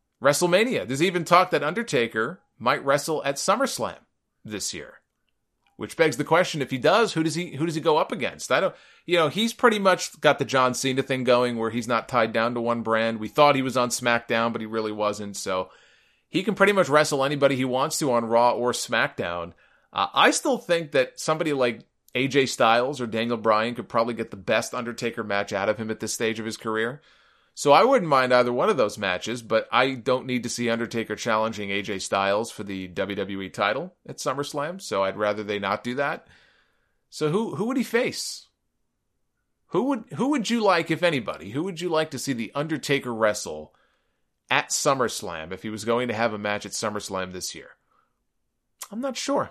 [SPEAKER 6] WrestleMania. There's even talk that Undertaker might wrestle at SummerSlam this year. Which begs the question, if he does, who does he go up against? He's pretty much got the John Cena thing going where he's not tied down to one brand. We thought he was on SmackDown, but he really wasn't. So he can pretty much wrestle anybody he wants to on Raw or SmackDown. I still think that somebody like AJ Styles or Daniel Bryan could probably get the best Undertaker match out of him at this stage of his career. So I wouldn't mind either one of those matches, but I don't need to see Undertaker challenging AJ Styles for the WWE title at SummerSlam, so I'd rather they not do that. So who would he face? Who would you like, if anybody, who would you like to see the Undertaker wrestle at SummerSlam if he was going to have a match at SummerSlam this year? I'm not sure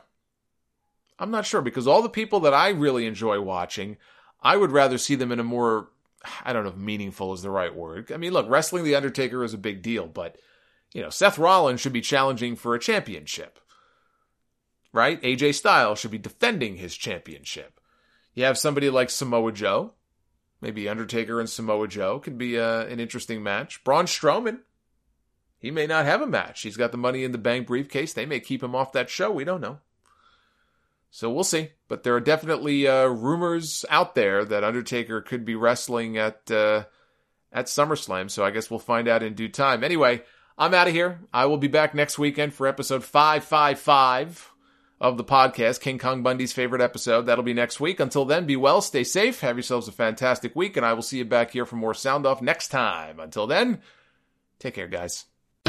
[SPEAKER 6] because all the people that I really enjoy watching, I would rather see them in a more, I don't know if meaningful is the right word. I mean, look, wrestling The Undertaker is a big deal, but, Seth Rollins should be challenging for a championship, right? AJ Styles should be defending his championship. You have somebody like Samoa Joe, maybe Undertaker and Samoa Joe could be an interesting match. Braun Strowman, he may not have a match. He's got the Money in the Bank briefcase. They may keep him off that show. We don't know. So we'll see. But there are definitely rumors out there that Undertaker could be wrestling at SummerSlam. So I guess we'll find out in due time. Anyway, I'm out of here. I will be back next weekend for episode 555 of the podcast, King Kong Bundy's favorite episode. That'll be next week. Until then, be well, stay safe, have yourselves a fantastic week, and I will see you back here for more Sound Off next time. Until then, take care, guys.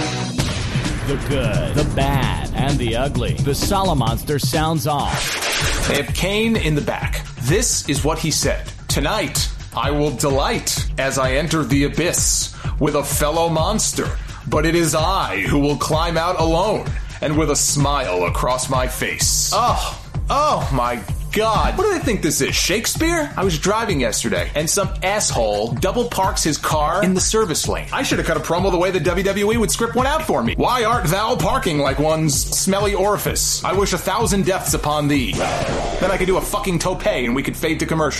[SPEAKER 7] The good, the bad, and the ugly. The Solomonster sounds off.
[SPEAKER 2] They have Kane in the back. This is what he said. Tonight, I will delight as I enter the abyss with a fellow monster, but it is I who will climb out alone and with a smile across my face. Oh my God. What do they think this is, Shakespeare? I was driving yesterday, and some asshole double parks his car in the service lane. I should have cut a promo the way the WWE would script one out for me. Why art thou parking like one's smelly orifice? I wish 1,000 deaths upon thee. Then I could do a fucking tope and we could fade to commercial.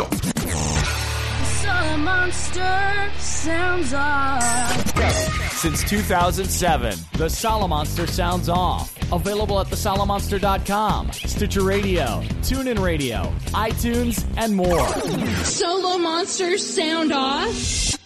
[SPEAKER 3] Solomonster sounds off.
[SPEAKER 7] Since 2007, the Solomonster sounds off. Available at thesolomonster.com, Stitcher Radio, TuneIn Radio, iTunes, and more.
[SPEAKER 3] Solomonster sound off.